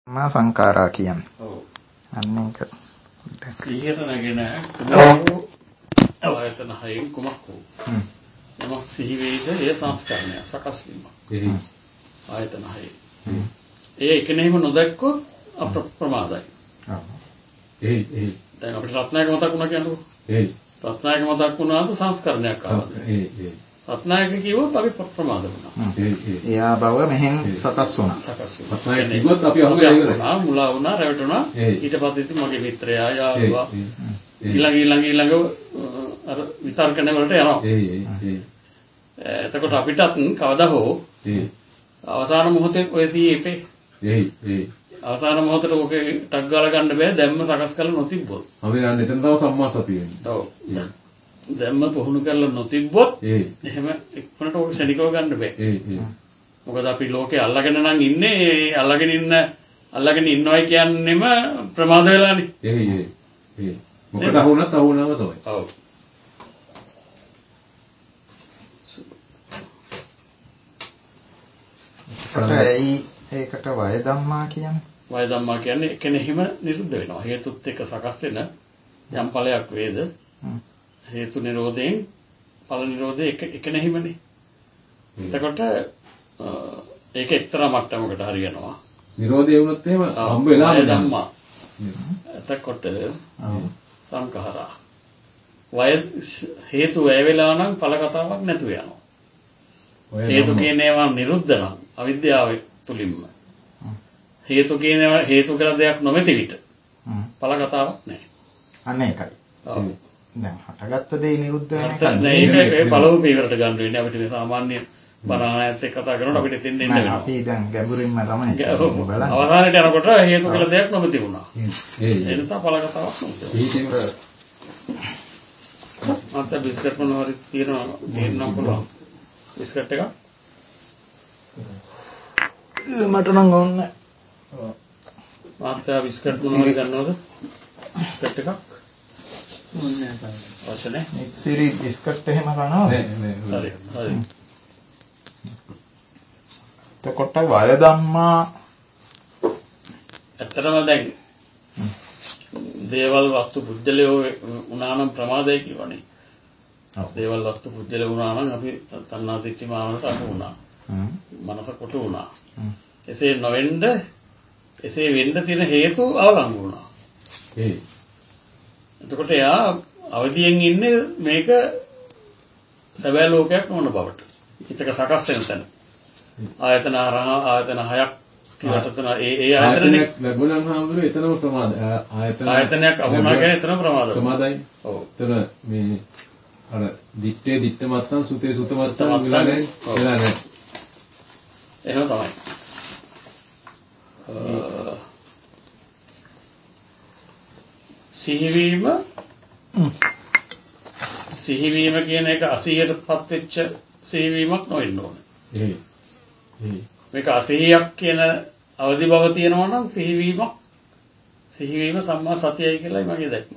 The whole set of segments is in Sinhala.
මා සංකාරා කියන්නේ. ඔව්. අන්න ඒක. සිහියට නැගෙන ආයතන හයෙන් කුමක් වූ. යමක් සිහි වේද ඒ සංස්කරණය සකස් වීමක්. ආයතන හයේ. ඒ එකනෙහිම නොදැක්කොත් අප්‍රමාදයි. දැන් අපිට රත්නායක මතක් වුණා කියන්නකො. රත්නායක මතක් වුණාද සංස්කරණයක් ආවා. රත්නායක කිව්වොත් අපි ප්‍රමාද වුණා. එයා බව මෙහෙන් සකස් වුණා. රත්නායක කිව්වොත් අපි අහුවෙලා මුලා වුණා, රැවටුණා. ඊට පස්සේ ඉතින් මගේ මිත්‍රයා යාළුවා ඊළඟ අර විතර්කන වලට යනවා. එතකොට අපිටත් කවදා හෝ අවසාන මොහොතේ ඔය සීපේ අවසාන මොහොතට ඔකේ ටක් ගාලා ගන්න බෑ. දැම්ම සකස් කරලා නොතිබ්බොත්. අපි යන්නේ එතන තව සම්මා සතිය වෙන්නේ. ඔව්. දැම්ම පුහුණු කරලා නොතිබ්බොත් එහෙම ඉක්මනට ඔක ශනිකව ගන්න බෑ. මොකද අපි ලෝකේ අල්ලගෙන නම් ඉන්නේ. අල්ලගෙන ඉන්නවයි කියන්නේම ප්‍රමාද වෙලානේ. මොකද අහුණත් අහුණම තමයි. ඔව්. ඒකට වය ධම්මා කියන්නේ. වය ධම්මා කියන්නේ එකනෙහිම නිරුද්ධ වෙනවා. හේතුත් එක්ක සකස් වෙන යම් ඵලයක් වේද හේතු නිරෝධයෙන් ඵල නිරෝධය එකනෙහිමනේ. එතකොට ඒක එක්තරා මට්ටමකට හරියනවා. නිරෝධය වුණොත් එහෙම හම්බ වෙලා වය ධම්මා. එතකොට සංඛාරා. වය හේතු වැය වෙලා නම් ඵල කතාවක් නැතු වෙනවා. හේතු කියන ඒවා නිරුද්ධ නම් අවිද්‍යාව තුලින්ම හේතු කියන ඒවා හේතු කියලා දෙයක් නොමැති විට ඵල කතාවක් නැහැ. අන්න ඒකයි. ඔව්. දැන් හටගත්ත දේ නිරුද්ධ වෙන එක නෙවෙයි. ඒක පළවෙනි පියවරට ගන්න වෙන්නේ. අපිට මේ සාමාන්‍ය බණායත් එක්ක කතා කරනකොට අපිට එතෙන් එන්න වෙනවා. අපි දැන් ගැඹුරින්ම තමයි බලන්නේ. අවසානයේ යනකොට හේතු කියලා දෙයක් නොමැති වුණා. ඒ නිසා ඵල කතාවක් නොමැති. මත බිස්කට් මොනවාරි තියෙනවා පුළුවන්. බිස්කට් එක මට නම් ඕනේ. මාත්‍යා බිස්කට් මොනවද ගන්නවද? බිස්කට් එකක් ඕනේ නැහැ. වචනේ මික්සිරි බිස්කට් එහෙම කනවද? හරි. එතකොට වය ධම්මා ඇත්තටම දැන් දේවල් වස්තු පුජ්‍යලයෝ වුණා නම් ප්‍රමාදයි කියවනේ. දේවල් වස්තු පුජ්‍යල වුණා නම් අපි තණ්හා දිට්ඨි මානකට අහු වුණා. මනස කොට වුණා. එසේ නොවෙන්න එසේ වෙන්න තියෙන හේතු අවලංගු වුණා. එතකොට එයා අවදියෙන් ඉන්නේ මේක සැබෑ ලෝකයක් නොවන බවට. හිතක සකස් වෙන තැන. ආයතන 6ක් කියලා තන ඒ ආයතනයක් ලැබුණාම හාමුදුරුවෝ එතනම ප්‍රමාද. ආයතනයක් අහුණා කියන්නේ එතන ප්‍රමාදයි. ඔව්. එතන මේ අර දිත්තේ දිත්ත මත්තන් සුතේ සුත මත්තන් වෙලා නැහැ. එහෙම තමයි. සිහිවීම කියන එක 80%ටපත් වෙච්ච සිහිවීමක් නොවෙන්න ඕනේ. මේක 80ක් කියන අවදි බව තියෙනවා නම් සිහිවීම සම්මා සතියයි කියලායි මගේ දැක්ම.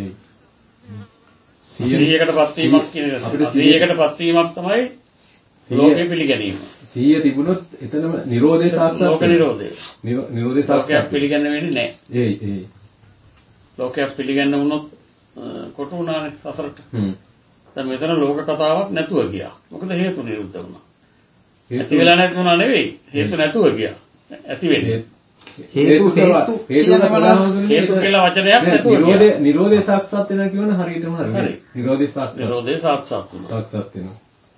100කටපත් වීමක් කියන එක 100කටපත් වීමක් තමයි ලෝකෙ පිළිගැනීම. 100 තිබුණොත් එතනම නිරෝධය සාක්ෂාත් ලෝක නිරෝධය. නිරෝධය සාක්ෂාත් පිළිගන්න වෙන්නේ නැහැ. ඒ. ලෝකයක් පිළිගන්න වුණොත් කොට වුණානේ සසරට. දැන් මෙතන ලෝක කතාවක් නැතුව ගියා. මොකද හේතු නිරුද්ධ වුණා. ඇති වෙලා නැතුණා නෙවෙයි. හේතු නැතුව ගියා. ඇති වෙන්නේ. හේතු කියලා වචනයක් නැතුව ගියා. නිරෝධය සාක්ෂාත් වෙනවා කියන හරියටම හරි. නිරෝධය සාක්ෂාත් වෙනවා.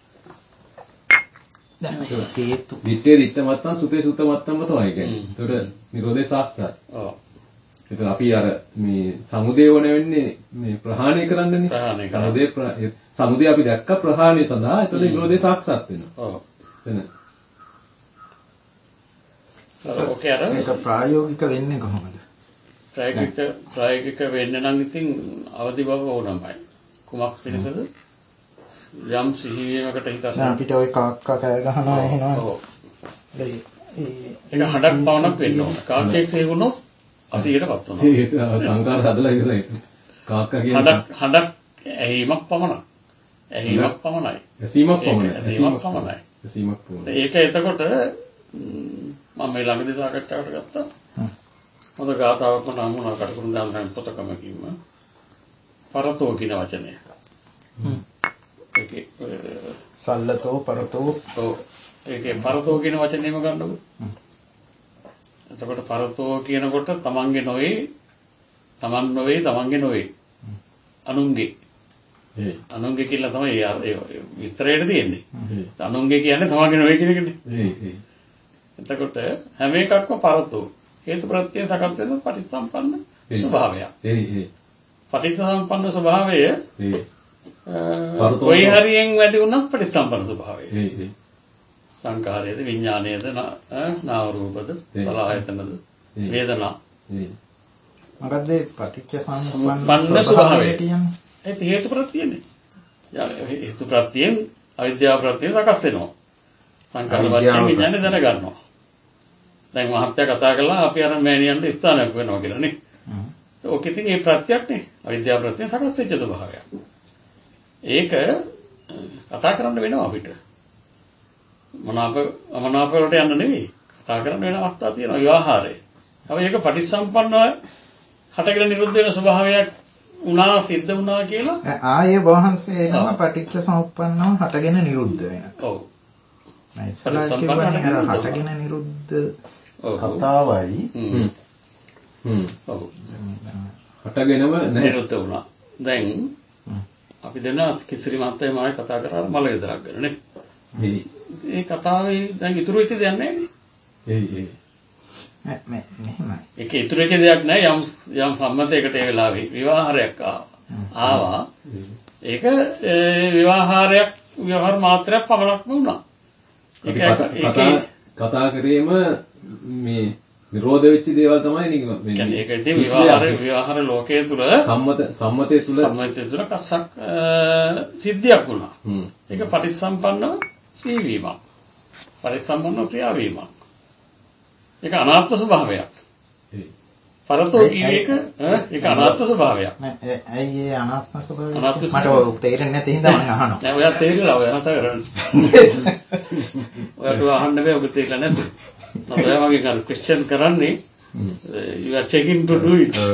දැන් හේතු දිත්තේ දිත්ත මත්තන් සුතේ සුත මත්තන්ම තමයි කියන්නේ. ඒකට නිරෝධය සාක්ෂාත්. ඔව්. ඒක අපි අර මේ සමුදේ වන වෙන්නේ මේ ප්‍රහාණය කරන්නනේ. සමුදේ අපි දැක්ක ප්‍රහාණය සඳහා ඒතකොට නිරෝධය සාක්ෂාත් වෙනවා. ඔව්. එතන. ඒක ප්‍රායෝගික වෙන්නේ කොහොමද? ප්‍රායෝගික වෙන්න නම් ඉතින් අවදි බව ඕනමයි. කුමක් පිණිසද? යම් සිහිවීමකට හිතන්න. අපිට ওই කාක්කා කෑ ගහනවා එහෙනවා. ඔව්. ඒක හඩක් පවණක් වෙන්න ඕන. කාක්කෙක් සිහුනොත් 80කටපත් වෙනවා. ඒක සංකාර හදලා ඉවරයි. කාක්කා කියන හඩක් ඇහිමක් පමණයි. ඇහිමක් පමණයි. ඇසීමක් පමණයි. ඒක එතකොට මම මේ ළඟදී සාකච්ඡාවට ගත්තා. හොඳ ගාථාවක් මම හමුණා කටුකුරුන් දාන පොතකමකින්ම පරතෝ කියන වචනය. ඒකේ සල්ලතෝ පරතෝ. ඔව්. ඒකේ පරතෝ කියන වචනේම ගන්නකො. එතකොට පරතෝ කියනකොට තමන්ගේ නොවේ, තමන් නොවේ, තමන්ගේ නොවේ. අනුන්ගේ. අනුන්ගේ කියලා තමයි ඒ විස්තරයට තියෙන්නේ. අනුන්ගේ කියන්නේ තමන්ගේ නොවේ කියන එකනේ. එතකොට හැම එකක්ම පරතෝ. හේතු ප්‍රත්‍යයෙන් සකස් වෙන පටිච්චසම්පන්න ස්වභාවයක්. පටිච්චසම්පන්න ස්වභාවය කොයි හරියෙන් වැඩි වුණත් පටිච්චසම්පන්න ස්වභාවය. සංකාරයේද විඥානයේද නාම රූපද සලආයතනද වේදනා. මොකද්ද පටිච්චසම්පන්න ස්වභාවය කියන්නේ? ඒ හේතු ප්‍රත්‍යයනේ. හේතු ප්‍රත්‍යයෙන් අවිද්‍යාව ප්‍රත්‍යයෙන් සකස් වෙනවා. සංකාර වශයෙන් විඥානේ දැනගන්නවා. දැන් මහත්ය කතා කළා අපි අර මෑණියන්ට ස්ථානයක් වෙනවා කියලා නේ. ඕක ඉතින් ඒ ප්‍රත්‍යක් නේ. අවිද්‍යාව ප්‍රත්‍යයෙන් සකස් වෙච්ච ස්වභාවයක්. ඒක කතා කරන්න වෙනවා අපිට. මනාප වලට යන්න නෙවෙයි. කතා කරන්න වෙන අවස්ථා තියෙනවා ව්‍යවහාරේ. අපි ඒක පටිච්චසම්පන්නව හටගෙන නිරුද්ධ වෙන ස්වභාවයක් උනා සිද්ධ වුණා කියලා. ආයේ වහන්සේ එනවා පටිච්චසමුප්පන්නව හටගෙන නිරුද්ධ වෙන. ඔව්. හටගෙන නිරුද්ධ කතාවයි. ඔව්. හටගෙනම නිරුද්ධ වුණා. දැන් අපි දෙන්න කිසිරි මහත්තයා මායි කතා කරා මල ගෙදරක් ගැන නේ. ඒ කතාවේ දැන් ඉතුරු වෙච්ච දෙයක් නැහැ නේ. මෙහෙමයි. ඒක ඉතුරු වෙච්ච දෙයක් නැහැ. යම් සම්මතයකට ඒ වෙලාවේ විවාහාරයක් ආවා. ඒක විවාහාරයක් විවාහ මාත්‍රයක් පමණක්ම වුණා. කතා කරේම මේ නිරෝධ වෙච්ච දේවල් තමයි මේ. කියන්නේ ඒක ඉතින් විවාහාර ලෝකයේ තුල සම්මතයේ තුල කසක් සිද්ධියක් වුණා. ඒක පටිච්චසම්පන්නව සීවීමක්. පරිසම්පන්න ක්‍රියාවීමක්. ඒක අනාත්ම ස්වභාවයක්. පරතෝ කියන ඒක අනාත්ම ස්වභාවයක්. නෑ ඇයි ඒ අනාත්ම ස්වභාවය? මට තේරෙන්නේ නැති හින්දා මම අහනවා. නෑ ඔයා තේරෙලා ඔයා නැත කරන්නේ. ඔයාට අහන්න බෑ ඔබ තේරෙලා නැද්ද? ඔයා මගේ අර ක්වෙස්චන් කරන්නේ you are checking to do it.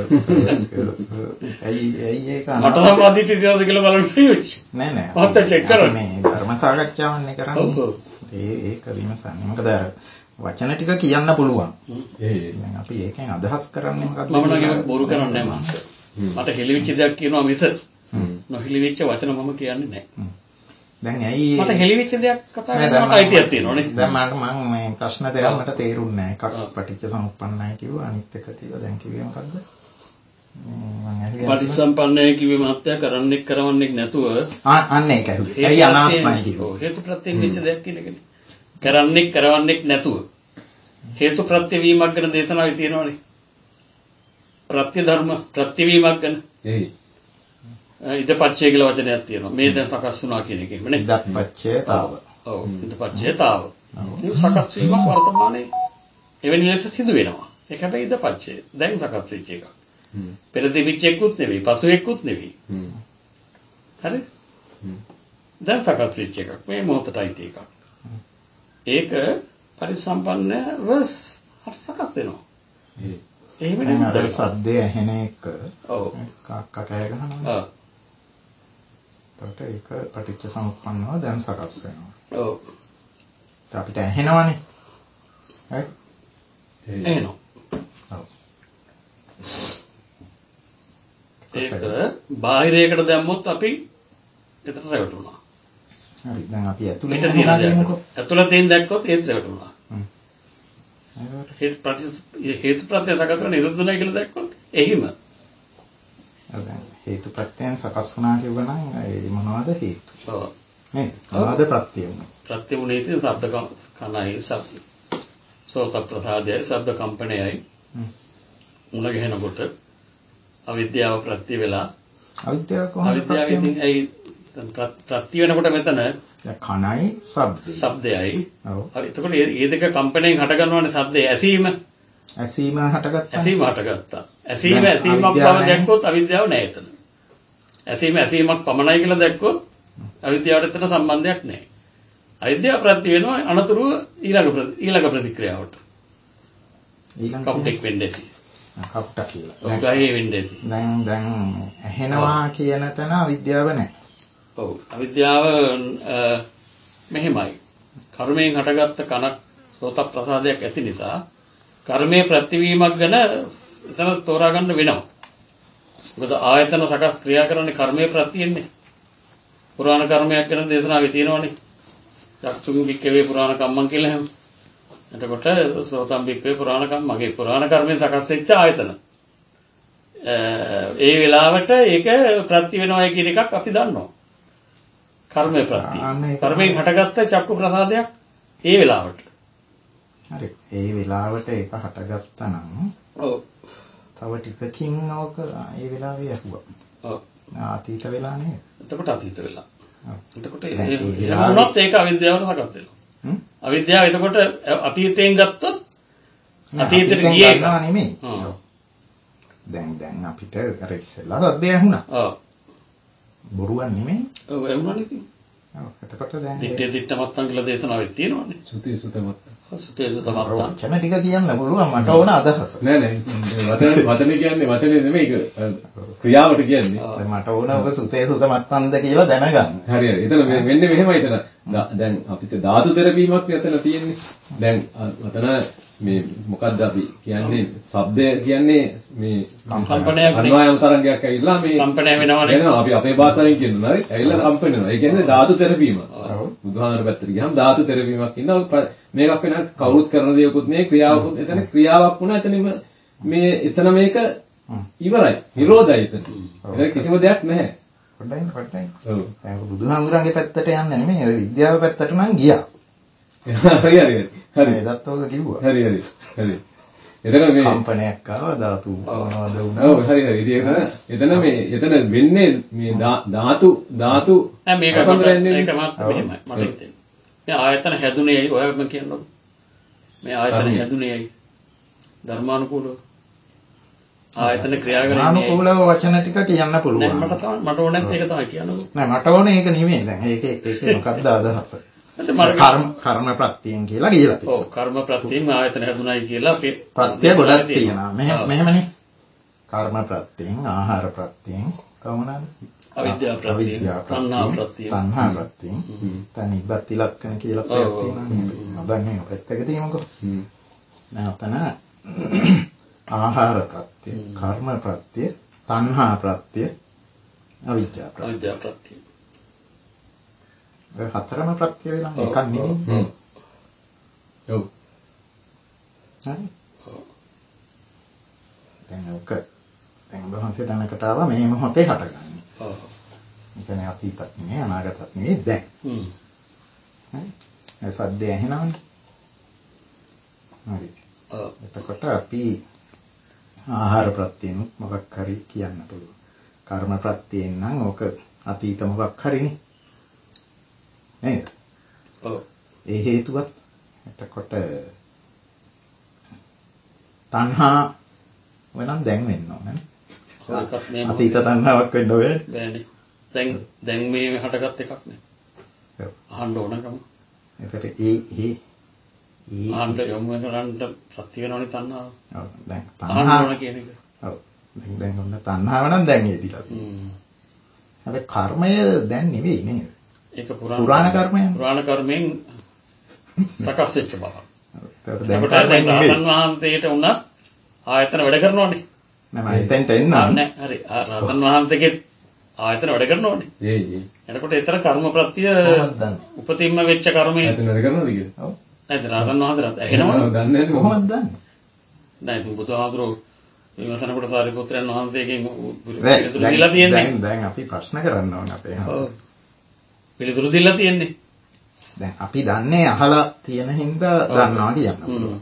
ඇයි ඒක මට නම් අදිට ඉතිහාසද කියලා බලන්න ඉච්ච. නෑ. ඔහොත චෙක් කරන්න. මේ ධර්ම සාකච්ඡාවන්නේ කරන්නේ. ඒක විමසන්නේ. මොකද අර වචන ටික කියන්න පුළුවන්. දැන් අපි ඒකෙන් අදහස් කරන්නේ මොකක්ද? මම නම් බොරු කරන්නේ නැහැ මට හෙලිවිච්ච දෙයක් කියනවා මිස නොහෙලිවිච්ච වචන මම කියන්නේ නැහැ. දැන් ඇයි මට හෙලිවිච්ච දෙයක් කතා කරන්න අයිතියක් තියෙනවනේ. දැන් මම මේ ප්‍රශ්න දෙකක් මට තේරුන්නේ නැහැ. එකක් පටිච්චසමුප්පන්නයි කිව්වා අනිත් එක කිව්වා දැන් කිව්වේ මොකද්ද? පටිච්චසම්පන්නයි කිව්වේ මහත්ය කරන්නෙක් කරවන්නෙක් නැතුව අන්න ඒක ඇහුවේ. ඇයි අනාත්මයි කිව්වේ? හේතු ප්‍රත්‍යයෙන් වෙච්ච දෙයක් කියන එකනේ. කරන්නෙක් කරවන්නෙක් නැතුව හේතු ප්‍රත්‍ය වීමක් ගැන දේශනාවේ තියෙනවනේ. ප්‍රත්‍ය ධර්ම ප්‍රත්‍ය වීමක් ගැන. ඉදපච්චය කියලා වචනයක් තියෙනවා. මේ දැන් සකස් වුණා කියන එකෙම නේ. ඉදපච්චයතාව. ඔව් ඉදපච්චයතාව. මේ සකස් වීමක් වර්තමානයේ එවැනි ලෙස සිදු වෙනවා. ඒක හැබැයි ඉදපච්චය. දැන් සකස් වෙච්ච එකක්. පෙර තිබිච්ච එක්කුත් නෙවෙයි, පසු එක්කුත් නෙවෙයි. හරි? දැන් සකස් වෙච්ච එකක්. මේ මොහොතටයි තියෙක. ඒක පරිසම්පන්නව සකස් වෙනවා. එහෙම නෙමෙයි. සද්දේ ඇහෙන එක. ඔව්. කක්ක කෑ ගහනවා. එතකොට ඒක පටිච්චසමුප්පන්නව දැන් සකස් වෙනවා. ඔව්. අපිට ඇහෙනවනේ. හරි? ඇහෙනවා. ඔව්. ඒක බාහිරයකට දැම්මොත් අපි එතන රැවටුණා. හරි. දැන් අපි ඇතුළේ තියෙනකෝ. ඇතුළතින් දැක්කොත් ඒත් රැවටුණා. හේතු ප්‍රත්‍ය සකස් කරන නිරුද්ධුණා කියලා දැක්කොත් එහිම. දැන් හේතු ප්‍රත්‍යයෙන් සකස් වුණා කියවනම් ඒ මොනවද හේතු? ඔව්. නේ මොනවද ප්‍රත්‍ය උනේ? ප්‍රත්‍ය උනේ ඉතින් ශබ්ද කනයි සෝත ප්‍රසාදයයි ශබ්ද කම්පනයයි. මුණ ගැහෙනකොට අවිද්‍යාව ප්‍රත්‍ය වෙලා අවිද්‍යාව කොහොමද ප්‍රත්‍ය? අවිද්‍යාව ඉතින් ඒ ප්‍රත්‍ය වෙනකොට මෙතන කනයි ශබ්දයයි. ඔව්. එතකොට මේ දෙක කම්පණයෙන් හට ගන්නවනේ ශබ්දය ඇසීම. ඇසීම හටගත්තා. ඇසීමක් බව දැක්කොත් අවිද්‍යාව නැහැ එතන. ඇසීමක් පමණයි කියලා දැක්කොත් අවිද්‍යාවට එතන සම්බන්ධයක් නැහැ. අවිද්‍යාව ප්‍රත්‍ය වෙනවා අනතුරුව ඊළඟ ප්‍රතික්‍රියාවට. ඊළඟ කොම්ප්ලෙක්ස් වෙන්නේ. කප්ට කියලා. ගහේ වෙන්නේ. දැන් ඇහෙනවා කියන තැන අවිද්‍යාව නැහැ. ඔව්. අවිද්‍යාව මෙහෙමයි. කර්මයෙන් හටගත්ත කනක් සෝත ප්‍රසාදයක් ඇති නිසා කර්මයේ ප්‍රතිවීමක් ගැන එතන තෝරා ගන්න වෙනවා. මොකද ආයතන සකස් ක්‍රියා කරන්නේ කර්මයේ ප්‍රතියෙන්නේ. පුරාණ කර්මයක් ගැන දේශනාවේ තියෙනවනේ. චක්සුම් වික්කවේ පුරාණ කම්මං කියලා එහෙම. එතකොට සෝතම් වික්කවේ පුරාණ කම්මගේ පුරාණ කර්මයෙන් සකස් වෙච්ච ආයතන. ඒ වෙලාවට ඒක ප්‍රති වෙනවයි කියන එකක් අපි දන්නවා. කර්මයේ ප්‍රති. කර්මයෙන් හටගත්ත චක්කු ප්‍රසාදයක් ඒ වෙලාවට. හරි. ඒ වෙලාවට ඒක හටගත්තා නම් ඔව්. තව ටිකකින් ඕක ඒ වෙලාවේ ඇහුවා. ඔව්. අතීත වෙලා නේද? එතකොට අතීත වෙලා. එතකොට ඒ වෙලාවට ඒක අවිද්‍යාවට සකස් වෙනවා. අවිද්‍යාව එතකොට අතීතයෙන් ගත්තොත් අතීතෙට ගියේ ගන්නවා නෙමෙයි. දැන් අපිට අර ඉස්සෙල්ලා සද්දය ඇහුණා. ඔව්. බොරුවක් නෙමෙයි. ඔව් ඇහුණානේ ඉතින්. ඔව් එතකොට දැන් දිට්ඨ මත්තන් කියලා දේශනාවක් තියෙනවානේ. සුති සුත මත්තන්. සුතේ සුත මත්තන්. වචන ටික කියන්න පුළුවන් මට ඕන අදහස. නෑ වචන කියන්නේ වචනේ නෙමෙයි ක්‍රියාවට කියන්නේ. දැන් මට ඕන ඔබ සුතේ සුත මත්තන්ද කියලා දැනගන්න. හරි. එතන වෙන්නේ මෙහෙමයි එතන. දැන් අපිට ධාතු තෙරපීමක් එතන තියෙන්නේ. දැන් අතන මේ මොකද්ද අපි කියන්නේ ශබ්දය කියන්නේ මේ කම්පනයක් අන්වායම තරංගයක් ඇවිල්ලා මේ කම්පනය වෙනවනේ. වෙනවා අපි අපේ භාෂාවෙන් කියනවා හරි. ඇවිල්ලා කම්පන වෙනවා. ඒ කියන්නේ ධාතු තෙරපීම. බුදුහාමර පැත්තට ගියහම ධාතු තෙරපීමක් ඉන්නවා. මේකක් වෙන කවුරුත් කරන දේකුත් නේ ක්‍රියාවකුත් එතන ක්‍රියාවක් වුණා එතනම මේ එතන මේක ඉවරයි. නිරෝධයි එතන. ඒක කිසිම දෙයක් නැහැ. පොඩ්ඩයි. ඔව්. දැන් බුදුහාමුදුරන්ගේ පැත්තට යන්නේ නෙමෙයි. ඔය විද්‍යාව පැත්තට නම් ගියා. හරි. ඒකත් ඔක කිව්වා. හරි. එතන මේ කම්පනයක් ආවා ධාතු මොනවද වුණා. ඔව් හරි. එතන වෙන්නේ මේ ධාතු මේක මෙහෙමයි මට හිතෙන්නේ. මේ ආයතන හැදුනේ ඔයම කියනවා. මේ ආයතන හැදුනේ ධර්මානුකූලව. ආයතන ක්‍රියා කරන්නේ ධර්මානුකූලව වචන ටික කියන්න පුළුවන්. මට ඕනෙත් ඒක තමයි කියන්නකෝ. නෑ මට ඕනේ ඒක නෙමෙයි. දැන් ඒකේ මොකක්ද අදහස? කර්ම ප්‍රත්‍යයෙන් කියලා තියෙනවා. ඔව් කර්ම ප්‍රත්‍යයෙන් ආයතන හැදුනායි කියලා අපි ප්‍රත්‍ය ගොඩක් තියෙනවා. මෙහෙමනේ. කර්ම ප්‍රත්‍යයෙන්, ආහාර ප්‍රත්‍යයෙන් කොහොමද? අවිද්‍යා ප්‍රත්‍යයෙන්, තණ්හා ප්‍රත්‍යයෙන්, තනිබ්බත් ඉලක්කන කියලා තියෙනවා. දැන් මේ පැත්තක තියෙමුකෝ. නැවතන ආහාර ප්‍රත්‍ය, කර්ම ප්‍රත්‍ය, තණ්හා ප්‍රත්‍ය, අවිද්‍යා ප්‍රත්‍ය. හතරම ප්‍රත්‍ය වෙනවා එකක් නෙමෙයි. ඔව්. හරි. දැන් වහන්සේ දැනකට ආවා මේ මොහොතේ හටගන්නේ. ඔව්. ඒ කියන්නේ අතීතත් නෙමෙයි අනාගතත් නෙමෙයි දැන්. හරි. ඒ සද්දය ඇහෙනවනේ. හරි. ඔව්. එතකොට අපි ආහාර ප්‍රත්‍යයෙන් මොකක් හරි කියන්න පුළුවන්. කර්ම ප්‍රත්‍යයෙන් නම් ඕක අතීත මොකක් හරිනේ. නේද? ඔව්. ඒ හේතුවත් එතකොට තණ්හා වෙනම් දැන් වෙන්න ඕනේ. අතීත තණ්හාවක් වෙන්න ඕනේ. බෑනේ. දැන් මේ හටගත් එකක් නේ. ඔව්. අහන්න ඕනකම. එතකොට ආන්න යොමු කරන්න සත්‍ය වෙනවනේ තණ්හාව. ඔව්. දැන් තණ්හාව කියන එක. ඔව්. දැන් ඔන්න තණ්හාව නම් දැන් එදිලා. හැබැයි කර්මය දැන් නෙවෙයි නේද? ඒක පුරාණ කර්මයෙන් සකස් වෙච්ච බව. එතකොට දැන් රහතන් වහන්සේට උනත් ආයතන වැඩ කරනෝනේ. නෑ එතෙන්ට එන්න. නෑ හරි. රහතන් වහන්සේගේ ආයතන වැඩ කරනෝනේ. එතකොට ඒතර කර්ම ප්‍රත්‍ය උපතින්ම වෙච්ච කර්මය ආයතන වැඩ කරනවද කියලා? ඔව්. නේද රහතන් වහන්සේට ඇහෙනවද? දන්නේ නැහැ. කොහොමද දන්නේ? නෑ ඉතින් බුදුහාමුදුරුවෝ විමසනකොට සාරිපුත්‍රයන් වහන්සේගෙන් පිළිතුරු දීලා තියෙන්නේ. දැන් අපි ප්‍රශ්න කරන්න ඕනේ අපේ. ඔව්. පිළිතුරු දීලා තියෙන්නේ. දැන් අපි දන්නේ අහලා තියෙන හින්දා දන්නවා කියන්න පුළුවන්.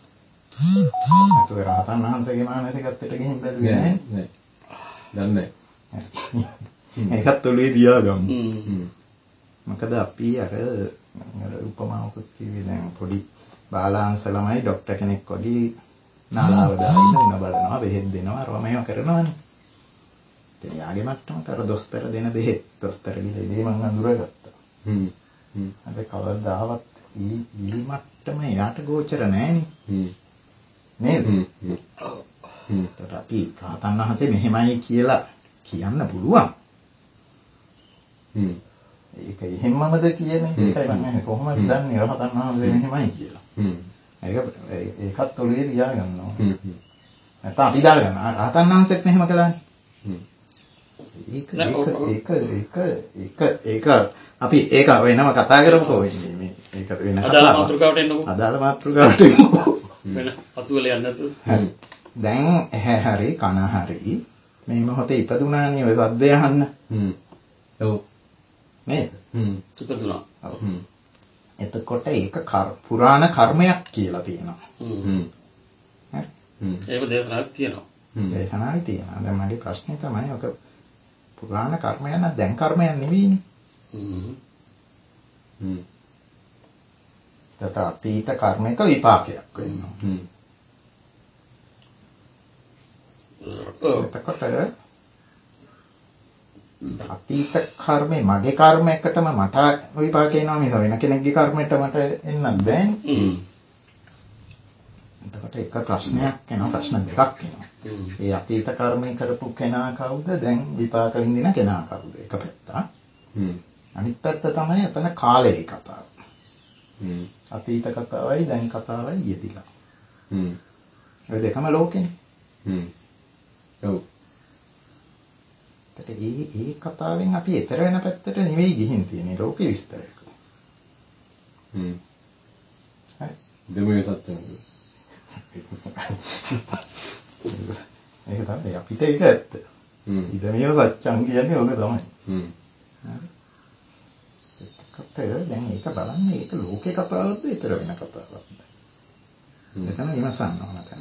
ඒතර රහතන් වහන්සේගේ මානසිකත්වයට ගිහින් බැලුවේ නැහැ. දන්නේ නැහැ. ඒකත් ඔළුවේ තියාගමු. මොකද අපි අර උපමාවකුත් කිව්වේ දැන් පොඩි බාලාංශ ළමයි ડોක්ටර් කෙනෙක් වගේ නාලාව දාගෙන ඉන්න බලනවා බෙහෙත් දෙනවා රෝමේව කරනවානේ. ඉතින් යාගේ මට්ටමට අර දොස්තර දෙන බෙහෙත් දොස්තර ගිහලා මං අඳුරගත්තා. අද කවදාවත් ඊ මට්ටම එයාට ගෝචර නැහැනේ. නේද? රහතන් වහන්සේ මෙහෙමයි කියලා කියන්න පුළුවන්. ඒක එහෙමමද කියන එකයි මම කොහොමද දන්නේ රහතන් වහන්සේ මෙහෙමයි කියලා. ඒකත් ඔළුවේ තියාගන්න ඕනේ. නැත්නම් අපි දාගන්න. රහතන් වහන්සේත් මෙහෙම කළානේ. ඒක අපි ඒක වෙනම කතා කරමුකෝ මේ ඒක වෙන අදාළ මාතෘකාවට එන්නකෝ. අදාළ මාතෘකාවට එන්නකෝ. වෙන අතුවල යන්න නැතුව. හරි. දැන් ඇහැ හරි කන හරි මේ මොහොතේ ඉපදුනානේ ඔය සද්දය අහන්න. ඔව්. නේද? ඉපදුනා. ඔව්. එතකොට ඒක පුරාණ කර්මයක් කියලා තියෙනවා. හරි. ඒක දේශනාවක් තියෙනවා. දේශනාවේ තියෙනවා. දැන් මගේ ප්‍රශ්නේ තමයි ඔක පුරාණ කර්මයක් නම් දැන් කර්මයක් නෙවෙයිනේ. ඒත් අතීත කර්මයක විපාකයක් වෙනවා. එතකොට අතීත කර්මේ මගේ කර්මයකටම මට විපාක එනවා මිස වෙන කෙනෙක්ගේ කර්මයට මට එන්නත් බෑනේ. එතකොට එක ප්‍රශ්නයක් එනවා ප්‍රශ්න දෙකක් එනවා. ඒ අතීත කර්මය කරපු කෙනා කවුද? දැන් විපාක විඳින කෙනා කවුද? එක පැත්තක්. අනිත් පැත්ත තමයි එතන කාලයේ කතාව. අතීත කතාවයි දැන් කතාවයි යෙදිලා. ඔය දෙකම ලෝකෙනේ. ඔව්. ඒ කතාවෙන් අපි ඈතර වෙන පැත්තට නෙවෙයි ගිහින් තියෙන්නේ ලෝකෙ විස්තරයක. හරි. දෙමළ සත්‍යය. ඒක තමයි අපිට ඒක ඇත්ත. ඉදමිය සත්‍යං කියන්නේ ඕක තමයි. හරි. දැන් ඒක බලන්න ඒක ලෝකේ කතාවක්ද ඈතර වෙන කතාවක්ද? එතන විමසන්න ඕන තැන.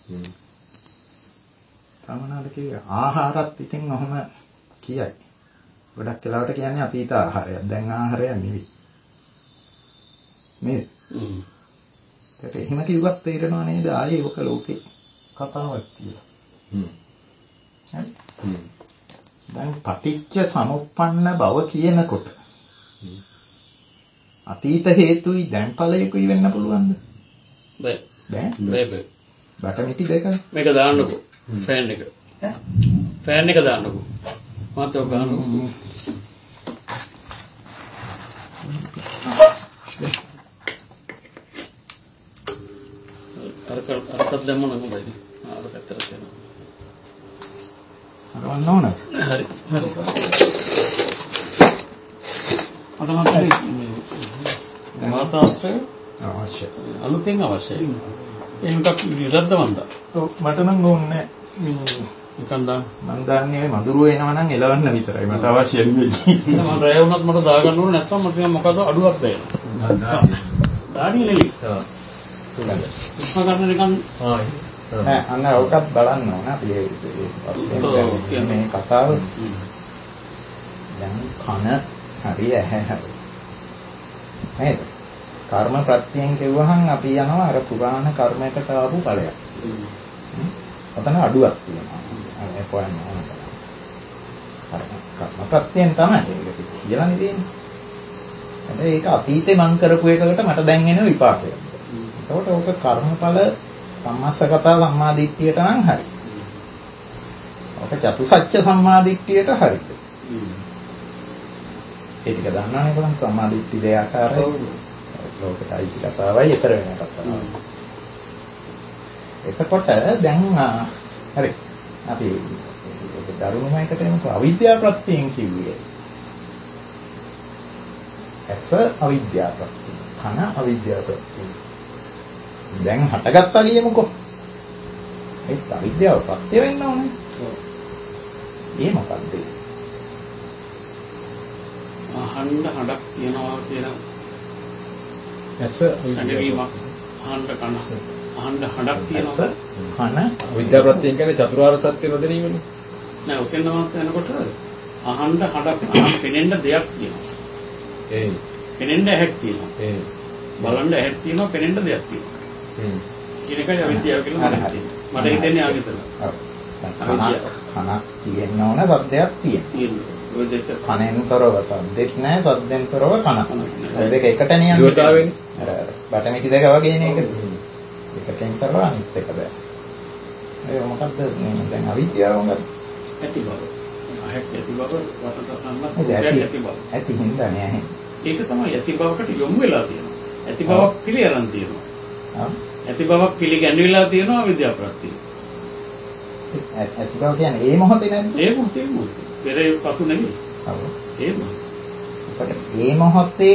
තමනාද කිව්වේ ආහාරත් ඉතින් ඔහම කියයි. ගොඩක් වෙලාවට කියන්නේ අතීත ආහාරයක්. දැන් ආහාරයක් නෙවෙයි. නේද? ඒකට එහෙම කිව්වත් තේරෙනව නේද? ආයේ ඔක ලෝකේ කතාවක් කියලා. හරි. දැන් පටිච්ච සමුප්පන්න බව කියනකොට අතීත හේතුයි දැන් ඵලයකුයි වෙන්න පුළුවන්ද? බෑ. බෑ. බටමිටි දෙකයි. මේක දාන්නකෝ. ෆෑන් එක. ෆෑන් එක දාන්නකෝ. මාතෝ ගන්නකෝ. අරකට දැම්ම නම් හොඳයි. අර පැත්තට යනවා. අරවන්න ඕනද? හරි. අතමත් මාතාස්ත්‍රය අවශ්‍යයි. අලුතෙන් අවශ්‍යයි. එහෙමකක් විරද්දවන්ද? ඔව් මට නම් ඕනේ නිකන් දාන්න. මම දන්නේ මදුරුව එනවා නම් එලවන්න විතරයි. මට අවශ්‍ය නෙවෙයි. මම රැය වුණත් මට දාගන්න ඕනේ නැත්නම් මට නිකන් මොකද අඩුවක් දැනෙනවා. දාඩිය නෙවෙයි. උස්ම ගන්න නිකන් අන්න ඔකත් බලන්න ඕන අපි පස්සේ මේ කතාව දැන් කන හරි ඇහැ හරි නේද? කර්ම ප්‍රත්‍යයෙන් කිව්වහම අපි යනවා අර පුරාණ කර්මයකට ආපු ඵලයක්. ඔතන අඩුවක් තියෙනවා. ඒක හොයන්න ඕන තමයි. කර්ම ප්‍රත්‍යයෙන් තමයි ඒක කියලා නෙදීනේ. හැබැයි ඒක අතීතේ මං කරපු එකකට මට දැන් එන විපාකයක්. එතකොට ඕක කර්මඵල සම්මාසගත සම්මාදිට්ඨියට නම් හරි. ඕක චතුසත්‍ය සම්මාදිට්ඨියට හරිද? ඒ ටික දන්නවනේ කොහොමද සම්මාදිට්ඨි දෙආකාරයි. ලෝකයට අයිති කතාවයි ඊතර වෙන කතාවයි. එතකොට දැන් හරි අපි දරුණුමයකට එමුකෝ අවිද්‍යා ප්‍රත්‍යයෙන් කිව්වේ. ඇස අවිද්‍යා ප්‍රත්‍යය. කන අවිද්‍යා ප්‍රත්‍යය. දැන් හටගත්තා කියමුකෝ. ඒත් අවිද්‍යාව ප්‍රත්‍ය වෙන්න ඕනේ. ඒ මොකද්ද? අහන්න හඩක් තියනවා කියන ඇස සංගීතීමක් අහන්න කන අහන්න හඩක් තියනවා කන විද්‍යා ප්‍රත්‍යයෙන් කියන්නේ චතුරාර්ය සත්‍ය නොදැනීමනේ. නෑ ඔතෙන් නමත් යනකොට අහන්න හඩක් අහන්න පෙනෙන්න දෙයක් තියෙනවා. ඒ පෙනෙන්න ඇහක් තියෙනවා. ඒ බලන්න ඇහක් තියෙනවා පෙනෙන්න දෙයක් තියෙනවා. කියන එකයි අවිද්‍යාව කියලා මට හිතෙන්නේ ආගෙතන. ඔව්. කන තියෙන්න ඕන සද්දයක් තියෙනවා. ඔය දෙක කනෙන්තරව සද්දෙත් නැහැ සද්දෙන්තරව කන. ඔය දෙක එකට නියන්නේ. ඒ මොකද්ද මේ දැන් අවිද්‍යාව මොකක්ද? ඇති බව. ඇති බව වටසටහනක් ඇති බව. ඇති හින්දානේ ඇහි. ඒක තමයි ඇති බවකට යොමු වෙලා තියෙනවා. ඇති බවක් පිළිඅරන් තියෙනවා. ඇති බවක් පිළිගැන්විලා තියෙනවා අවිද්‍යාව ප්‍රත්‍යය. ඇති බව කියන්නේ ඒ මොහොතේ නැද්ද? ඒ මොහොතේ පෙර පසු නෙමෙයි. ඔව්. ඒ මොහොතේ. ඒ මොහොතේ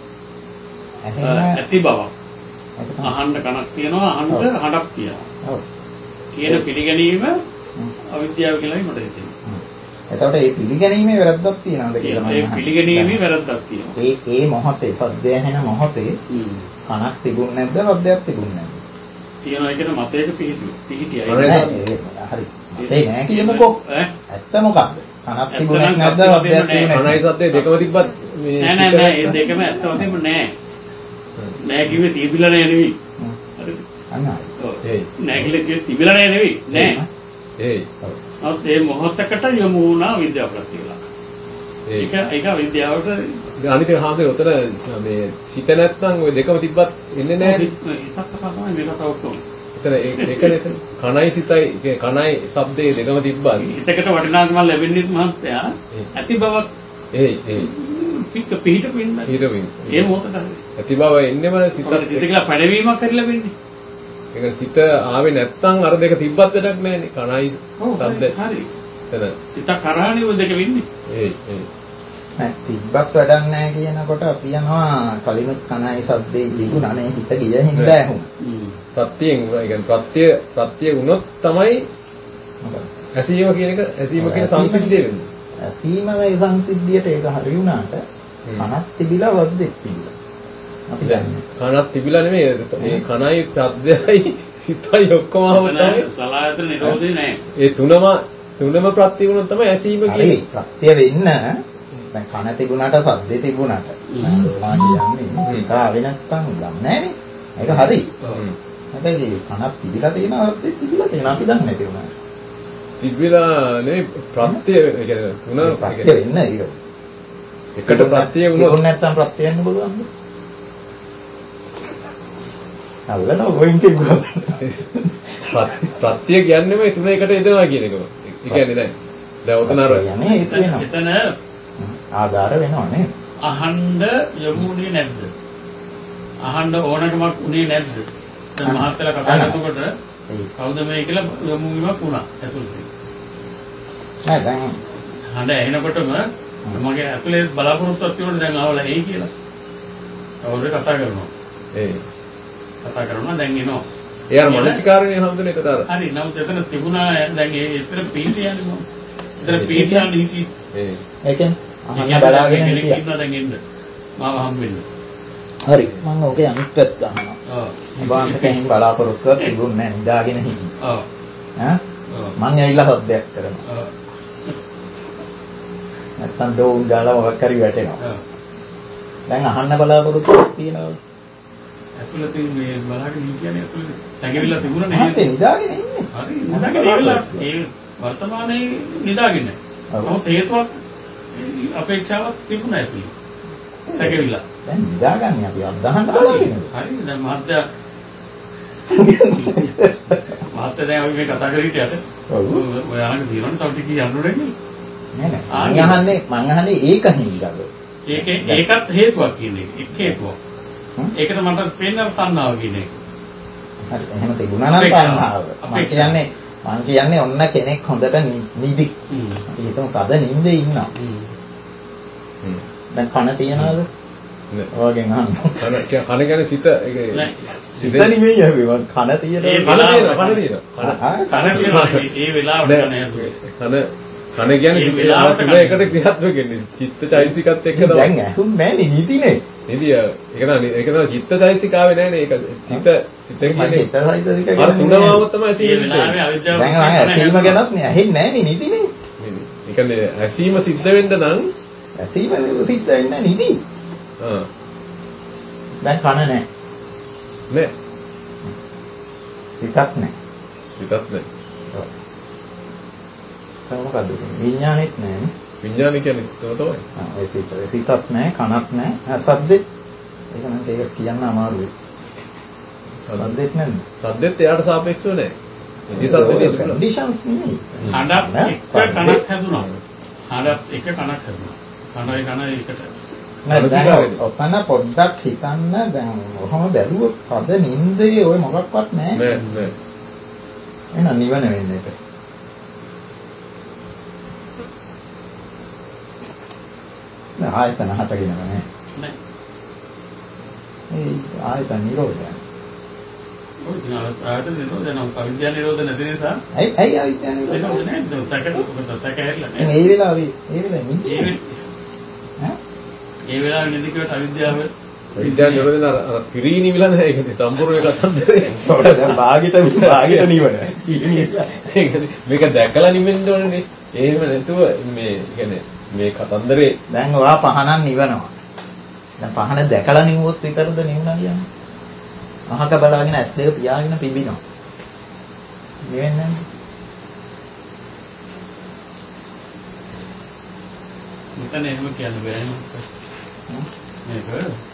ඇති බවක්. අහන්න කනක් තියෙනවා, අහන්න හඬක් තියෙනවා. ඔව්. කියන පිළිගැනීම අවිද්‍යාව කියලායි මට හිතෙන්නේ. එතකොට මේ පිළිගැනීමේ වැරද්දක් තියෙනවද කියලා මම ඒ පිළිගැනීමේ වැරද්දක් තියෙනවා. ඒ මොහොතේ සද්දය ඇහෙන මොහොතේ කනක් තිබුණ නැද්ද සද්දයක් තිබුණ නැද්ද? තියෙනවා කියන මතයක පිහිටියයි. හරි. ඒ නෑ කියමුකෝ. ඇත්ත මොකක්ද? කනක් තිබුණේ නැද්ද සද්දයක් තිබුණේ කනයි සද්දේ දෙකම තිබ්බත් මේ නෑ ඒ දෙකම ඇත්ත වශයෙන්ම නෑ. නෑ කිව්වේ තිබිලා නෑ නෙවෙයි. හරිද? අන්න හරි. නෑ කියලා කිව්වේ තිබිලා නෑ නෙවෙයි. නෑ. ඒයි. ඔව්. ඒ මොහොතකට යොමු වුණා විද්‍යාව ප්‍රතිවිලා. ඒක විද්‍යාවට අනිත් හාමුදුරේ උතන මේ සිත නැත්නම් ওই දෙකම තිබ්බත් එන්නේ නැහැ. ඒකත් තමයි මේ කතාව ඔක්කොම. එතන ඒකනේ එතන. කණයි සිතයි කණයි ශබ්දේ දෙකම තිබ්බත් හිතකට වටිනාකම ලැබෙන්නේ මහත්තයා ඇති බවක් ඒ පිහිටපු ඉන්න. ඒ මොහොතට ඇති බව එන්නේම සිත කියලා පැනවීමක් කරලා වෙන්නේ. ඒක සිත ආවේ නැත්නම් අර දෙක තිබ්බත් වැඩක් නැහැ නේ. කණයි ශබ්ද. හරි. එතන සිත කරානේ ඔය දෙක වෙන්නේ. ඒ තිබ්බත් වැඩක් නැහැ කියනකොට අපි යනවා කලිනුත් කණයි සද්දේ තිබුණා නේ හිත ගිය හින්දා ඇහුණා. ප්‍රත්‍යයෙන් ඒ කියන්නේ ප්‍රත්‍ය වුණොත් තමයි ඇසීම කියන සංසිද්ධිය වෙන්නේ. ඇසීමේ සංසිද්ධියට ඒක හරි වුණාට කනක් තිබිලා වද්දෙක් තිබිලා. අපි දන්නේ. කනක් තිබිලා නෙමෙයි ඒ කනයි සද්දයයි සිතයි ඔක්කොම තමයි සලආයතන නිරෝධේ නැහැ. ඒ තුනම ප්‍රත්‍ය වුණොත් තමයි ඇසීම කියන්නේ. හරි ප්‍රත්‍ය වෙන්න දැන් කන තිබුණාට සද්දේ තිබුණාට මා කියන්නේ සිතාවේ නැත්තම් දන්නේ නැහනේ. ඒක හරි. හැබැයි කනක් තිබිලා තියෙනවා සද්දේ තිබිලා තියෙනවා අපි දන්නේ නැති වුණා. තිබිලා නෙවෙයි ප්‍රත්‍ය ඒ කියන්නේ තුන ප්‍රත්‍ය වෙන්න ඒක. එකට ප්‍රත්‍ය වුණොත් නැත්තම් ප්‍රත්‍ය වෙන්න බලන්න. අල්ලන වයින් කියනවා. ප්‍රත්‍ය කියන්නේ මේ තුන එකට යදනවා කියන එක. ඒ කියන්නේ දැන් ඔතන අර කියන්නේ ඒක වෙනවා. එතන ආධාර වෙනවා නේද? අහන්න යමුනේ නැද්ද? අහන්න ඕනකමක් උනේ නැද්ද? දැන් මහත්තයලා කතා කරනකොට කවුද මේ කියලා යමු වීමක් වුණා ඇතුළේ. නෑ දැන් හඬ ඇහෙනකොටම මගේ ඇතුලේ බලාපොරොත්තුවක් තිබුණා දැන් ආවලා එයි කියලා. අවුරුදු කතා කරනවා. කතා කරනවා දැන් එනවා. ඒ අර මානසිකාරණේ හම්දුනේ ඒකට අර. හරි නමුත් එතන තිබුණා දැන් ඒ ඉතර පීඨියන්නේ මොකද? ඉතර පීඨියන්නේ හිටි. ඒකෙන් අහන්න බලාගෙන හිටියා. දැන් එන්න. මාව හම්බෙන්න. හරි මම ඔකේ අනිත් පැත්ත අහනවා. ඔබාන්තකෙන් බලාපොරොත්තුවක් තිබුණේ නැහැ නිදාගෙන හිටියේ. ඈ මං ඇවිල්ලා සද්දයක් කරනවා. නැත්තම් ඩෝන් ගාලා මොකක් හරි වැටෙනවා. දැන් අහන්න බලාපොරොත්තුවක් තියෙනවා. ඇතුළතින් මේ බලාගෙන හිටියනේ ඇතුළේ සැඟවිලා තිබුණා නේ. මම නිදාගෙන ඉන්නේ. හරි නිදාගෙන ඉවලා ඒ වර්තමානයේ නිදාගෙන. නමුත් හේතුවක් අපේක්ෂාවක් තිබුණා ඇතුළේ. සැඟවිලා. දැන් නිදාගන්නේ අපි අදහන්න බලාගෙන. හරි දැන් මහත්තයා දැන් අපි මේ කතා කරේ හිටියට ඔව් ඔයාලගේ තියෙනවනේ තව ටික යන්න ඕනේ නෑ නෑ මං අහන්නේ ඒක හින්දාද ඒකත් හේතුවක් කියන්නේ එක් හේතුවක් ඒකට මට පේන්නේ තණ්හාව කියන එක හරි එහෙම තිබුණා නම් තණ්හාව මං කියන්නේ ඔන්න කෙනෙක් හොඳට නිදි අපි හිතමු තද නිින්දේ ඉන්නවා දැන් කන තියනවාද ඔයගෙන් අහන්න කන කියන්නේ සිත සිත නෙමෙයි අපි මං කන තියෙනවා ඒ වෙලාවට කන කියන්නේ සිත වෙලාවට තුන එකට ක්‍රියාත්මක වෙන්නේ චිත්තචෛතසිකත් එක්ක තමයි දැන් ඇහුන්නේ නැනේ නිදිනේ නිදිය ඒක තමයි චිත්තචෛතසිකාවේ නැනේ ඒක සිතෙන් කියන්නේ චිත්තචෛතසික අර තුනවම තමයි සීම වෙලාවේ දැන් ඇසීම ගැනත් නේ ඇහෙන්නේ නැනේ නිදිනේ ඒ කියන්නේ ඇසීම සිද්ධ වෙන්න නම් ඇසීම සිද්ධ වෙන්නේ නිදි දැන් කන නැහැ නෑ සිතක් නැහැ මොකද්ද විඥානෙත් නැහැ විඥාන කියන්නේ සිතම තමයි ඒ සිතක් නැහැ කනක් නැහැ සද්දෙත් ඒක නම් ඒක කියන්න අමාරුයි සද්දෙත් නැද්ද සද්දෙත් එයාට සාපේක්ෂව නැහැ කන්ඩිෂන්ස් නෙමෙයි. හඬක් එක කණක් හැදුනා. හඬක් එක කණක් හැදුනා. කණයි කණයි එකට. දැන් ඔතන පොඩ්ඩක් හිතන්න දැන් ඔහොම බැලුවොත් පද නින්දේ ඔය මොකක්වත් නැහැ. නෑ. එහෙනම් නිවන වෙන්නේ ඒක. නෑ ආයතන හටගෙන නැහැ. නෑ. ඒ ආයතන නිරෝධය. ඔය දිනවල ආයතන නිරෝධය නම් අවිද්‍යා නිරෝධ නැති නිසා. ඇයි අවිද්‍යා නිරෝධය නෑ. සැක හැරිලා නෑ. ඒ වෙලාවේ නිදි. ඒ වෙලාවේ නිදි කියවට අවිද්‍යාව නිරෝධන අර පිරීනි විලා නැහැ ඒක සම්පූර්ණ එකක් තමයි. දැන් භාගිත නිවන. මේක දැකලා නිවෙන්න ඕනේ. එහෙම නැතුව මේ කියන්නේ මේ කතන්දරේ දැන් ඔයා පහනක් නිවනවා. දැන් පහන දැකලා නිවුවොත් විතරද නිවුණා කියන්නේ? අහක බලාගෙන S2 පියාගෙන පිඹිනවා. නිවෙන්නේ නැහැ. මෙතන එහෙම කියන්න බෑ මේක.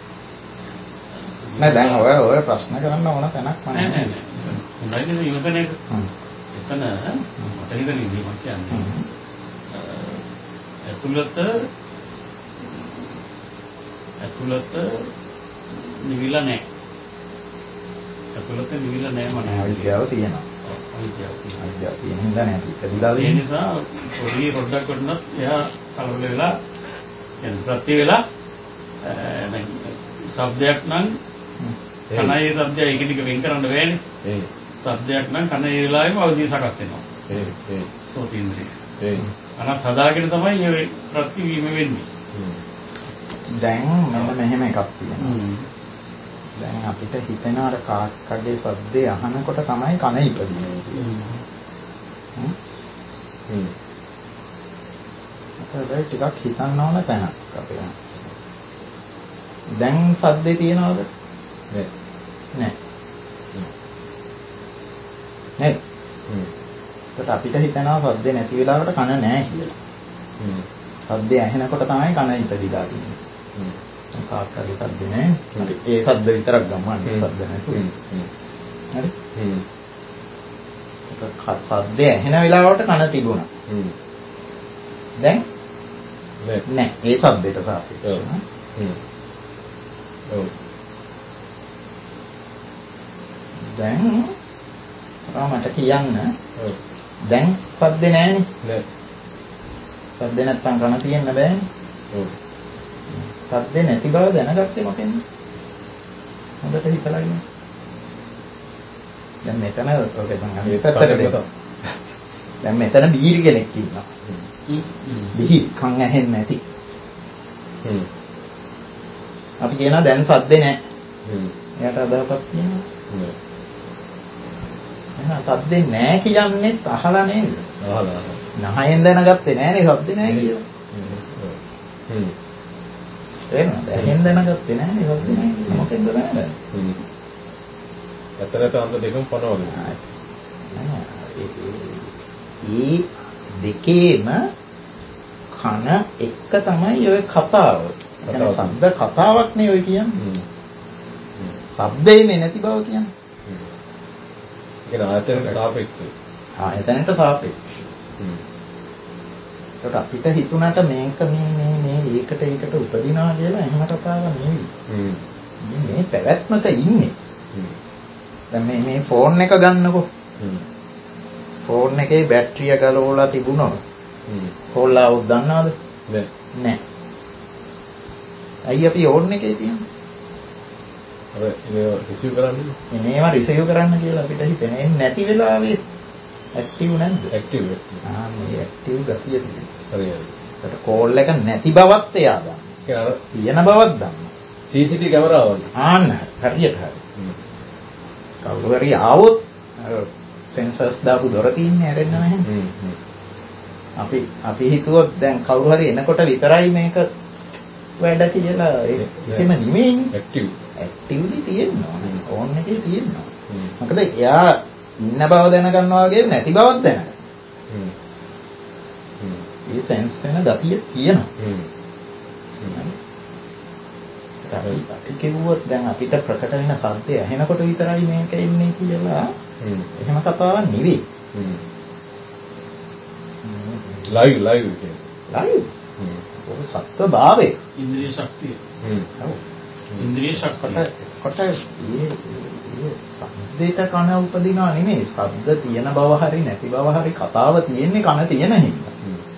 නෑ දැන් ඔය ප්‍රශ්න කරන්න ඕන තැනක් නෑ. හොඳයි ඉවසන එක. එතන මට හිතෙන ඉඳීමක් කියන්නේ. ඇතුළත නිවිලා නෑ. ඇතුළත නිවිලා නෑ මම. අවිද්‍යාව තියෙනවා. අවිද්‍යාව තියෙන හින්දා නෑ. ඒ නිසා පොඩි පොඩ්ඩක් වුණත් එයා කලබල වෙලා يعني ප්‍රති වෙලා શબ્දයක් නම් කනයි શબ્දය එකිනෙක වෙන් කරන්න බෑනේ. શબ્දයක් නම් කන ඒ වෙලාවෙම අවදි සකස් වෙනවා. සෝතීන්ද්‍රිය. අනත් හදාගෙන තමයි මේ ප්‍රතිවීම වෙන්නේ. දැන් මෙන්න මෙහෙම එකක් තියෙනවා. දැන් අපිට හිතෙන අර කාක්කගේ શબ્දේ අහනකොට තමයි කන ඉපදින්නේ කියන්නේ. ඒකයි ටිකක් හිතන්න ඕන තැනක් අපේ. දැන් શબ્දේ තියනවද? නෑ. ඒකට අපිට හිතනවා શબ્දේ නැති වෙලාවට කන නෑ කියලා. શબ્දේ ඇහෙනකොට තමයි කන ඉපදිලා තියෙන්නේ. කාක්කගේ શબ્ද නෑ. ඒ શબ્ද විතරක් ගමන් શબ્ද නැතුව. හරි? ඒක શબ્දේ ඇහෙන වෙලාවට කන තිබුණා. දැන් නෑ. ඒ શબ્දයට සාපේක්ෂව. දැන් මට කියන්න දැන් શબ્ද නෑනේ. නෑ. શબ્ද නැත්තම් කන තියෙන්න බෑනේ. શબ્ද නැති බව දැනගත්තේ මොකෙන්ද? හොඳට හිතලා ඉන්න. දැන් මෙතන ඔක තමයි පැත්තකට. දැන් මෙතන බීරි කෙනෙක් ඉන්නවා. බිහි කන් ඇහෙන්නේ නැති. අපි කියනවා දැන් શબ્ද නෑ. එයාට අදහසක් තියෙනවා. එහෙනම් શબ્ද නෑ කියන්නේ අහලා නේද? අහලා. නහයෙන් දැනගත්තේ නෑනේ શબ્ද නෑ කියලා. එහෙනම් ඇහෙන් දැනගත්තේ නෑනේ શબ્ද නෑ කියලා. මොකෙන්ද දැනගන්නේ? ඇත්තට අන්ත දෙකම පනවනවා. ඒ දෙකේම කන එක තමයි ඔය කතාව. يعني શબ્ද කතාවක් නේ ඔය කියන්නේ. શબ્දේනේ නැති බව කියන්නේ. ඒක ආයතනට සාපේක්ෂයි. ආයතනට සාපේක්ෂයි. ඒකට අපිට හිතුණාට මේක මේ ඒකට උපදිනවා කියලා එහෙම කතාවක් නෙවෙයි. මේ පැවැත්මක ඉන්නේ. දැන් මේ ෆෝන් එක ගන්නකො. ෆෝන් එකේ බැටරිය ගලවලා තිබුණොත් කොල්ලා උත් දන්නවද? නෑ. ඇයි අපි ඕන් එකේ තියන්නේ? අර ඒව රිසීව් කරන්නේ. මේවා රිසීව් කරන්න කියලා අපිට හිතෙන්නේ නැති වෙලාවේ ඇක්ටිව් නැද්ද? ඇක්ටිව්. මේ ඇක්ටිව් ගතිය තියෙනවා. හරියට. ඒකට කෝල් එක නැති බවත් එයා දන්නවා. ඒ අර තියෙන බවත් දන්නවා. CCTV කැමරාව වගේ. ආන්න හරියට හරි. කවුරු හරි ආවොත් සෙන්සර්ස් දාපු දොර තියන්නේ ඇරෙන්න නැහැ. අපි හිතුවොත් දැන් කවුරු හරි එනකොට විතරයි මේක වැඩ කියලා එහෙම නෙමෙයිනේ. ඇක්ටිව්ලි තියෙනවා. ඕන් එකේ තියෙනවා. මොකද එයා ඉන්න බව දැනගන්නවා වගේ නැති බවක් දැනගන්න. මේ සෙන්ස් වෙන ගතිය තියෙනවා. අපි කිව්වොත් දැන් අපිට ප්‍රකට වෙන සද්දය ඇහෙනකොට විතරයි මේක එන්නේ කියලා එහෙම කතාවක් නෙවෙයි. ලයිව් කියන්නේ. ලයිව්. ඔය සත්ව භාවය. ඉන්ද්‍රිය ශක්තිය. ඉන්ද්‍රිය ශක්තිය. කොට මේ සද්දේට කන උපදිනවා නෙමෙයි. සද්ද තියෙන බව හරි නැති බව හරි කතාව තියෙන්නේ කන තියෙන හින්දා.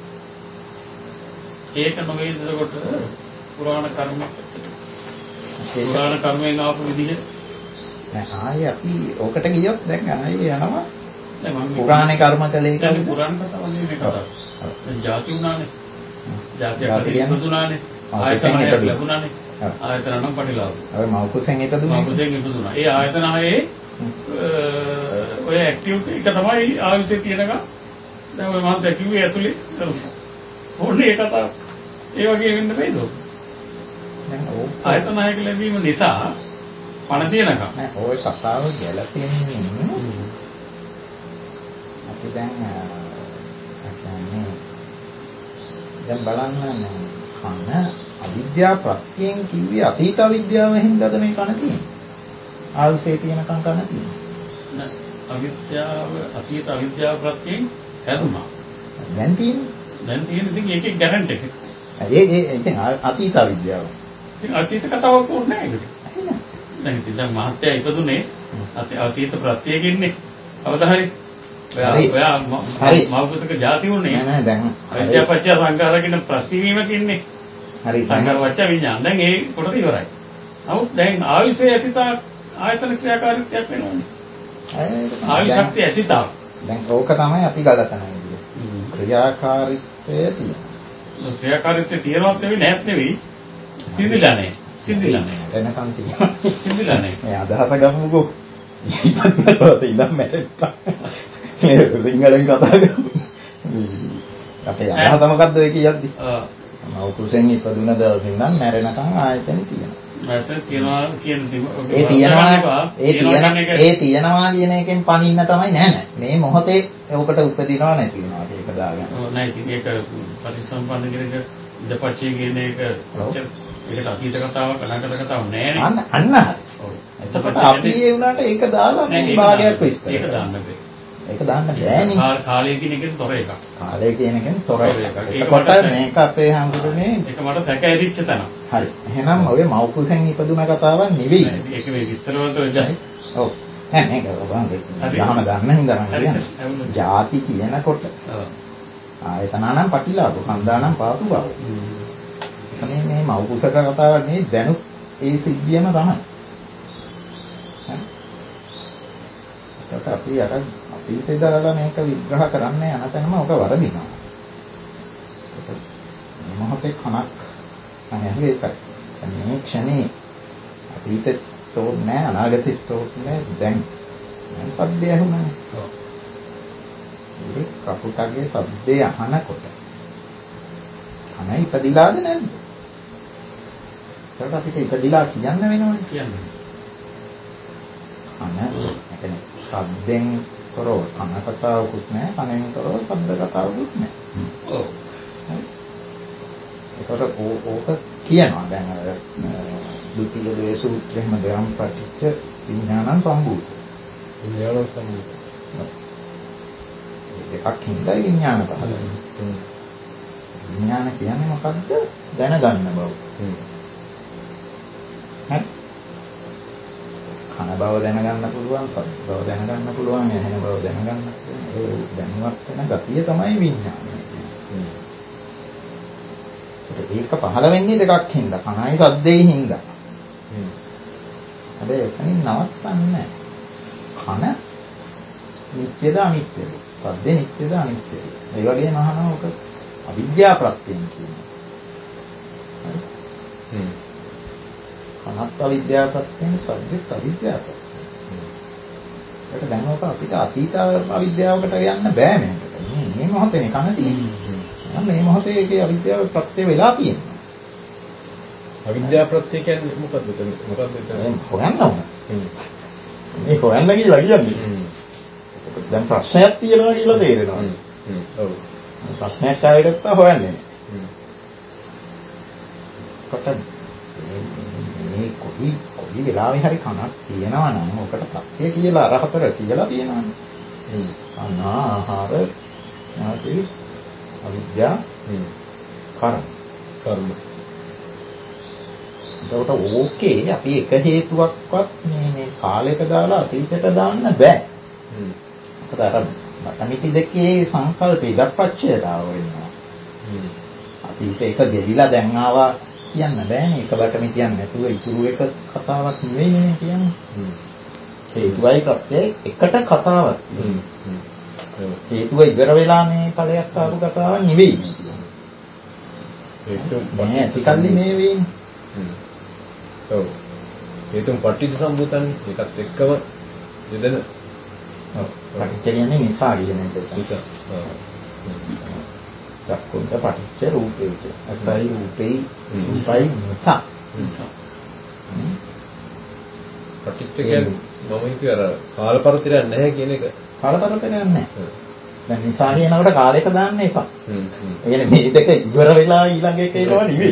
ඒක නොවේද කොට පුරාණ කර්මයක් ඇත්තට. පුරාණ කර්මයෙන් ආපු විදිහ නෑ ආයේ අපි ඕකට ගියොත් දැන් ආයේ යනවා. පුරාණ කර්ම කලේ කියන්නේ පුරාණ කතාව නෙමෙයි කතාව. දැන් ಜಾති උනානේ. ಜಾතියක් ඉපදුනානේ. ආයතන හයක් ලැබුණානේ. ආයතන නම් පටිලාභ. අර මෞකුසෙන් ඉපදුනා. මෞකුසෙන් ඉපදුනා. ඒ ආයතන හයේ ඔය ඇක්ටිව් එක තමයි ආයුෂේ තියෙනක. දැන් ඔය මම කිව්වේ ඇතුලේ ඕනේ කතාව. ඒ වගේ වෙන්න බෑද? දැන් ආයතන හයක ලැබීම නිසා පණ තියෙනක. නෑ ඔය කතාව ගැලපෙන්නේ අපි දැන් දැන් බලන්න කන අවිද්‍යා ප්‍රත්‍යයෙන් කිව්වේ අතීත අවිද්‍යාව හින්දාද මේ කන තියෙන්නේ? ආයුෂේ තියෙන කන තියෙන්නේ. නෑ අවිද්‍යාව අතීත අවිද්‍යාව ප්‍රත්‍යයෙන් හැදුනා. දැන් තියෙන්නේ. දැන් තියෙන ඉතින් ඒකේ ගැරන්ටි එක. ඒ ඉතින් අතීත අවිද්‍යාව. ඉතින් අතීත කතාවක් ඕනේ නෑ ඒකට. දැන් ඉතින් දැන් මහත්ය ඉපදුනේ අතීත ප්‍රත්‍යයකින්නේ. කවදා හරි ඔයා මෞකසක ಜಾති උනේ නෑ දැන් අවිද්‍යාපච්චය සංඛාරකින් ප්‍රතිවීමක ඉන්නේ. හරි සංඛාරවච්ච විඥාන. දැන් ඒ කොටස ඉවරයි. නමුත් දැන් ආයුෂයේ ඇතිතා ආයතන ක්‍රියාකාරීත්වයක් වෙනවනේ. ආයුෂ ශක්තිය ඇතිතා. දැන් ඕක තමයි අපි ගලපන විදිය. ක්‍රියාකාරීත්වය තියෙනවා. ක්‍රියාකාරීත්වය තියෙනවත් නෙවෙයි නැත් නෙවෙයි. සිඳිලා නැහැ. සිඳිලා නැහැ. එනකන් තියෙනවා. සිඳිලා නැහැ. මේ අදහස ගමුකෝ. ඉතින් ඉඳන් මැරෙන්න. මේ සිංහලෙන් කතා කරමු. අපේ අදහස මොකද්ද ඔය කියද්දි? මෞකුසෙන් ඉපදුන දවසින් ඉඳන් මැරෙනකන් ආයතන තියෙනවා. ආයතන තියනවා කියන ඒ තියනවා කියන එකෙන් පණින්න තමයි නෑ. මේ මොහොතේ ඔකට උපදිනවා නැති වෙනවා ඒක දාගන්න. ඔව් නෑ ඉතින් ඒක පරිසම්පන්න කෙනෙක් ඉදපච්චේ කියන එක ඒකට අතීත කතාවක් අනාගත කතාවක් නෑනේ. අන්න හරි. ඔව්. එතකොට අපි ඒ උනාට ඒක දාලා මේ භාගයක් විස්තර. ඒක දාන්න බෑ. ඒක දාන්න බෑනේ. කාලය කියන එකෙන් තොර එකක්. කාලය කියන එකෙන් තොර එකක්. ඒකට මේක අපේ හඳුරන්නේ ඒක මට සැක ඇදිච්ච තැන. හරි. එහෙනම් ඔය මෞකුසෙන් ඉපදුන කතාවක් නෙවෙයි. ඒක මේ විස්තරවලට වෙන්නේ. ඔව්. නෑ මේක ඔබන්ගේ ගහම දන්න හින්දා මම කියන්නේ. ಜಾති කියනකොට ආයතනනම් පටිලාභ, කන්දානම් පාතු බව. මේ මෞකුසක කතාවක් නෙවෙයි දැනුත් ඒ සිද්ධියම තමයි. හරි. අපි අර අතීතේ දාලා මේක විග්‍රහ කරන්න යන තැනම ඔක වරදිනවා. මේ මොහොතේ කනක් නැහැ ඒකයි. මේ ක්ෂණේ අතීතෙත් තෝරන්නේ නැහැ අනාගතෙත් තෝරන්නේ නැහැ දැන් සද්දය ඇහුණානේ. ඔව්. මේ කපුටගේ සද්දය අහනකොට කන ඉපදිලාද නැද්ද? ඒකට අපිට ඉපදිලා කියන්න වෙනවනේ කියන්නේ. කන يعني සද්දෙන් තොරව කන කතාවකුත් නැහැ කනෙන් තොරව සද්ද කතාවකුත් නැහැ. ඔව්. ඒකට ඕක කියනවා දැන් අර දුතිය දේ සූත්‍රෙම දරම් පටිච්ච විඥානං සම්භූත. විඥානං සම්භූත. දෙකක් හින්දායි විඥාන පහළ වෙන්නේ. විඥාන කියන්නේ මොකද්ද? දැනගන්න බව. හරි. කන බව දැනගන්න පුළුවන්, සද්ද බව දැනගන්න පුළුවන්, ඇහෙන බව දැනගන්න පුළුවන්. ඒ දැනුවත් වෙන ගතිය තමයි විඥානය කියන්නේ. ඒක පහළ වෙන්නේ දෙකක් හින්දා. කනයි සද්දෙයි හින්දා. හැබැයි එතනින් නවත්තන්නේ නැහැ. කන නිට්ටයද අනිත්‍යද? සද්දේ නිට්ටයද අනිත්‍යද? ඒ වගේම අහනවා ඔක අවිද්‍යා ප්‍රත්‍යයෙන් කියනවා. හරි. කනත් අවිද්‍යා ප්‍රත්‍යයෙන් සද්දෙත් අවිද්‍යා ප්‍රත්‍යයෙන්. ඒක දැන් ඔක අපිට අතීත අවිද්‍යාවකට යන්න බෑ මේකට. මේ මොහොතේ කන තියෙන්නේ. මේ මොහොතේ ඒකේ අවිද්‍යාව ප්‍රත්‍ය වෙලා තියෙනවා. අවිද්‍යා ප්‍රත්‍ය කියන්නේ මොකද්ද? මොකද්ද ඒක? හොයන්න ඕන. මේ හොයන්න කියලා කියන්නේ. දැන් ප්‍රශ්නයක් තියෙනවා කියලා තේරෙනවා. ඔව්. ප්‍රශ්නයක් ආයෙත් හොයන්නේ. කොට මේක කොයි වෙලාවෙ හරි කනක් තියෙනවා නම් ඔකට පත්‍ය කියලා අර හතර කියලා තියෙනවානේ. අන්නා ආහාර ඥාති අවිද්‍යා කර්ම. එතකොට ඕකේ අපි එක හේතුවක්වත් මේ කාලයක දාලා අතීතයට දාන්න බෑ. මොකද අර බටමිටි දෙකේ සංකල්ප ඉදප්පච්චයතාව වෙනවා. අතීත එක ගෙවිලා දැන් ආවා කියන්න බෑනේ. එක බටමිටියක් නැතුව ඉතුරු එක කතාවක් නෙවෙයිනේ කියන්නේ. හේතුවයි ප්‍රත්‍යය එකට කතාවක් තියෙනවා. හේතුව ඉවර වෙලා මේ ඵලයක් ආපු කතාවක් නෙවෙයි මේ කියන්නේ. මේ ඇතිකල්ලි මේ වෙන්නේ. ඔව්. හේතුන් පටිච්ච සම්භූතන් ඒකත් එක්කම යදෙන. ඔව්. පටිච්ච කියන්නේ නිසා කියන එක. නිසා. චක්කුන්ට පටිච්ච රූපේච. අසයි රූපේ රූපයි නිසා. පටිච්ච කියන්නේ මම හිතුවේ අර කාලපරතරයක් නැහැ කියන එක. කාලපරතරයක් නැහැ. දැන් නිසා කියනකොට කාලයක දාන්න එපා. ඒ කියන්නේ මේ දෙක ඉවර වෙලා ඊළඟ එක එනවා නෙවෙයි.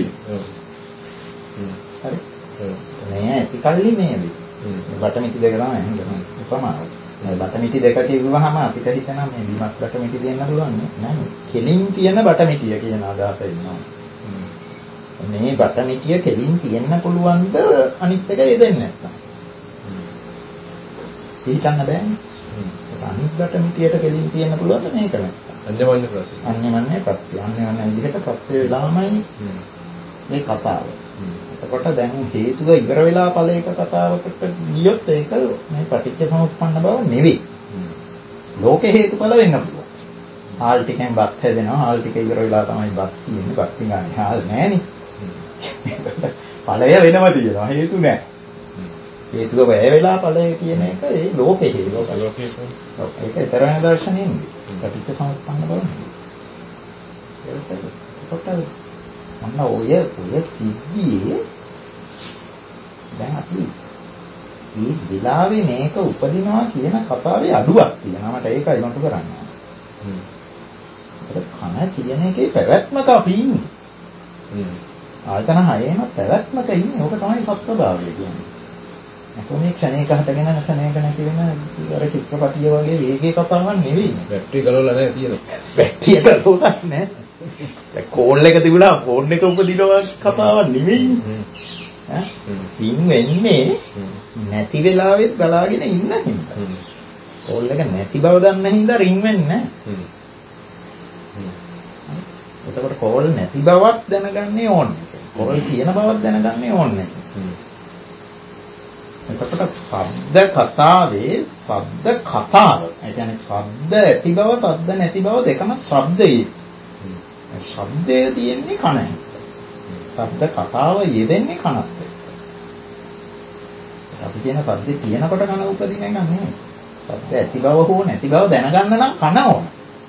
හරි. නෑ ඇතිකල්ලි මේදී. බටමිටි දෙක තමයි හඳුනන්නේ. උපමාව. බටමිටි දෙක කිව්වහම අපිට හිතෙනවා මේ බිමක් බටමිටි දෙන්න පුළුවන් නෑ. කෙලින් තියෙන බටමිටිය කියන අදහස එනවා. මේ බටමිටිය කෙලින් තියෙන්න පුළුවන්ද අනිත් එක යෙදෙන්නේ නැත්නම්. හිතන්න බෑනේ. අනිත් බටමිටියට කෙලින් තියෙන්න පුළුවන්ද මේක නැත්නම්. අන්‍යමඤ්ඤ ප්‍රත්‍ය. අන්‍යමඤ්ඤ විදිහට ප්‍රත්‍ය වෙලාමයි මේ කතාව. එතකොට දැන් හේතුව ඉවර වෙලා ඵලයක කතාවකට ගියොත් ඒක මේ පටිච්ච සමුප්පන්න බව නෙවෙයි. ලෝකේ හේතුඵල වෙන්න පුළුවන්. හාල් ටිකෙන් බත් හැදෙනවා. හාල් ටික ඉවර වෙලා තමයි බත් තියෙන්නේ. බත් ගන්නේ හාල් නෑනේ. ඵලය වෙනම තියෙනවා. හේතු නෑ. හේතුව වැය වෙලා ඵලය කියන එක ඒ ලෝකේ හේතුව. ඒක ඊතර වෙන දර්ශනයෙන්නේ. පටිච්ච සමුප්පන්න බව නෙවෙයි. එතකොට අන්න ඔය සිද්ධියේ දැන් අපි මේ විලාවේ මේක උපදිනවා කියන කතාවේ අඩුවක් තියෙනවා. මට ඒකයි මතක කරන්න. කන කියන එකේ පැවැත්මක අපි ඉන්නේ. ආයතන හයේම පැවැත්මක ඉන්නේ. ඕක තමයි සත්‍යභාවය කියන්නේ. නැත්නම් මේ ක්ෂණයක හටගෙන ක්ෂණයක නැති වෙන අර චිත්‍රපටිය වගේ වේගයේ කතාවක් නෙවෙයි. බැටරි ගලවලා නැහැ තියෙනවා. බැටරිය ගලවලා නැහැ. කෝල් එක තිබුණා ෆෝන් එක උපදිනවා කතාවක් නෙවෙයි. ඈ පින් වෙන්නේ නැති වෙලාවෙත් බලාගෙන ඉන්න හින්දා. කෝල් එක නැති බව දන්න හින්දා රින් වෙන්නේ නැහැ. එතකොට කෝල් නැති බවක් දැනගන්නේ ඕනේ. කෝල් තියෙන බවක් දැනගන්නේ ඕනේ. එතකොට ශබ්ද කතාවේ ශබ්ද කතාව. ඒ කියන්නේ ශබ්ද ඇති බව ශබ්ද නැති බව දෙකම ශබ්දයේ. ශබ්දය තියෙන්නේ කනයි. ශබ්ද කතාව යෙදෙන්නේ කනත් එක්ක. අපි කියන ශබ්දේ තියෙනකොට කන උපදින එක නෙමෙයි. ශබ්ද ඇති බව හෝ නැති බව දැනගන්න නම් කන ඕන.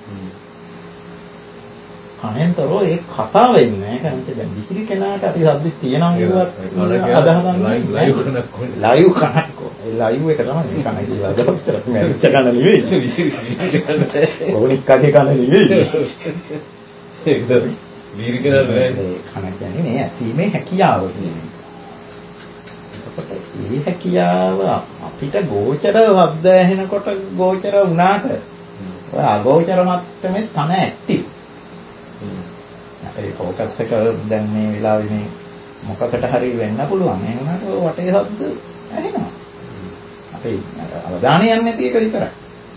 කනෙන්තරෝ ඒ කතාව වෙන්නේ නැහැ. ඒක දැන් විහිරි කෙනාට අපි ශබ්දේ තියෙනවා කියුවත් අදහස් ගන්න ලයිව් කනක් ඒ ලයිව් එක තමයි කන කියලා අදහස් කරන්නේ. මැරිච්ච කන නෙවෙයි. කොහොනික් කගේ කන නෙවෙයි. ඒකද විහිරි කෙනා නෙවෙයි. කන කියන්නේ මේ ඇසීමේ හැකියාව කියන්නේ. එතකොට මේ හැකියාව අපිට ගෝචර ශබ්ද ඇහෙනකොට ගෝචර වුණාට ඔය අගෝචර මට්ටමේ කන ඇක්ටිව්. ඒ ફોකස් එක දැන් මේ වෙලාවේ මේ මොකකට හරි වෙන්න පුළුවන්. ඒ වුණාට වටේ ශබ්ද ඇහෙනවා. අපේ අවධානය යන්නේ නැති එක විතරයි.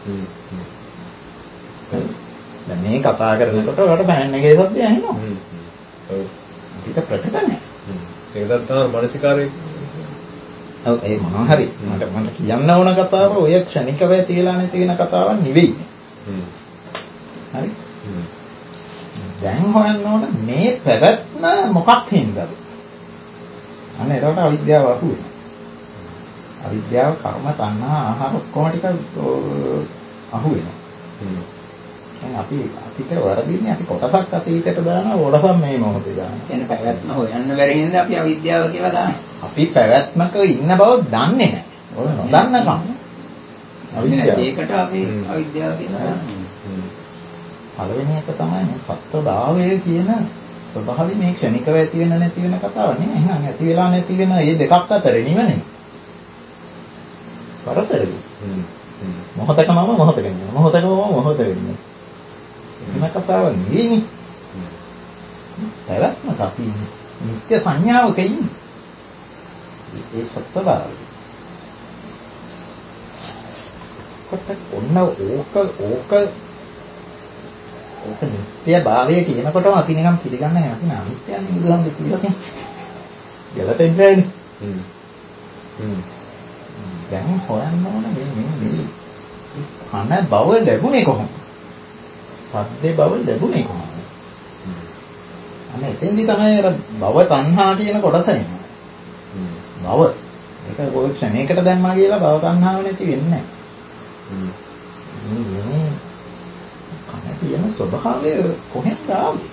දැන් මේ කතා කරනකොට ඔයාලට ෆෑන් එකේ ශබ්දය ඇහෙනවා. ඔව්. ඒක ප්‍රකට නැහැ. ඒකත් තමයි මානසිකාරය. ඔව් ඒ මොනවා හරි මට කියන්න ඕන කතාව ඔය ක්ෂණිකව ඇති වෙලා නැති වෙන කතාවක් නෙවෙයි. හරි. දැන් හොයන්න ඕන මේ පැවැත්ම මොකක් හින්දාද? අන්න ඒකට අවිද්‍යාව අහු වෙනවා. අවිද්‍යාව කර්ම තණ්හා ආහාර ඔක්කොම ටික අහු වෙනවා. දැන් අපිට වරදින්නේ අපි කොටසක් අතීතයට දානවා කොටසක් මේ මොහොතේ දානවා. කියන්නේ පැවැත්ම හොයන්න බැරි හින්දා අපි අවිද්‍යාව කියලා දානවා. අපි පැවැත්මක ඉන්න බව දන්නේ නැහැ. ඔය නොදන්නකම. අවිද්‍යාව. ඒකට අපි අවිද්‍යාව කියලා දානවා. පළවෙනි එක තමයි මේ සත්වභාවය කියන ස්වභාවයෙන් මේ ක්ෂණිකව ඇති වෙන නැති වෙන කතාවක් නෙමෙයි. එහෙනම් ඇති වෙලා නැති වෙන මේ දෙකක් අතර නිවනේ. කරතරයි. මොහොතකම මොහොතක වෙනවා. මොහොතකම මොහොත වෙනවා. එහෙම කතාවක් නෙවෙයි. පැවැත්මක් අපි නිත්‍ය සංඥාවක ඉන්නේ. ඒ සත්‍යභාවය. ඔන්න ඕක නිත්‍ය භාවය කියනකොටම අපි නිකන් පිළිගන්න නැති නේ අනිත්‍යන්නේ බුදුහාමුදුරුවෝ කියලා තියෙනවා. ගැලපෙන්නේ දැන් හොයන්න ඕන මේ කන බව ලැබුණේ කොහොමද? සද්දේ බව ලැබුණේ කොහොමද? අනේ එතෙන්දි තමයි අර භව තණ්හා කියන කොටස එන්නේ. භව. ඒක කොයි ක්ෂණයකට දැම්මා කියලා භව තණ්හාව නැති වෙන්නේ නැහැ. කන තියෙන ස්වභාවය කොහෙන්ද ආවේ?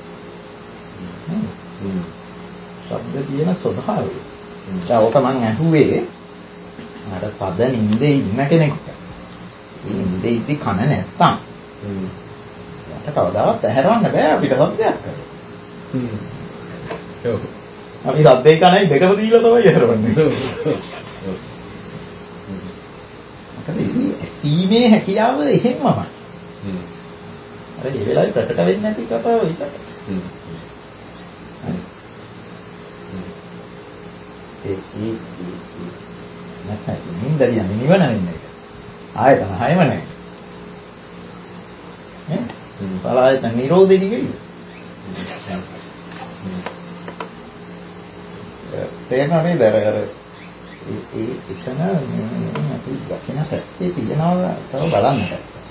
ශබ්ද තියෙන ස්වභාවය. දැන් ඔක මං අහුවේ අර පද නින්දේ ඉන්න කෙනෙකුට. ඒ නින්දේ ඉදි කන නැත්තම්. යට කවදාවත් ඇහැරවන්න බෑ අපිට සද්දයක් කරලා. අපි සද්දේ කනයි දෙකම දීලා තමයි ඇහැරවන්නේ. මොකද මේ සීමේ හැකියාව එහෙමමයි. අර ඒ වෙලාවේ ප්‍රකට වෙන්නේ නැති කතාව විතරයි. නැත්නම් නින්දරියන්නේ නිවන වෙන්නේ. ආයතන හයම නැහැ. පලායතන නිරෝධෙ නෙවෙයි. තේරෙනවද අර එතන අපි දකින පැත්තේ තියනවා තව බලන්නට.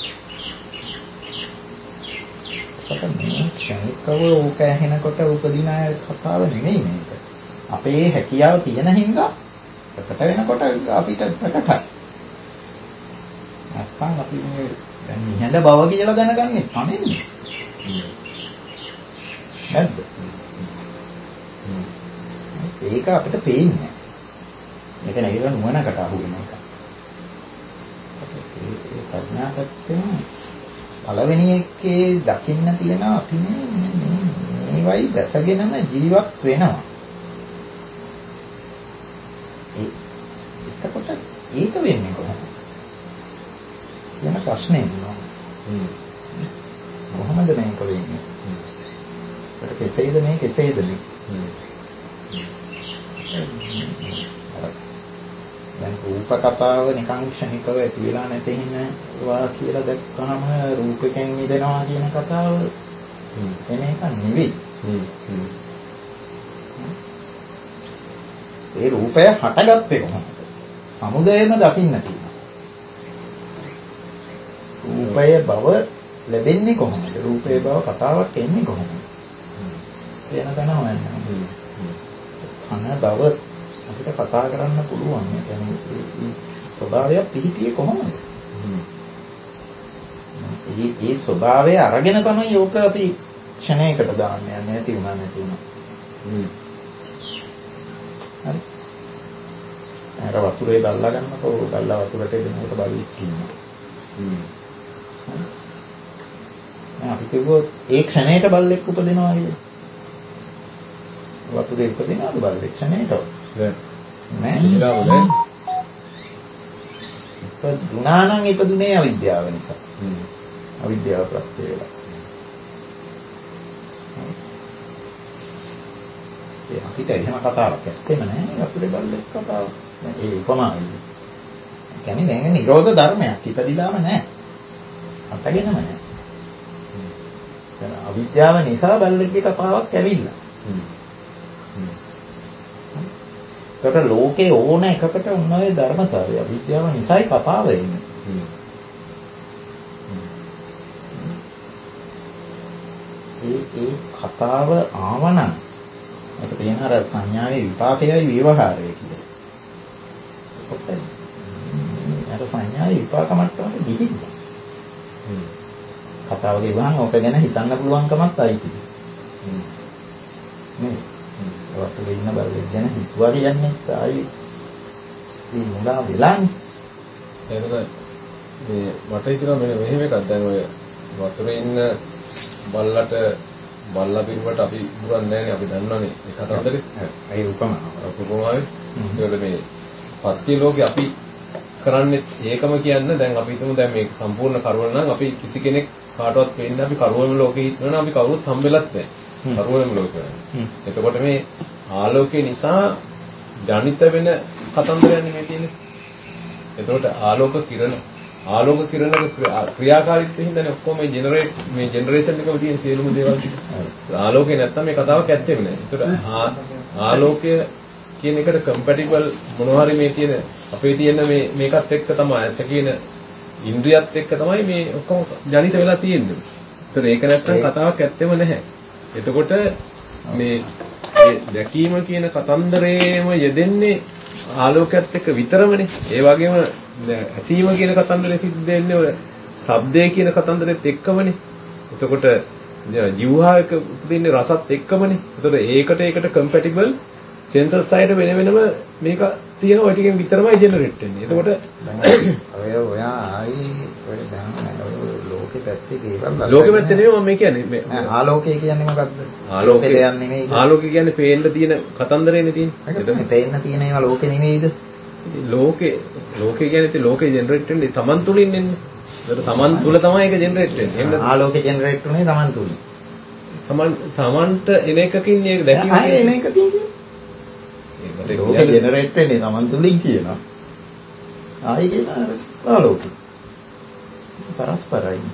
මේ ක්ෂණිකව ඕක ඇහෙනකොට උපදින කතාව නෙමෙයි මේක. අපේ හැකියාව තියෙන හින්දා ප්‍රකට වෙනකොට අපිට ප්‍රකටයි. නැත්නම් අපි මේ දැන් නිහඬ බව කියලා දැනගන්නේ කමෙන්නේ. නැද්ද? ඒක අපිට පේන්නේ නැහැ. මේක නෙවෙයි නුවණකට අහු වෙන එක. ඒ ප්‍රඥාපත්තෙන් පළවෙනි එකේ දකින්න තියෙන අපි මේවයි දැසගෙනම ජීවත් වෙනවා. එතකොට ඒක වෙන්නේ කොහොමද? කියන ප්‍රශ්නේ එනවා. කොහොමද මේක වෙන්නේ? ඒකට කෙසේද මේ කෙසේද මේ? දැන් රූප කතාව නිකන් ක්ෂණිකව ඇති වෙලා නැති හින්වා කියලා දැක්කහම රූපයෙන් මිදෙනවා කියන කතාව එන එක නෙවෙයි. ඒ රූපය හටගත්තේ කොහොමද? සමුදයම දකින්න තියෙනවා. රූපය බව ලැබෙන්නේ කොහොමද? රූපේ බව කතාවක් එන්නේ කොහොමද? කියන තැන හොයන්න. කන බව අපිට කතා කරන්න පුළුවන්. ඒ කියන්නේ ස්වභාවය පිහිටියේ කොහොමද? ඒ ස්වභාවය අරගෙන තමයි යෝක අපි ක්ෂණයකට දාන්නේ. නැති වුණා නැති වුණා. හරි. අර වතුරේ දැල්ලා ගන්නකොට දැල්ලා වතුරට එනකොට බලෙක් ඉන්නවා. අපි කිව්වොත් ඒ ක්ෂණයට බල්ලෙක් උපදිනවා කියලා. වතුරේ උපදිනවද බල්ලෙක් ක්ෂණයට? නෑ. ඉපදුනා නම් ඉපදුනේ අවිද්‍යාව නිසා. අවිද්‍යාව ප්‍රත්‍ය වේලා. ඒ අපිට එහෙම කතාවක් ඇත්තෙම නෑ වතුරේ බල්ලෙක් කතාව. ඒ උපමාවයි. කියන්නේ දැන් නිරෝධ ධර්මයක් ඉපදිලාම නෑ. අටගෙනම නෑ. අවිද්‍යාව නිසා බල්ලෙක්ගේ කතාවක් ඇවිල්ලා. ඒකට ලෝකේ ඕන එකකට උන් ඔය ධර්මතාවය අවිද්‍යාව නිසායි කතාව එන්නේ. ඒ කතාව ආවනම් ඒක තියෙන අර සංඥාවේ විපාකයයි ව්‍යවහාරය කියලා. ඒකට අර සංඥාවේ විපාක මට්ටමට ගිහිල්ලා. කතාව ගෙවහම ඕක ගැන හිතන්න පුළුවන්කමත් අයිති. නේ. වතුරේ ඉන්න බල්ලෙක් ගැන හිතුවා කියන්නේ ආයි මේ මුලා වෙලානේ. එතන මේ මට හිතෙනවා මෙහෙම එකක් දැන් ඔය වතුරේ ඉන්න බල්ලට බල්ලා පිරුවට අපි පුරන්නේ නැහැනේ අපි දන්නවනේ ඒ කතාවදලේ. ඒ උපමාවේ. ඒකවල මේ පත්‍ය ලෝකේ අපි කරන්නේ ඒකම කියන්න දැන් අපි හිතමු දැන් මේ සම්පූර්ණ කරුවල නම් අපි කිසි කෙනෙක් කාටවත් වෙන්නේ අපි කරුවම ලෝකේ හිටවනම් අපි කවුරුත් හම්බෙලත් නැහැ. කරුවම ලෝකේ. එතකොට මේ ආලෝකය නිසා ජනිත වෙන කතන්දරයන්නේ මේ තියෙන්නේ. එතකොට ආලෝක කිරණක ක්‍රියාකාරීත්වයෙන් හින්දානේ ඔක්කොම මේ ජෙනරේෂන් එකම තියෙන සියලුම දේවල් ටික. ආලෝකේ නැත්තම් මේ කතාවක් ඇත්තෙම නෑ. එතකොට ආලෝකය කියන එකට කම්පැටිබල් මොනවා හරි මේ තියෙන අපේ තියෙන මේකත් එක්ක තමයි ඇස කියන ඉන්ද්‍රියත් එක්ක තමයි මේ ඔක්කොම ජනිත වෙලා තියෙන්නේ. ඒතර ඒක නැත්තම් කතාවක් ඇත්තෙම නැහැ. එතකොට මේ දැකීම කියන කතන්දරේම යෙදෙන්නේ ආලෝකයත් එක්ක විතරමනේ. ඒ වගේම ඇසීම කියන කතන්දරේ සිද්ධ වෙන්නේ ඔය ශබ්දය කියන කතන්දරෙත් එක්කමනේ. එතකොට ජීවහායක උපදින්නේ රසත් එක්කමනේ. එතකොට ඒකට කම්පැටිබල් සෙන්සර් සයිඩ් වෙන වෙනම මේක තියෙන ඔය ටිකෙන් විතරමයි ජෙනරේට් වෙන්නේ. එතකොට ඔයා ආයි ඔය දැන් ලෝකෙ පැත්තේ දේවල් ලෝකෙ පැත්තේ නෙවෙයි මම කියන්නේ ආලෝකය කියන්නේ මොකද්ද? ආලෝකය කියන්නේ පේන්න තියෙන කතන්දරේනේ තියෙන්නේ. එතන පේන්න තියෙන ඒවා ලෝකෙ නෙවෙයිද? ලෝකේ කියන්නේ ඉතින් ලෝකේ ජෙනරේට් වෙන්නේ තමන් තුලින් එන්නේ. ඒකට තමන් තුල තමයි ඒක ජෙනරේට් වෙන්නේ. ආලෝකය ජෙනරේට් වෙන්නේ තමන් තුලින්. තමන්ට එන එකකින් ඒක දැකීම එන එකකින් කියන්නේ ලෝකේ ජෙනරේට් වෙන්නේ තමන් තුලින් කියනවා. ආයි කියන ආලෝකය. පරස්පරයි.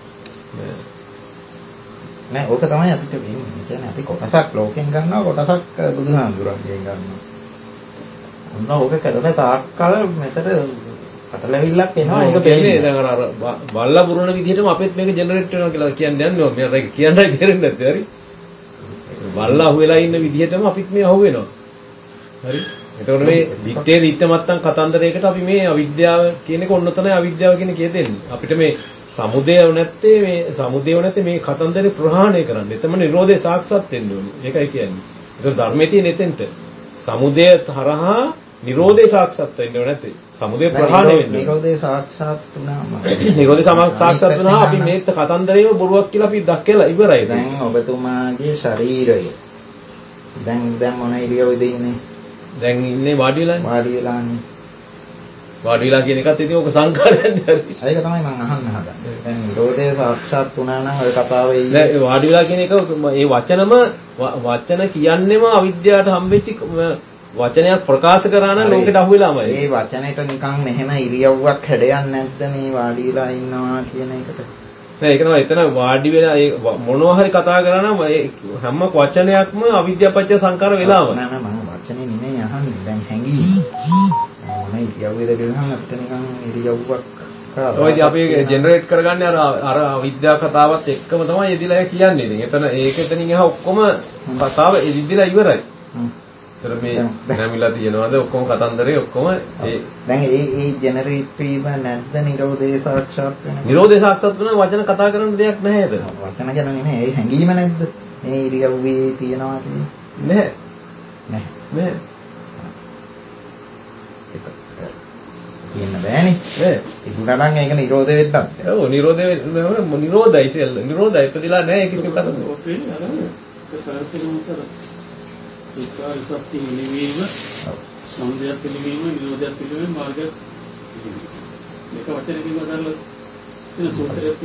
නෑ ඕක තමයි අපිට වෙන්නේ. ඒ කියන්නේ අපි කොටසක් ලෝකෙන් ගන්නවා කොටසක් බුදුහාමුදුරන්ගෙන් ගන්නවා. ඔන්න ඕක කරන තාක්කල් මෙතන අතලවිල්ලක් එනවා. ඒක කියන්නේ දැන් අර බල්ලා පුරන විදිහටම අපිත් මේක ජෙනරේට් වෙනවා කියලා කියන්නේ යන්නේ. මම මේක කියන්නයි තේරෙන්නේ නැත්තේ හරි. බල්ලා අහුවෙලා ඉන්න විදිහටම අපිත් මේ අහුවෙනවා. හරි. එතකොට මේ දිත්තේ දිත්තමත්තන් කතන්දරයකට අපි මේ අවිද්‍යාව කියන එක ඔන්න තමයි අවිද්‍යාව කියන කේ දෙන්නේ. අපිට මේ සමුදේව නැත්තේ මේ කතන්දරේ ප්‍රහාණය කරන්න. එතම නිරෝධය සාක්ෂාත් වෙන්න ඕනේ. ඒකයි කියන්නේ. ඒක ධර්මයේ තියෙන එතෙන්ට. සමුදය හරහා නිරෝධය සාක්ෂාත් වෙන්න ඕනේ නැත්තේ. සමුදය ප්‍රහාණය වෙන්න ඕනේ. නිරෝධය සාක්ෂාත් වුණාම නිරෝධය සාක්ෂාත් වුණා අපි මේ කතන්දරේම බොරුවක් කියලා අපි දැක්කලා ඉවරයි. දැන් ඔබතුමාගේ ශරීරය දැන් මොන ඉරියව්වේද ඉන්නේ? දැන් ඉන්නේ වාඩි වෙලානේ. වාඩි වෙලා කියන එකත් ඉතින් ඔක සංකාරයන්නේ හරි. ඒක තමයි මම අහන්න හදන්නේ. දැන් නිරෝධය සාක්ෂාත් වුණා නම් ඔය කතාවේ නෑ වාඩි වෙලා කියන එක ඒ වචන කියන්නෙම අවිද්‍යාවට හම්බෙච්ච වචනයක් ප්‍රකාශ කරා නම් ලෝකෙට අහු වෙලාමයි. ඒ වචනෙට නිකන් මෙහෙම ඉරියව්වක් හැඩයක් නැද්ද මේ වාඩි වෙලා ඉන්නවා කියන එකට? නෑ ඒක තමයි එතන වාඩි වෙලා ඒ මොනවා හරි කතා කරා නම් හැම වචනයක්ම අවිද්‍යාපච්ච සංකාර වෙලාමයි. නෑ මම වචනේ නෙමෙයි අහන්නේ. දැන් හැංගීම. මොන ඉරියව්වේද කියලා අපිට නිකන් ඉරියව්වක් ඔය ඉතින් අපි ජෙනරේට් කරගන්නේ අර අවිද්‍යා කතාවත් එක්කම තමයි එදිලා කියන්නේ. ඉතින් එතන ඒක එතනින් එහා ඔක්කොම කතාව එදිලා ඉවරයි. ඒතර මේ නැමිලා තියෙනවද ඔක්කොම කතන්දරේ ඔක්කොම දැන් ඒ ජෙනරේට් වීම නැද්ද නිරෝධය සාක්ෂාත් වෙන? නිරෝධය සාක්ෂාත් වෙන වචන කතා කරන්න දෙයක් නැහැ එතන. වචන ගැන නෙමෙයි ඒ හැංගීම නැද්ද? මේ ඉරියව්වේ තියනවා කියන්නේ. නැහැ. කියන්න බෑනේ. ඉදුණා නම් ඒක නිරෝධ වෙන්නත්. ඔව් නිරෝධයි සෙල්. නිරෝධයි ඉපදිලා නැහැ කිසිම කතාවක්. ඔක වෙන්නේ අර ඒක විකාර සත්‍ය නිවීම සම්දයක් පිළිවීම නිරෝධයක් පිළිවීම මාර්ගයක් මේක වචනකින් අදලා තියෙන සූත්‍රයක්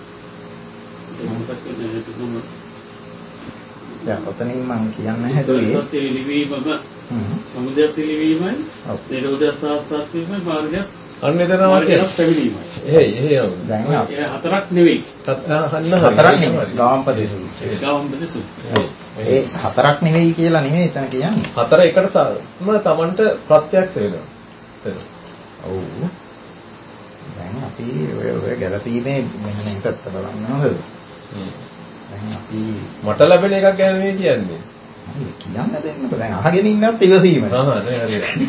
තියෙනවා. දැන් ඔතනින් මම කියන්න හැදුවේ සත්‍ය නිවීමම සම්දයක් පිළිවීමයි නිරෝධය සාක්ෂාත් වීමයි මාර්ගයක් අන්න එතන තමයි පැමිණීමයි. එහෙයි දැන් ඒ හතරක් නෙවෙයි. හතරක් නෙවෙයි. ගාම්පදේ සූත්‍රය. ඒ හතරක් නෙවෙයි කියලා නෙවෙයි එතන කියන්නේ. හතර එකටම Tamanට ප්‍රත්‍යක්ෂ වෙනවා. ඔව්. දැන් අපි ඔය ගැලපීමේ මෙන්න මේ පැත්ත බලන්න ඕනද? දැන් අපි මට ලැබෙන එකක් ගැන නෙවෙයි කියන්නේ. කියන්න දෙන්නකො දැන් අහගෙන ඉන්නත් ඉවසීමයි. නේ හරියට.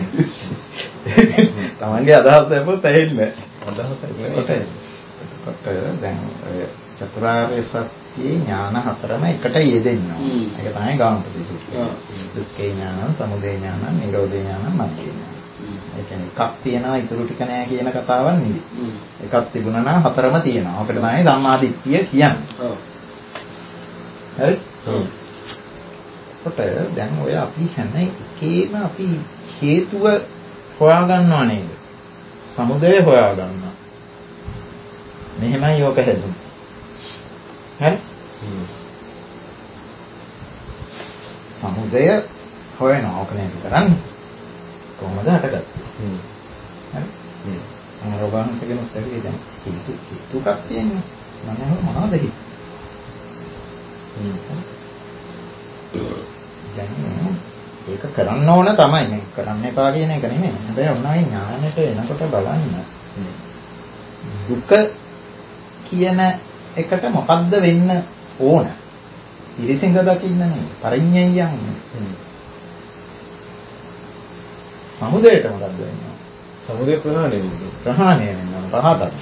තමන්ගේ අදහස් දැම්මොත් ඇහෙන්නේ අදහසක් නෙවෙයි. එතකොට දැන් ඔය චතුරාර්ය සත්‍යයේ ඥාන හතරම එකට යෙදෙනවා. ඒක තමයි ගාමපති සූත්‍රය. දුක්ඛේ ඥාන, සමුදය ඥාන, නිරෝධ ඥාන, මග්ගේ ඥාන. ඒ කියන්නේ එකක් තියනවා ඉතුරු ටික නෑ කියන කතාවක් නෙවෙයි. එකක් තිබුණා නම් හතරම තියෙනවා. ඔකට තමයි සම්මා දිට්ඨිය කියන්නේ. හරි? කොට දැන් ඔය අපි හැම එකේම අපි හේතුව හොයා ගන්නව නේද? සමුදය හොයා ගන්නවා. මෙහෙමයි යෝක හැදුනේ. හරි? සමුදය හොයනවා. ඕක නේද කරන්නේ? කොහොමද හටගත්තේ? හරි? අරෝගාංශගෙනුත් ඇවිල්ලා දැන් හේතුකක් තියෙනවා. මොනවද හේතු? දැන් ඒක කරන්න ඕන තමයි. මේ කරන්න එපා කියන එක නෙමෙයි. හැබැයි ඔන්නයි ඥානෙට එනකොට බලන්න. දුක කියන එකට මොකද්ද වෙන්න ඕන? පිරිසිඳ දකින්න නෙමෙයි. පරිඤ්ඤයයන්. සමුදයට මොකද්ද වෙන්නේ? සමුදය ප්‍රහාණය වෙනවා. ප්‍රහාණය වෙනවා. පහතක්.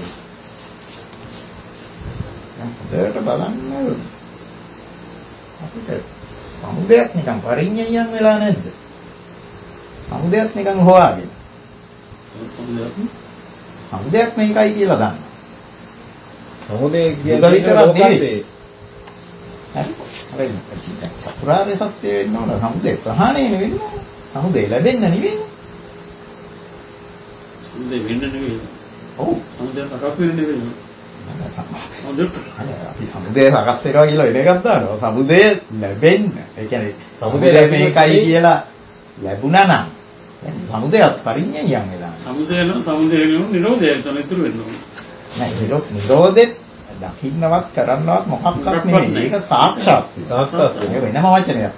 හොඳට බලන්න අපිට සමුදයක් නිකන් පරිඤ්ඤයයන් වෙලා නැද්ද? සමුදයක් නිකන් හොයාගෙන. සමුදයක් මේකයි කියලා දන්න. සමුදය කියන්නේ ලෝකයේ. හරි. චතුරාර්ය සත්‍ය වෙන්න ඕන. සමුදය ප්‍රහාණය වෙන්න ඕන. සමුදය ලැබෙන්න නෙවෙයි. සමුදය වෙන්න නෙවෙයි. ඔව්. සමුදය සකස් වෙන්න නෙවෙයි. අපි සමුදය සකස් වෙනවා කියලා වෙන එකක් දානවා. සමුදය ලැබෙන්න. ඒ කියන්නේ සමුදය මේකයි කියලා ලැබුණා නම් සමුදයත් පරිඤ්ඤයයන් වෙලා. සමුදයන නිරෝධය තමයි ඉතුරු වෙන්නේ. නෑ නිරෝධෙත් දකින්නවත් කරන්නවත් මොකක්වත් නෙමෙයි. ඒක සාක්ෂාත්. සාක්ෂාත් වෙනම වචනයක්.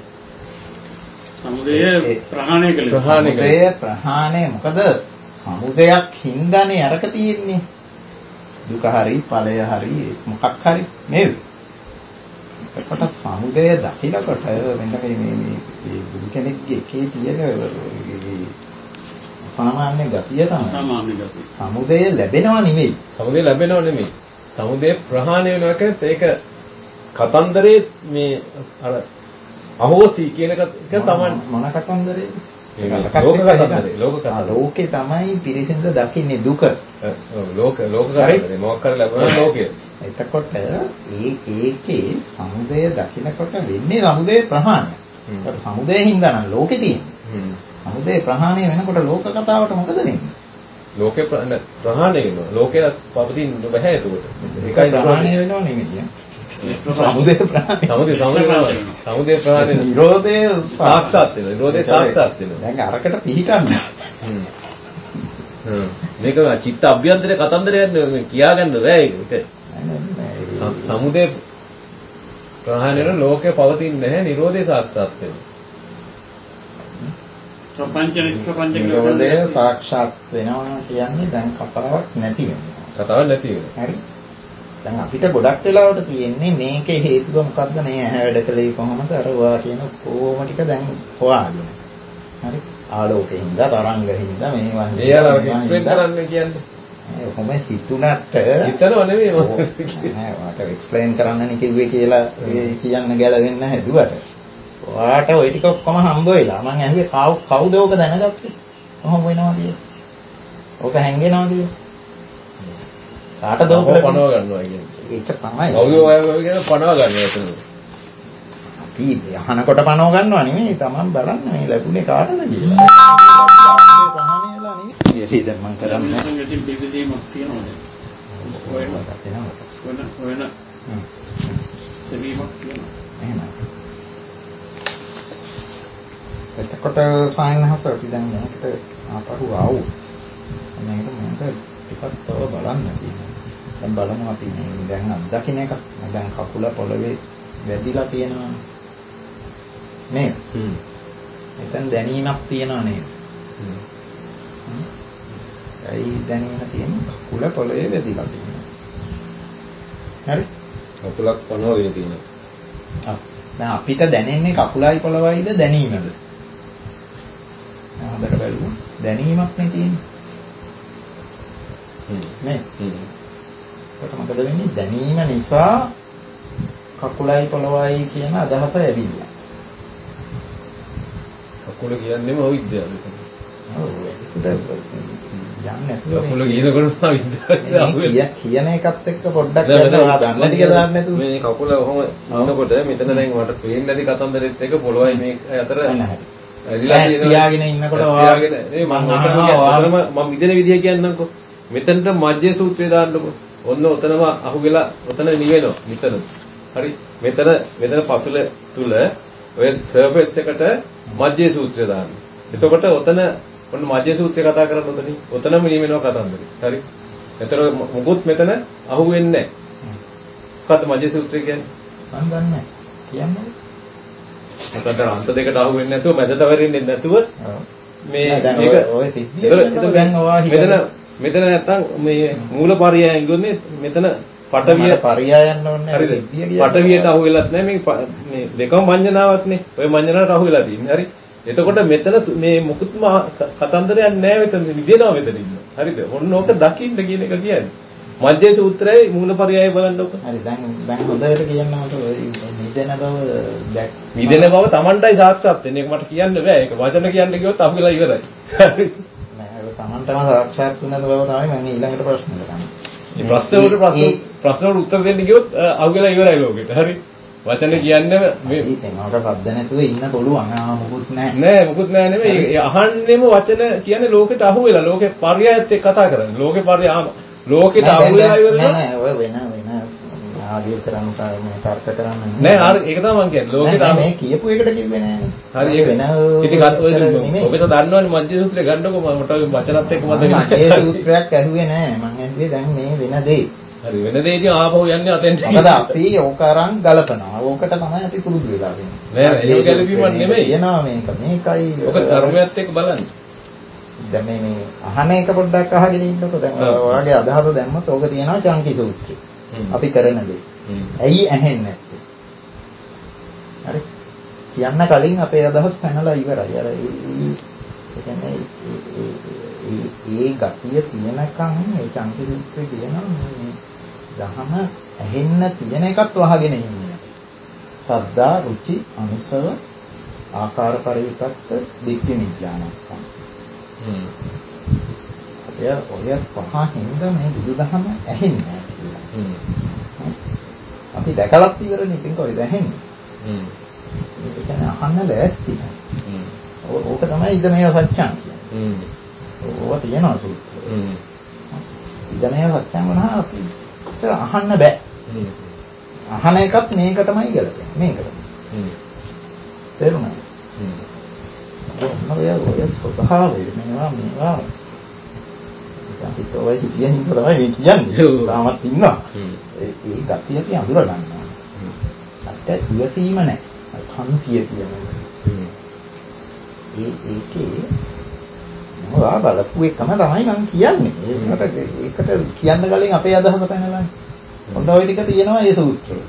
සමුදය ප්‍රහාණය කළේ. සමුදය ප්‍රහාණය මොකද සමුදයක් හින්දානේ අරක තියෙන්නේ. දුක හරි ඵලය හරි මොකක් හරි නේද? එතකොට සමුදය දකිනකොට මෙන්න මේ බුදු කෙනෙක්ගේ එකේ තියෙන සාමාන්‍ය ගතිය තමයි. සාමාන්‍ය ගතිය. සමුදය ලැබෙනවා නෙමෙයි. සමුදය ලැබෙනව නෙමෙයි. සමුදය ප්‍රහාණය වෙනවා කියන්නේ ඒක කතන්දරේ මේ අර අහෝසි කියන එක තමයි මොන කතන්දරේද? ලෝකේ තමයි පිරිසිඳ දකින්නේ දුක. ලෝක කරන්නේ මොකක් කරලා ලැබුණා ලෝකේ. එතකොට ඒකේ සමුදය දකිනකොට වෙන්නේ සමුදය ප්‍රහාණය. ඒකට සමුදය හින්දා නම් ලෝකේ තියෙන්නේ. සමුදය ප්‍රහාණය වෙනකොට ලෝක කතාවට මොකද වෙන්නේ? ලෝකේ ප්‍රහාණය වෙනවා. ලෝකේ පවතින බෑ ඒකට. ඒකයි ප්‍රහාණය වෙනව නෙමෙයි. සමුදය ප්‍රහාණය. සමුදය ප්‍රහාණය නිරෝධය සාක්ෂාත් වෙනවා. නිරෝධය සාක්ෂාත් වෙනවා. දැන් අරකට පිළිටන්න. මේක චිත්ත අභ්‍යන්තර කතන්දරයක් නෙවෙයි කියාගන්න බෑ ඒක. සමුදය ප්‍රහාණය වෙන ලෝකේ පවතින්නේ නැහැ. නිරෝධය සාක්ෂාත් වෙනවා. ප්‍රපංච නිෂ්ප්‍රපංච නිරෝධය සාක්ෂාත් වෙනවා කියන්නේ දැන් කතාවක් නැති වෙනවා. කතාවක් නැති වෙනවා. හරි. දැන් අපිට ගොඩක් වෙලාවට තියෙන්නේ මේකේ හේතුව මොකද්ද මේ ඇහැ වැඩ කළේ කොහොමද අර ඔයා කියන කොහොම ටික දැන් හොයාගෙන. හරි. ආලෝකෙින්ද තරංගෙින්ද මේවා. ඒ අර එක්ස්ප්ලেইন කරන්න කියන්නේ. කොහොම හිතුණට හිතනව නෙමෙයි මම. නෑ වාට එක්ස්ප්ලেইন කරන්නනේ කිව්වේ කියලා කියන්න ගැලවෙන්නේ නැහැ දුවට. ඔයාට ওই ටික ඔක්කොම හම්බ වෙලා මං ඇහුවේ කවුද ඕක දැනගත්තේ? කොහොම වෙනවද කියලා. ඕක හැංගෙනවා කියලා. කාටද ඕක පනව ගන්නවා කියන්නේ. ඒක තමයි. කවුද ඔය කියන පනව ගන්නවා එතන. අපි අහනකොට පනව ගන්නවා නෙමෙයි තමන් බලන්න මේ ලැබුණේ කාටද කියලා. ප්‍රහාණය වෙලා නෙමෙයි. ඒක දැන් මං කරන්නේ. ඉතින් පිළිදීමක් තියෙනවද? වෙන සෙවීමක් තියෙනවා. එහෙමයි. එතකොට සායනහස අපි දැන් මේකට ආපහු ආවොත් මේක මොකද ටිකක් තව බලන්න තියෙනවා. දැන් බලමු අපි මේ දැන් අත්දකින්න එක. දැන් කකුල පොළවේ වැදිලා තියෙනවා නේද? එතන දැනීමක් තියෙනවා නේද? ඒ දැනීම තියෙන කකුල පොළවේ වැදිලා තියෙනවා. හරි? කකුලක් පනවගෙන තියෙනවා. දැන් අපිට දැනෙන්නේ කකුලයි පොළවයිද දැනීමද? හොඳට බලමු. දැනීමක් නේ තියෙන්නේ. නේ? කොට මොකද වෙන්නේ? දැනීම නිසා කකුලයි පොළවයි කියන අදහස ඇවිල්ලා. කකුල කියන්නේම අවිද්‍යාව. ඔව් ඒක කකුල ගිනකොට අවිද්‍යාව කියන එකත් එක්ක පොඩ්ඩක් යනවා දන්න ටික දාන්න නැතුව මේ කකුල ඔහොම ඉන්නකොට මෙතන දැන් මට පේන්නේ නැති කතන්දරෙත් එක පොළොවයි මේ අතර ඇරිලාගෙන ඉන්නකොට වාගෙන මම විදින විදිය කියන්නම්කෝ මෙතනට මජ්ජේ සූත්‍රය දාන්නකෝ ඔන්න ඔතනම අහුවෙලා ඔතන නිවෙනවා මෙතන හරි මෙතන පතුල තුල ඔය සර්ෆස් එකට මජ්ජේ සූත්‍රය දාන්න එතකොට ඔතන ඔන්න මජ්ජේ සූත්‍රය කතා කරන්නේ ඔතනම නිවෙනවා කතන්දරේ හරි එතන මොකුත් මෙතන අහුවෙන්නේ නැහැ මොකද්ද මජ්ජේ සූත්‍රය කියන්නේ මම දන්නේ නැහැ කියන්නේ මොකද අන්ත දෙකට අහු වෙන්නේ නැතුව මැදට වරින්නේ නැතුව මේ මේක ඔය සිද්ධිය දැන් ඔයා මෙතන නැත්තම් මේ මූලපරියයන් ගොන්නේ මෙතන පටවිය පරියයන් ඕනේ සිද්ධිය කියන්නේ පටවියට අහු වෙලත් නැහැ මේ දෙකම මඤ්ඤණාවක් නේ ඔය මඤ්ඤණාවට අහු වෙලා තියෙන්නේ හරි එතකොට මෙතන මේ මුකුත්ම කතන්දරයක් නැහැ මෙතන විදිනවා මෙතන ඉන්න හරිද ඔන්න ඕක දකින්න කියන එක කියන්නේ මජ්ජේ සූත්‍රයේ මූලපරියය බලන්නකො හරි දැන් හොඳට කියන්නකොට මිදෙන බව දැක් මිදෙන බව Tamanටයි සාක්ෂාත් වෙන්නේ ඒක මට කියන්න බෑ ඒක වචන කියන්න ගියොත් අහු වෙලා ඉවරයි හරි නෑ ඒක Tamanටම සාක්ෂාත් වෙන බව තමයි මම ඊළඟට ප්‍රශ්න කරන්නේ මේ ප්‍රශ්න වලට උත්තර දෙන්න ගියොත් අහු වෙලා ඉවරයි ලෝකෙට හරි වචන කියන්නේ මේ තේමාවක සද්ද නැතුව ඉන්න පුළුවන් මොකුත් නෑ මොකුත් නෑ නෙමෙයි අහන්නෙම වචන කියන්නේ ලෝකෙට අහු වෙලා ලෝකේ පරියයත් එක්ක කතා කරන්නේ ලෝකේ පරියය ලෝකෙට අහු වෙලා ඉවරලා නෑ ඔය වෙන ආදී කරන්න මේ තර්ක කරන්න නෑ හරි ඒක තමයි මම කියන්නේ ලෝකෙට මේ කියපු එකට කිව්වේ නෑනේ හරි ඒක වෙන ඉතින් ඔය ඔබස දන්නවනේ මජ්ජේ සූත්‍රය ගන්නකො මට ඔය වචනත් එක්ක මතක මජ්ජේ සූත්‍රයක් ඇහුවේ නෑ මම ඇහුවේ දැන් මේ වෙන දේ හරි වෙන දේ ඉතින් ආපහු යන්නේ අතෙන්ට මොකද අපි ඕක අරන් ගලපනවා ඕකට තමයි අපි පුරුදු වෙලා ඉන්නේ නෑ ඒක ගැලපීමක් නෙමෙයි කියනවා මේකයි ඔක ධර්මයත් එක්ක බලන්න දැන් මේ අහන එක පොඩ්ඩක් අහගෙන ඉන්නකො දැන් ඔයාගේ අදහස දැම්මත් ඕක තියෙනවා චංකි සූත්‍රය. අපි කරන දේ. ඇයි ඇහෙන්නේ නැත්තේ? හරි. කියන්න කලින් අපේ අදහස් පැනලා ඉවරයි. අර ඒ කියන්නේ ඒ ගතිය තියෙනකන් මේ චංකි සූත්‍රය කියනවා මේ දහම ඇහෙන්න තියෙන එකත් වහගෙන ඉන්නේ. සද්දා, රුචි, අනුසව, ආකාර පරිවිතක්ක, දික්ඛි විඥානක්කම්. ඔය පහින්ද මේ බුදුදහම ඇහෙන්නේ නැහැ කියලා. අපි දැකලත් ඉවරනේ ඉතින් කොහෙද ඇහෙන්නේ? ඒක කියන්නේ අහන්න ලෑස්ති නැහැ. ඕක තමයි ඉද මේ සත්‍යං කියන්නේ. ඕවා තියනවා සූත්‍රය. ඉද මේ සත්‍යං වුණා අපි අහන්න බෑ. අහන එකත් මේකටමයි ගලපන්නේ. මේකට. තේරුණාද? ඔය ස්වභාවය මේවා අපි තෝයි කියන්නේ තමයි මේ කියන්නේ. තාමත් ඉන්නවා. ඒ ගතිය අපි අඳුර ගන්නවා. අපිට ඉවසීම නැහැ. කන්තිය කියන්නේ. ඒකේ මොනවා බලපු එකම තමයි මම කියන්නේ. ඒකට කියන්න කලින් අපේ අදහස පැනලා. හොඳ ඔය ටික තියෙනවා ඒ සූත්‍රය.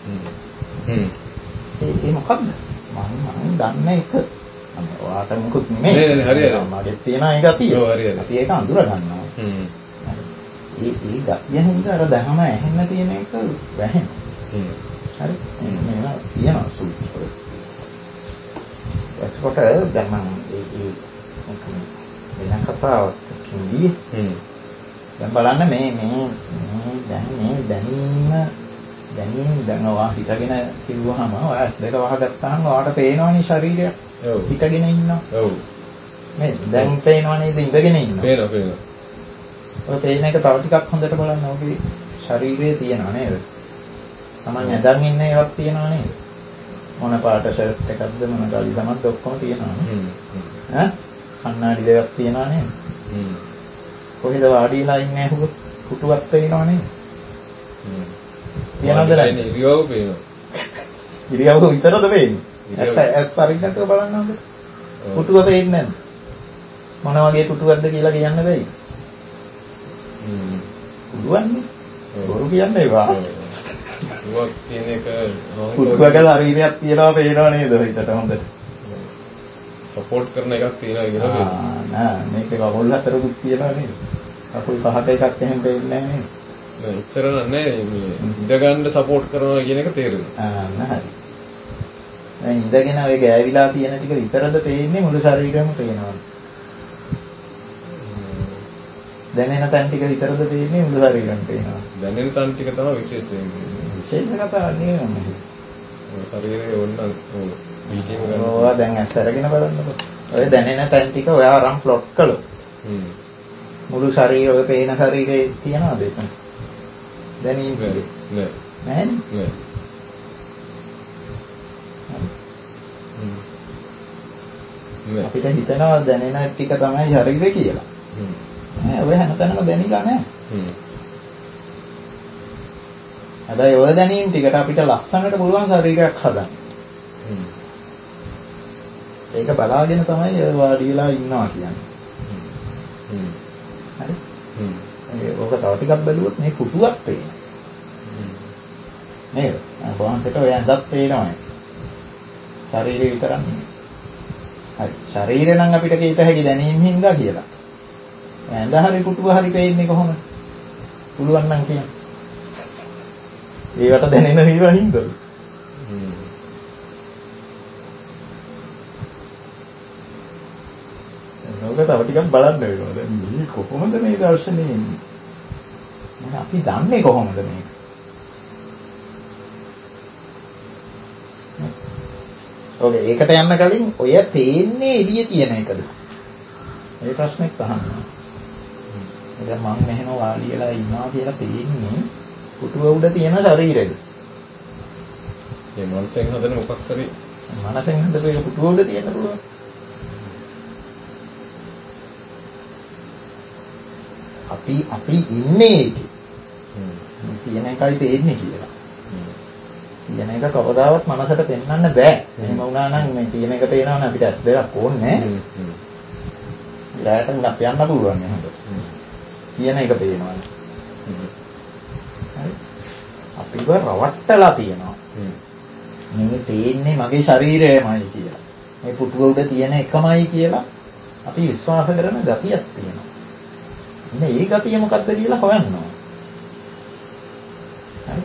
ඒ මොකද්ද? මම දන්නේ එක. ඔයාට මොකුත් නෙමෙයි. නෑ හරි හරි. මගේ තියෙන ඒ ගතිය. ඔව් හරි හරි. අපි ඒක අඳුර ගන්නවා. ඒ ගතිය හින්දා අර දහම ඇහෙන්න තියෙන එක වැහෙනවා. හරි. මේවා තියෙනවා සූත්‍රවල. එතකොට දැන් මම ඒ වෙන කතාවක් කිව්වි. දැන් බලන්න මේ දැනීම දැන් ඔයා හිතගෙන කිව්වහම ඔයා S2 වහගත්තාම ඔයාට පේනවනේ ශරීරය. ඔව්. හිතගෙන ඉන්නවා. ඔව්. මේ දැන් පේනව නේද ඉඳගෙන ඉන්නවා. පේනවා. ඔය පේන එක තව ටිකක් හොඳට බලන්න. ඔගේ ශරීරයේ තියෙනව නේද? Taman ඇඳන් ඉන්න ඒවත් තියෙනව නේද? මොන පාට ෂර්ට් එකක්ද මොන ගාලි සමත් ඔක්කොම තියෙනවනේ. ඈ? කණ්ණාඩි දෙකක් තියෙනව නේද? කොහෙද වාඩිලා ඉන්නේ හුඟ පුටුවක් පේනව නේද? තියනවද නැද්ද? ඉරියව්ව පේනවා. ඉරියව්ව විතරද පේන්නේ? ඇස් අරින්නත් බලන්න හොඳට. පුටුව පේන්නේ නැද්ද? මොන වගේ පුටුවක්ද කියලා කියන්න බැයි. පුළුවන් නේ. බොරු කියන්න එපා. පුටුවක් කියන එක පුටුවක ශරීරයක් තියනවා පේනව නේද හිතට හොඳට. සපෝට් කරන එකක් තියෙනවා කියලා පේනවා. නෑ මේක කකුල් හතරකුත් තියනවා නේද? කකුල් පහක එකක් එහෙම පේන්නේ නැහැ නේද? නෑ ඉතර නෑ මේ ඉඳ ගන්න සපෝට් කරනවා කියන එක තේරෙනවා. නෑ. දැන් ඉඳගෙන ඔය ගෑවිලා තියෙන ටික විතරද පේන්නේ මුළු ශරීරයම පේනවා. දැනෙන තැන් ටික විතරද පේන්නේ මුළු ශරීරෙම පේනවා. දැනෙන තැන් ටික තමයි විශේෂයෙන් වෙන්නේ. විශේෂ කතාවක් නෙවෙයි. ශරීරයේ ඕන මීටින් ගන්න. ඔය දැන් ඇස් අරගෙන බලන්නකො. ඔය දැනෙන තැන් ටික ඔයා අරන් ප්ලොට් කළොත්. මුළු ශරීරය ඔය පේන ශරීරේ තියනවාද එතන? දැනීම නෑ. නෑනේ. නෑ. අපිට හිතනවා දැනෙන ටික තමයි ශරීරය කියලා. නෑ ඔය හැමතැනම දැනිලා නෑ. හැබැයි ඔය දැනීම් ටිකට අපිට ලස්සනට පුළුවන් ශරීරයක් හදන්න. ඒක බලාගෙන තමයි ඔය වාඩි වෙලා ඉන්නවා කියන්නේ. හරි? ඕක තව ටිකක් බැලුවොත් මේ පුටුවක් පේනවා. නේද? වහන්සේට ඔය ඇඳක් පේනවා. ශරීරය විතරක් නෙමෙයි. හරි. ශරීරය නම් අපිට කීත හැකි දැනීම් හින්දා කියලා. ඇඳ හරි පුටුව හරි පේන්නේ කොහොමද? පුළුවන් නම් කියන්න. ඒවට දැනෙන නේවා හින්දා. ඔක තව ටිකක් බලන්න වෙනවා. දැන් මේ කොහොමද මේ දර්ශනේ එන්නේ? අපි දන්නේ කොහොමද මේක? ඔගේ ඒකට යන්න කලින් ඔය පේන්නේ එළියේ තියෙන එකද? මේ ප්‍රශ්නෙත් අහන්න. දැන් මම මෙහෙම වාඩි වෙලා ඉන්නවා කියලා පේන්නේ පුටුව උඩ තියෙන ශරීරෙද? මේ මනසෙන් හදන මොකක් හරි මනසෙන් හදපු පුටුව උඩ තියෙන පුළුවන්. අපි ඉන්නේ ඒකේ. තියෙන එකයි පේන්නේ කියලා. තියෙන එක කවදාවත් මනසට පෙන්වන්න බෑ. එහෙම වුණා නම් මේ තියෙන එක පේනවා නම් අපිට ඇස් දෙකක් ඕනේ නෑ. ඉරාට උනත් යන්න පුළුවන් නේ හොඳ. තියෙන එක පේනවා. හරි. අපිව රවට්ටලා තියෙනවා. මේ පේන්නේ මගේ ශරීරයමයි කියලා. මේ පුටුව උඩ තියෙන එකමයි කියලා අපි විශ්වාස කරන ගතියක් තියෙනවා. මේ ගතිය මොකක්ද කියලා හොයන්න ඕන. හරි.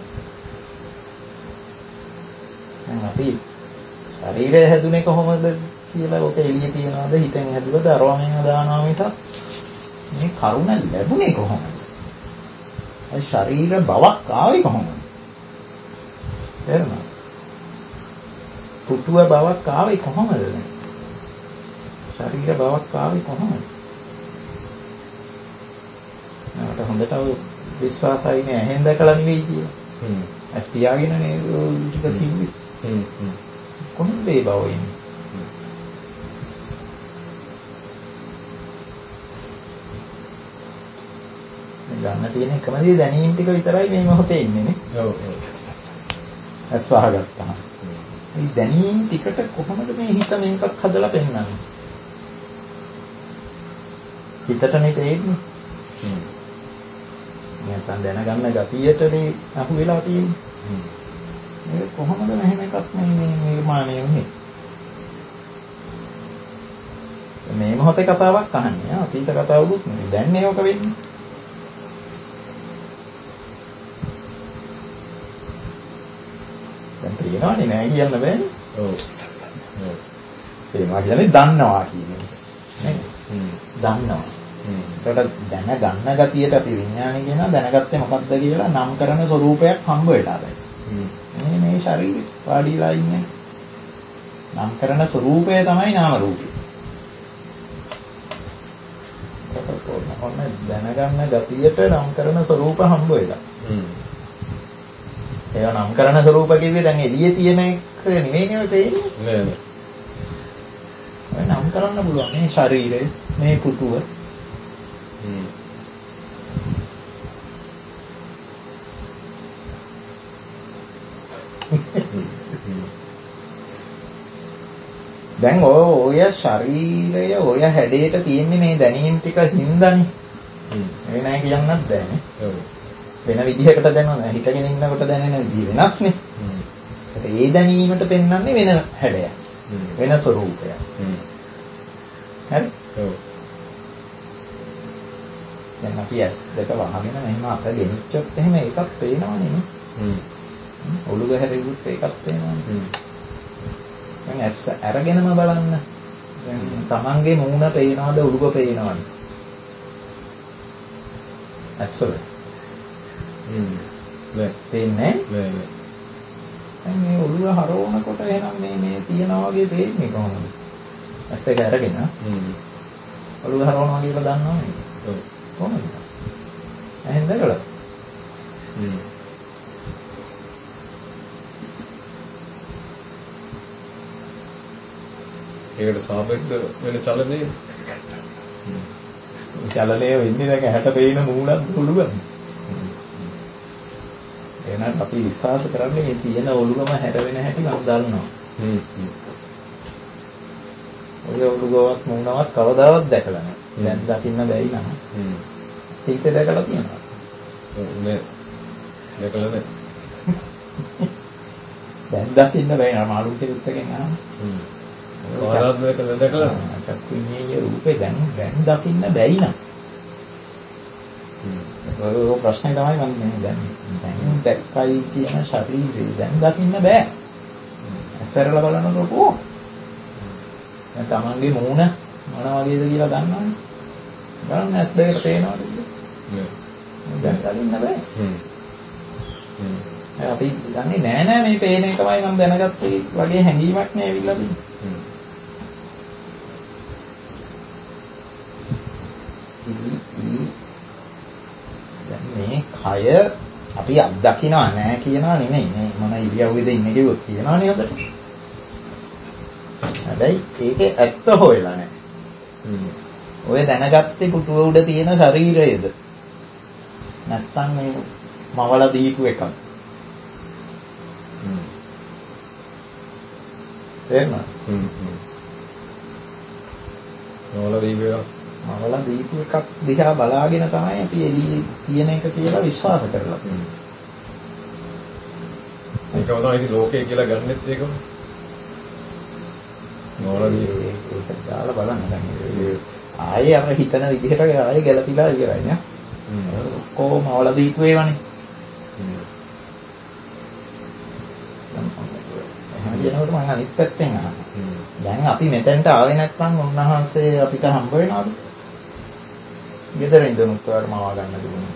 දැන් අපි ශරීරය හැදුනේ කොහොමද කියලා ඔක එළියේ තියනවාද හිතෙන් හැදුවද අරවමෙන් දානවා මිසක් මේ කරුණ ලැබුණේ කොහොමද? ඒ ශරීර බවක් ආවේ කොහොමද? තේරුණාද? පුටුව බවක් ආවේ කොහොමද දැන්? ශරීර බවක් ආවේ කොහොමද? මට හොඳට විශ්වාසයි නෑ ඇහෙන් දැකලා නෙවෙයි කියලා. ඇස් පියාගෙන නේද ටික කිව්වේ. කොහොමද ඒ බව එන්නේ? ගන්න තියෙන එකම දේ දැනීම් ටික විතරයි මේ මොහොතේ ඉන්නේ නේ. ඔව්. ඇස් වහගත්තා. මේ දැනීම් ටිකට කොහොමද මේ හිත මේකක් හදලා පෙන්නන්නේ? හිතටනේ තේරෙන්නේ. නැත්නම් දැනගන්න ගතියටනේ අහු වෙලා තියෙන්නේ. මේක කොහොමද මෙහෙම එකක් මේ නිර්මාණය වෙන්නේ? මේ මොහොතේ කතාවක් අහන්නේ. අතීත කතාවකුත් නෙවෙයි. දැන් මේක වෙන්නේ. දැන් පේනවනේ නෑ කියන්න බෑනේ. ඔව්. පේනවා කියන්නේ දන්නවා කියන්නේ. නේද? දන්නවා. ඒකට දැනගන්න ගතියට අපි විඥානය කියනවා දැනගත්තේ මොකක්ද කියලා නම් කරන ස්වરૂපයක් හම්බ වෙලා දැන්. මේ ශරීරය වාඩිලා ඉන්නේ. නම් කරන ස්වરૂපය තමයි නාම රූපය. ඔන්න දැනගන්න ගතියට නම් කරන ස්වરૂප හම්බ වෙලා. ඒවා නම් කරන ස්වરૂප කිව්වේ දැන් එළියේ තියෙන එක නෙවෙයිනේ ඔය පේන්නේ. නෑ නෑ. ඔය නම් කරන්න පුළුවන් මේ ශරීරය, මේ පුටුව. දැන් ඔය ශරීරය ඔය හැඩයට තියෙන්නේ මේ දැනීම් ටික හින්දානේ. ඒ නෑ කියන්නත් බෑනේ. ඔව්. වෙන විදිහකට දැනනවා. හිතගෙන ඉන්නකොට දැනෙන විදිහ වෙනස්නේ. ඒ දැනීමට පෙන්වන්නේ වෙන හැඩයක්. වෙන ස්වરૂපයක්. හරි? ඔව්. දැන් අපි ඇස් දෙක වහගෙන මෙහෙම අත ගෙනිච්චොත් එහෙම එකක් පේනවනේ නේ. ඔළුව හැරෙව්වොත් එකක් පේනවනේ. දැන් ඇස් අරගෙනම බලන්න. දැන් තමන්ගේ මූණ පේනවද ඔළුව පේනවද? ඇස්වල. නෑ. පේන්නේ නෑ. මේ ඔළුව හරවනකොට එහෙනම් මේ තියනවා වගේ පේන්නේ කොහොමද? ඇස් දෙක අරගෙන ඔළුව හරවනවා කියලා දන්නවනේ. ඔව්. කොහොමද? එහෙන් දැකලා. ඒකට සාපේක්ෂ වෙන චලනයේ චලනය වෙන්නේ දැන් ඇහැට පේන මූණක් පුළුවන්. එහෙනම් අපි විශ්වාස කරන්නේ මේ තියෙන ඔළුවම හැරෙන හැටි මම දන්නවා. ඔය ඔළුවවත් මූණවත් කවදාවත් දැකලා නැහැ. දැන් දකින්න බැයි නම්. ඒක දැකලා තියෙනවා. නේ. දැකලා නැහැ. දැන් දකින්න බැයි නම් මාළු කෙනෙක් එකෙන් අහනවා. කවදාවත් දැකලා චක්කුඤ්ඤේ රූපේ දැන් දකින්න බැයි නම්. ඔය ප්‍රශ්නේ තමයි මම දැන් දැක්කයි කියන ශරීරය දැන් දකින්න බෑ. ඇස්සරලා බලනකොට කොහොම? දැන් තමන්ගේ මූණ මොන වගේද කියලා දන්නවනේ. බලන්න ඇස් දෙකට පේනවද කියලා? දැන් දකින්න බෑ. අපි දන්නේ නෑ මේ පේන එකමයි මම දැනගත්තේ වගේ හැඟීමක් නේ ඇවිල්ලා තියෙන්නේ. දැන් මේ කය අපි අත්දකිනා නෑ කියනවා නෙමෙයි මේ මොන ඉරියව්වේද ඉන්නේ කිව්වොත් කියනවනේ හොඳට. හැබැයි ඒකේ ඇත්ත හොයලා නෑ. ඔය දැනගත්තේ පුටුව උඩ තියෙන ශරීරයේද? නැත්තම් මේ මවලා දීපු එකක්. තේරුණාද? මවලා දීපු එකක් දිහා බලාගෙන තමයි අපි එළියේ තියෙන එක කියලා විශ්වාස කරලා තියෙන්නේ. ඒකම තමයි ඉතින් ලෝකය කියලා ගන්නෙත් ඒකම. මවලා ඒක දාලා බලන්න දැන් ආයේ අර හිතන විදිහට ආයේ ගැලපිලා ඉවරයි නේ. ඔක්කොම මවලා දීපු ඒවානේ. එහෙනම් කියනකොට මම අනිත් පැත්තෙන් අහනවා. දැන් අපි මෙතෙන්ට ආවේ නැත්නම් උන්වහන්සේ අපිට හම්බ වෙනවද? ගෙදර ඉඳනුත් ඔයාලට මවා ගන්න දුන්නා.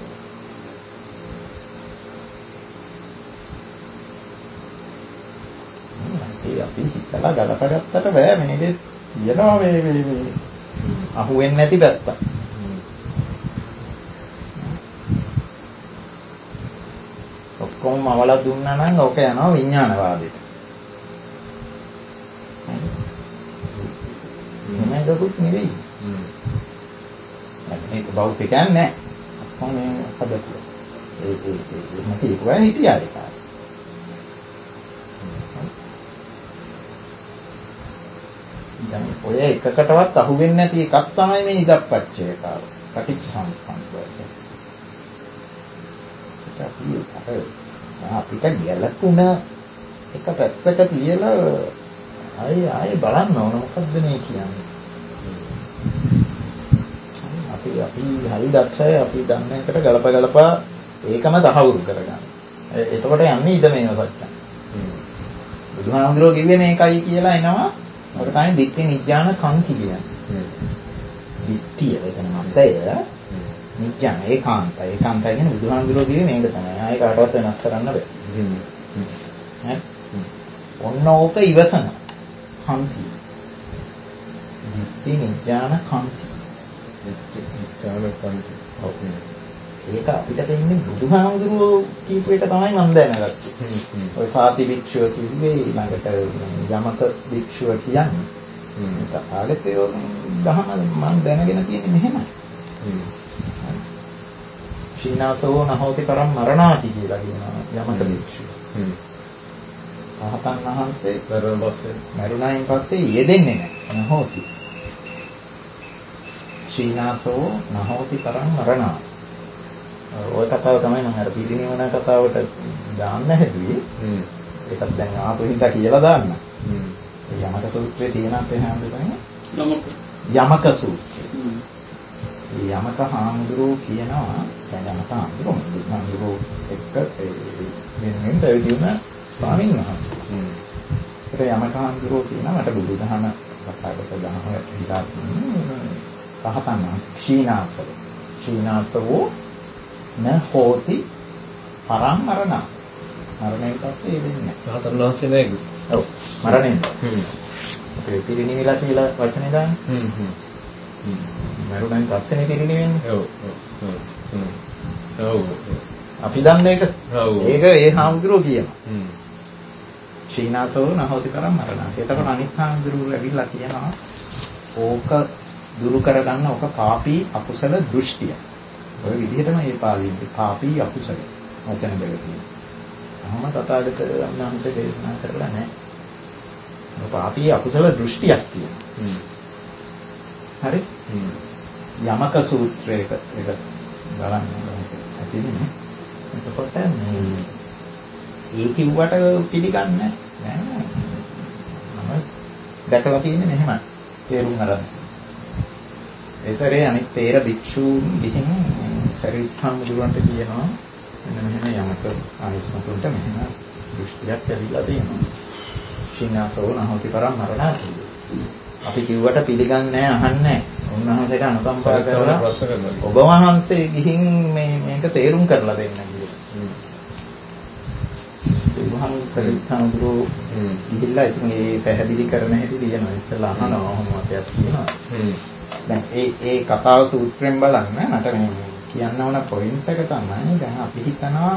අපි හිතලා ගලපගත්තට බෑ මේකේ තියෙනවා මේ අහුවෙන්නේ නැති පැත්ත. ඔක්කොම මවලා දුන්නා නම් ඕක යනවා විඥානවාදයට. මේකකුත් නෙවෙයි. මේක භෞතිකයන් නෑ. කොහොමද හදපු? මට ඒකවා හිටියා ඒක. දැන් ඔය එකකටවත් අහුවෙන්නේ නැති එකක් තමයි මේ ඉදප්පච්චේතාව. පටිච්ච සමුප්පන්නය. අපිට ගැළපුණ එක පැත්තක තියලා ආයේ බලන්න ඕන මොකද්ද මේ කියන්නේ. අපි හරි දක්ෂයි අපි දන්න එකට ගලපා ඒකම තහවුරු කරගන්න. එතකොට යන්නේ ඉද මේව සත්‍යයි. බුදුහාමුදුරුවෝ කිව්වේ මේකයි කියලා එනවා. ඔකට තමයි දිට්ඨි නිඥාන කන්ති කියන්නේ. දිට්ඨිය එතන මතය නිඥාන ඒකාන්තය. ඒකාන්තය කියන්නේ බුදුහාමුදුරුවෝ කිව්වේ මේක තමයි. ආයේ කාටවත් වෙනස් කරන්න බෑ. ඔන්න ඕක ඉවසන කන්ති. දිට්ඨි නිඥාන කන්ති. ඒක අපිට දෙන්නේ බුදුහාමුදුරුවෝ කියපු එක තමයි මම දැනගත්තේ. ඔය සාති භික්ෂුව කිව්වේ ඊළඟට යමක භික්ෂුව කියන්නේ. තථාගතයෝ දහම මම දැනගෙන තියෙන්නේ මෙහෙමයි. ශීනාසෝ නහෝති කරම් මරණාති කියලා කියනවා යමක භික්ෂුව. රහතන් වහන්සේ මරුණායින් පස්සේ යෙදෙන්නේ නැහැ. නහෝති. ශීනාසෝ නහෝති කරම් මරණාති. ඔය කතාව තමයි මම අර පිරිනිවන කතාවට දාන්න හැදුවේ. ඒකත් දැන් ආපු හින්දා කියලා දාන්න. යමක සූත්‍රයේ තියෙන අපේ හාමුදුරුවනේ යමක සූත්‍රය. යමක හාමුදුරුවෝ කියනවා දැන් යමක හාමුදුරුවෝ එක්ක මෙන්න පැවිදිුණ ස්වාමීන් වහන්සේ. ඒක යමක හාමුදුරුවෝ කියනවා මට බුදුදහම කතාවකට දහම හිතා රහතන් වහන්සේ ශීනාසව න හෝති පරම් මරණ. මරණයෙන් පස්සේ ඒ දෙන්නේ නැහැ. රහතන් වහන්සේ නේද? ඔව්. මරණයෙන් පස්සේ. අපේ පිරිනිවිලා කියලා වචනේ දාන්නේ. මරුණෙන් පස්සේනේ පිරිනිවෙන්නේ. ඔව්. ඔව්. අපි දන්න එක. ඔව්. ඒක ඒ හාමුදුරුවෝ කියනවා. ශීනාසෝ නහෝති පරම් මරණ. එතකොට අනිත් හාමුදුරුවෝ ඇවිල්ලා කියනවා ඕක දුරු කරගන්න ඕක පාපී අකුසල දෘෂ්ටිය. ඔය විදිහටම මේ පාළියේ පාපී අකුසල වචන දෙක තියෙනවා. අහම තථාගත වහන්සේ දේශනා කරලා නැහැ. ඔය පාපී අකුසල දෘෂ්ටියක් තියෙනවා. හරි? යමක සූත්‍රයක එක බලන්න ඇතිනේ. එතකොට මේ ඒ කිව්වට පිළිගන්නේ නැහැ. මම දැකලා තියෙන්නේ මෙහෙම තේරුම් අරන්. ඒසරේ අනිත් තේර භික්ෂූන් ගිහින් සරියුත් හාමුදුරුවන්ට කියනවා මෙන්න මෙහෙම යමක ආයස්මතුන්ට මෙහෙම දෘෂ්ටියක් ඇවිල්ලා තියෙනවා. ශින්නාසෝ නහෝති පරම් මරණාති. අපි කිව්වට පිළිගන්නේ නැහැ, අහන්නේ නැහැ. උන්වහන්සේට අනුකම්පා කරලා ප්‍රශ්න කරනවා. ඔබ වහන්සේ ගිහින් මේක තේරුම් කරලා දෙන්න කියලා. සරියුත් හාමුදුරුවෝ ගිහිල්ලා ඉතින් මේ පැහැදිලි කරන හැටි තියෙනවා. ඉස්සෙල්ලා අහනවා ඔහොම වගේ තියෙනවා. දැන් ඒ කතාව සූත්‍රයෙන් බලන්න මට මේ කියන්න ඕන පොයින්ට් එක තමයි දැන් අපි හිතනවා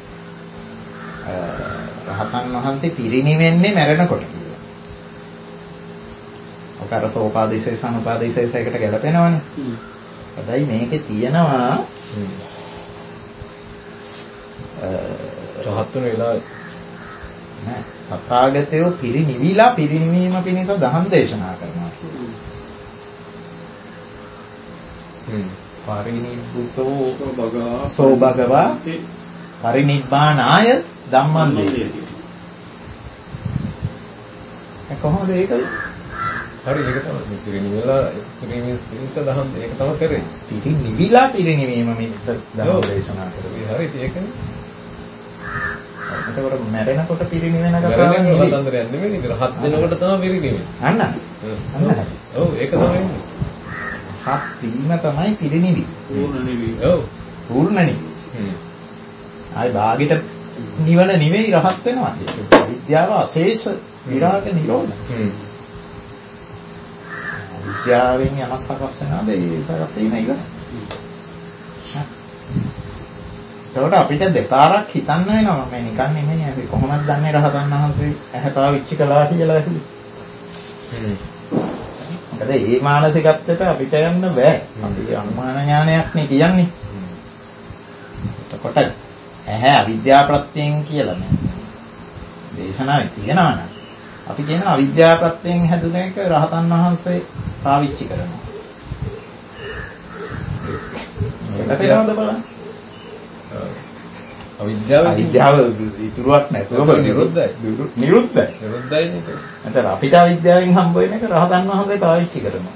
රහතන් වහන්සේ පිරිණිවෙන්නේ මැරෙනකොට කියලා. ඔක අර සෝපාදිශේෂ අනුපාදිශේෂයකට ගැලපෙනවනේ. හැබැයි මේකේ තියෙනවා රහත් වෙන වෙලාවේ නෑ තථාගතයෝ පිරිණිවිලා පිරිණිවීම පිණිස දහම් දේශනා කරනවා කියලා. පරිනිබ්බුතෝ සෝ භගවා පරිනිබ්බානාය ධම්මං දේශේ. කොහොමද ඒක? හරි ඒක තමයි පිරිනිවිලා පිරිනිවීම පිණිස දහම් ඒක තමයි කරේ. පිරිනිවිලා පිරිනිවීම පිණිස දහම් දේශනා කරේ. හරි ඒකනේ. එතකොට මැරෙනකොට පිරිනිවෙන කතාවක් නෙවෙයි. කතන්දරයක් නෙමෙයි. ඉතින් 7 දිනකට තමයි පිරිනිවෙන්නේ. අන්න. ඔව් ඒක තමයි. හත් වීම තමයි පිරිනිවි. පූර්ණ නිවි. ඔව්. පූර්ණ නිවි. ආයි භාගෙට නිවන නෙවෙයි රහත් වෙනවා කියන්නේ. විද්‍යාව අශේෂ විරාග නිරෝධ. විද්‍යාවෙන් යමක් සකස් වෙනවාද ඒ සකස් වීම ඉවරයි. ඒකට අපිට දෙපාරක් හිතන්න වෙනවා මම නිකන් නෙමෙයි අපි කොහොමද දන්නේ රහතන් වහන්සේ ඇහැ පාවිච්චි කළා කියලා ඇහුවේ. මොකද මේ මානසිකත්වයට අපිට යන්න බෑ. අපි අනුමාන ඥානයක් නේ කියන්නේ. එතකොට ඇහැ අවිද්‍යා ප්‍රත්‍යයෙන් කියලා නේ. දේශනාවේ තියෙනවා නේද? අපි කියන අවිද්‍යා ප්‍රත්‍යයෙන් හැදුන එක රහතන් වහන්සේ පාවිච්චි කරනවා. ඒක තේරෙනවද බලන්න? අවිද්‍යාව ඉතුරුවක් නැතුව නිරුද්ධයි. නිරුද්ධයි. නිරුද්ධයි නේද? නැත්නම් අපිට අවිද්‍යාවෙන් හම්බ වෙන එක රහතන් වහන්සේ පාවිච්චි කරනවා.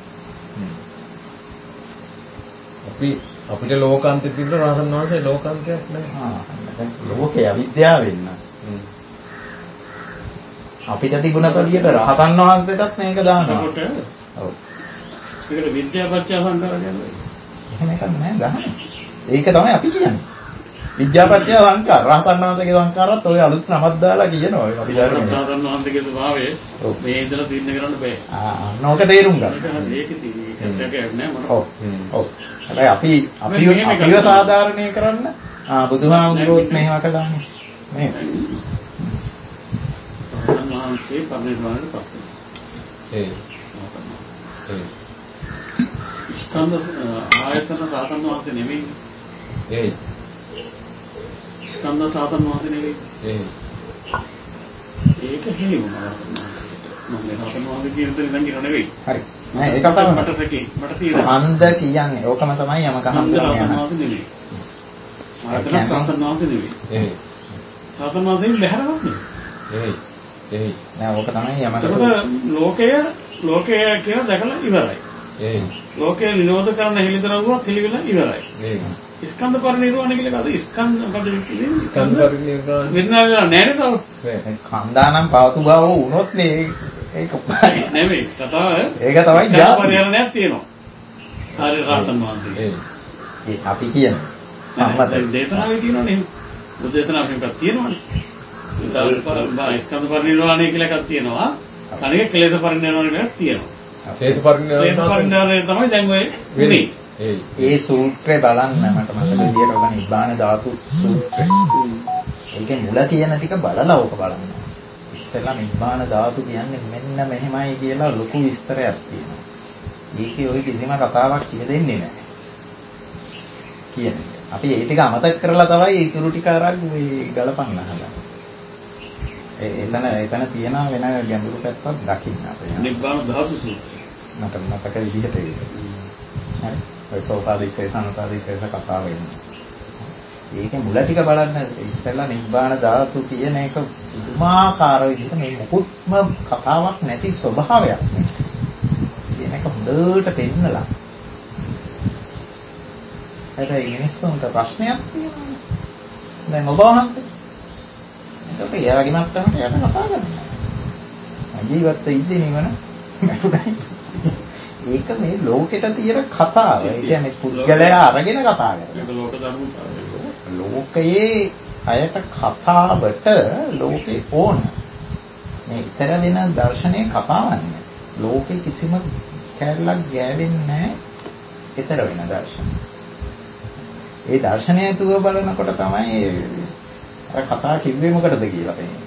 අපිට ලෝකාන්තෙ තිබ්බ රහතන් වහන්සේ ලෝකාන්තයක් නැහැ. දැන් ලෝකේ අවිද්‍යාවෙන් නම් අපිට තිබුණ පළියට රහතන් වහන්සේටත් මේක දානවා. ඔව්. ඒකට විද්‍යාපත්‍ය සංකාර කියන්නේ. එහෙම එකක් නෑ දාන්නේ. ඒක තමයි අපි කියන්නේ. විද්‍යාපත්‍ය සංකාර රහතන් වහන්සේගේ සංකාරات ඔය අලුත් නමක් දාලා කියනවා ඔය අපි ධර්මයේ. රහතන් වහන්සේගේ ස්වභාවය මේ ඉඳලා තීරණය කරන්න බෑ. නෝක තේරුම් ගන්න. ඒකේ තියෙන්නේ නෑ මට. ඔව්. ඔව්. හැබැයි අපිව සාධාරණය කරන්න බුදුහාමුදුරුවෝත් මෙහෙම කළානේ. මේ රහතන් වහන්සේ පරිනිර්වාණයට පත් වෙනවා. ස්කන්ධ ආයතන රහතන් වහන්සේ නෙමෙයි. ස්කන්ධ රහතන් වහන්සේ නෙමෙයි. ඒක හේවුණා රහතන් වහන්සේට. මම රහතන් වහන්සේ කියන දේ නම් කියව නෙවෙයි. හරි. නෑ ඒක තමයි මට තියෙනවා. ස්කන්ධ කියන්නේ ඕකම තමයි යමක හම්බුනේ. රහතන් වහන්සේ නෙමෙයි. ආයතන රහතන් වහන්සේ නෙමෙයි. රහතන් වහන්සේ බැහැරවක් නෙමෙයි. නෑ ඕක තමයි යමක. ලෝකය කියලා දැකලා ඉවරයි. ලෝකය නිරෝධ කරන හෙළිදරව්වක් පිළිවෙල ඉවරයි. ස්කන්ධ පරිනිර්වාණය කියලා කවද? ස්කන්ධ මොකද කියන්නේ? ස්කන්ධ පරිනිර්වාණය වෙනවා නෑ නේද? කන්දානම් පවතු බව වුණොත් නේ ඒක නෙමෙයි. කතාව ඒක තමයි ස්කන්ධ පරිහරණයක් තියෙනවා. හරි රහතන් වහන්සේ. අපි කියන සම්මතයි. දේශනාවේ තියෙනවනේ. බුද්ධ දේශනාවේ එකක් තියෙනවනේ. ස්කන්ධ පරිනිර්වාණය කියලා එකක් තියෙනවා. අනික ක්ලේශ පරිනිර්වාණය කියලා එකක් තියෙනවා. ක්ලේශ පරිනිර්වාණය තමයි දැන් ඔය වෙන්නේ. ඒ සූත්‍රය බලන්න මට මතක විදියට ඔබ නිබ්බාන ධාතු සූත්‍රය. ඒකේ මුල කියන ටික බලලා ඕක බලන්න. ඉස්සෙල්ලා නිබ්බාන ධාතු කියන්නේ මෙන්න මෙහෙමයි කියලා ලොකු විස්තරයක් තියෙනවා. ඒකේ ওই කිසිම කතාවක් කියෙදෙන්නේ නැහැ. කියන්නේ. අපි ඒ ටික අමතක කරලා තමයි ඊටු ටික අරන් මේ ගලපන්න හදන්නේ. එතන තියෙන වෙන ගැඹුරු පැත්තක් දකින්න අපේ. නිබ්බාන ධාතු සූත්‍රය. මට මතක විදිහට ඒක. හරි. ඔය සෝපාදිශේෂ අනුපාදිශේෂ කතාව එන්නේ. ඒකේ මුල ටික බලන්න ඉස්සෙල්ලා නිබ්බාන ධාතු කියන එක පුදුමාකාර විදිහට මේ මොකුත්ම කතාවක් නැති ස්වභාවයක් නේ. කියන එක හොඳට පෙන්නලා. හැබැයි මිනිස්සුන්ට ප්‍රශ්නයක් තියෙනවා. දැන් ඔබ වහන්සේ ඒක එයාගේ මට්ටමට යට කතා කරනවා. ජීවත් ඉද්දී නිවන නැතුණයි. ඒක මේ ලෝකෙට තියෙන කතාව. ඒ කියන්නේ පුද්ගලයා අරගෙන කතා කරනවා. ඒක ලෝක ධර්මතාවය. ලෝකයේ අයට කතාවට ලෝකේ ඕන. මේ ඊතර වෙන දර්ශනයේ කතාවක් නෑ. ලෝකේ කිසිම කැලලක් ගෑවෙන්නේ නෑ. ඊතර වෙන දර්ශන. ඒ දර්ශනය තුව බලනකොට තමයි අර කතා කිව්වේ මොකටද කියලා පේන්නේ.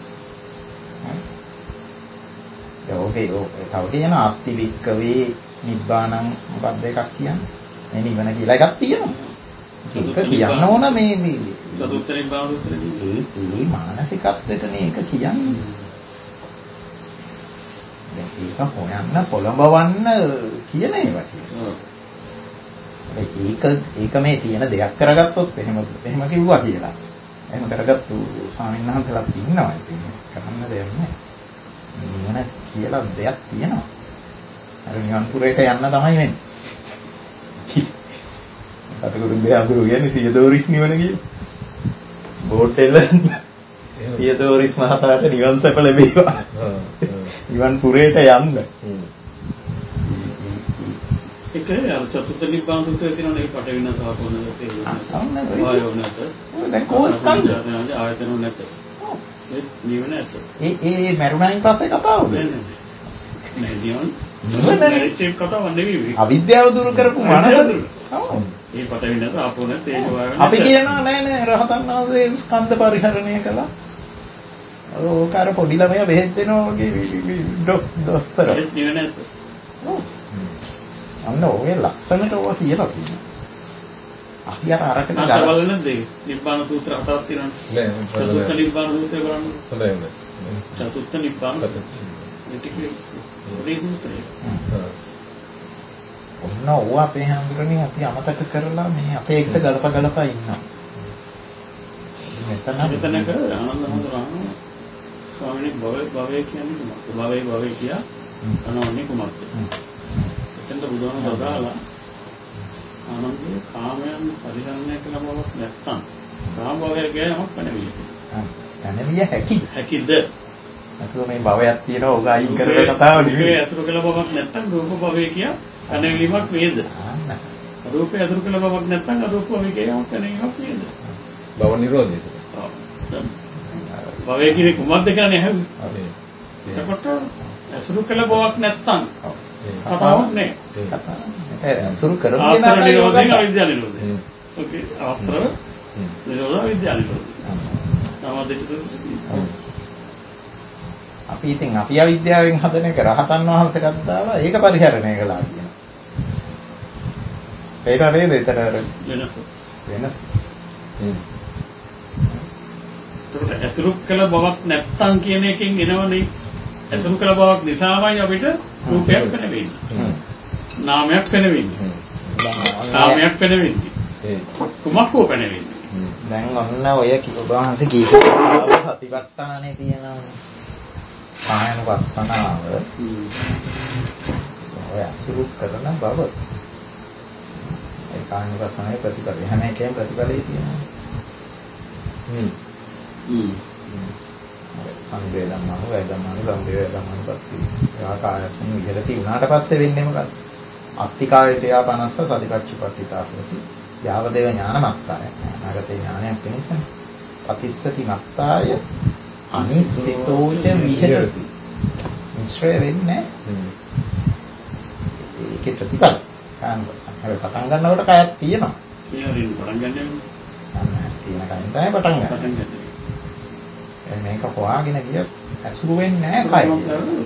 හරි. තව කියන අත්තිවික්කවේ නිබ්බාණං මොකක්ද එකක් කියන්නේ? මේ නිවන කියලා එකක් තියෙනවා. ඒක කියන්න ඕන මේ චතුර්ථ නිබ්බාන සූත්‍රයේදී. ඒ මානසිකත්වයටනේ ඒක කියන්නේ. දැන් ඒක හොයන්න පොළඹවන්න කියන ඒවා කියනවා. ඒක මේ තියෙන දෙයක් කරගත්තොත් එහෙම කිව්වා කියලා. එහෙම කරගත්තු ස්වාමීන් වහන්සේලාත් ඉන්නවා. ඉතින් කරන්න දෙයක් නැහැ. නිවන කියලා දෙයක් තියෙනවා. අර නිවන් පුරේට යන්න තමයි වෙන්නේ. කටුකුරුන් දෙහඳුරු කියන්නේ සියදෝරිස් නිවන කියලා. බෝට් එල්ල සියදෝරිස් මහතාට නිවන් සැප ලැබේවා. නිවන් පුරේට යන්න. ඒක අර චතුර්ථ නිබ්බාන සූත්‍රයේ තියෙන ඒ පටවින තාපෝන තේරුම. ආයෝ නැත. දැන් කොහොස් කන්ද? ආයතන නැත. ඒ නිවන නැත. ඒ මරුණයින් පස්සේ කතාවද? නෑ නිවන. නිවන කතාවක් නෙවෙයි. අවිද්‍යාව දුරු කරපු මනස. ඔව්. ඒ පටවින තාපෝන තේජෝ ආයෝ. අපි කියනවා නෑ රහතන් වහන්සේ ස්කන්ධ පරිහරණය කළා. ඕක අර පොඩි ළමයා බෙහෙත් දෙනවා වගේ දොස්තර. ඒ නිවන නැත. ඔව්. අන්න ඔය ලස්සනට ඔය කියලා තියෙනවා. අපි අරකට ගලවලා නැද්ද? නිබ්බාන සූත්‍ර හතරක් තියෙනවනේ. නෑ. චතුර්ථ නිබ්බාන සූත්‍රය බලන්න. හොඳයි හොඳයි. චතුර්ථ නිබ්බාන සූත්‍රය. ඒ සූත්‍රය. ඔන්න ඕවා අපේ හැඳුරන්නේ අපි අමතක කරලා මේ අපේ එක්ක ගලප ඉන්නවා. මෙතනක ආනන්ද හඳුරන ස්වාමීන් භවය කියන්නේ මොකක්ද? භවය කියා අනෝන්නේ කොහොමද? එතෙන්ට බුදුහාම සදාලා ආනන්දේ කාමයන් පරිහරණය කළ බවක් නැත්තම් කාම භවය කියනමක් පැනවිය. පැනවිය හැකිද? අතෝ මේ භවයක් තියෙනවා ඔග අයින් කරන කතාව නෙවෙයි. ඒ අසුර කළ බවක් නැත්තම් රූප භවය කියා පැනවීමක් වේද? රූපේ අසුර කළ බවක් නැත්තම් අරූප භවය කියනමක් පැනවීමක් වේද? භව නිරෝධය. භවය කියන්නේ කුමක්ද කියන්නේ ඇහුවේ. එතකොට අසුර කළ බවක් නැත්තම් කතාවක් නෑ. අසුරු කරන කෙනා නිරෝධයෙන් අවිද්‍යාව නිරෝධය. ඕකේ ආස්ත්‍ර නිරෝධ අවිද්‍යාව නිරෝධය. අපි ඉතින් අපි අවිද්‍යාවෙන් හදන එක රහතන් වහන්සේටත් දාලා ඒක පරිහරණය කළා කියනවා. ඒක නේද ඒතර වෙනස්. ඒකට අසුරු කළ බවක් නැත්තම් කියන එකෙන් එනවනේ. අසුරු කළ බවක් නිසාමයි අපිට රූපයක් පෙනෙන්නේ. නාමයක් පෙනෙන්නේ. නාමයක් පෙනෙන්නේ. කුමක් හෝ පෙනෙන්නේ. දැන් ඔන්න ඔය ඔබ වහන්සේ කීප සතිපට්ඨානේ තියෙනවා. කායන වස්සනාව. ඔය අසුරු කරන බව. ඒ කායන වස්සනාවේ ප්‍රතිපලය. හැම එකේම ප්‍රතිපලය තියෙනවා. සංවේදන් ධම්මං වය ධම්මං සම්බේ ධම්මං පස්සේ ආකායස්මින් විහෙරති උනාට පස්සේ වෙන්නේ මොකක්ද? අත්තිකායතයා පනස්ස සතිපච්චපට්ඨිතා හොති යාවදේව ඥානමත්තාය. අනාගතේ ඥානයක් වෙනසනේ. පතිස්සති මත්තාය අනිසිතෝච විහෙරති. මිශ්‍රය වෙන්නේ ඒකේ ප්‍රතිඵල. හැබැයි පටන් ගන්නකොට කයක් තියෙනවා. ඒවලින් පටන් ගන්නෙ. තියෙන කයින් තමයි පටන් ගන්න. මේක හොයාගෙන ගිය ඇසුරු වෙන්නේ නැහැ කයි.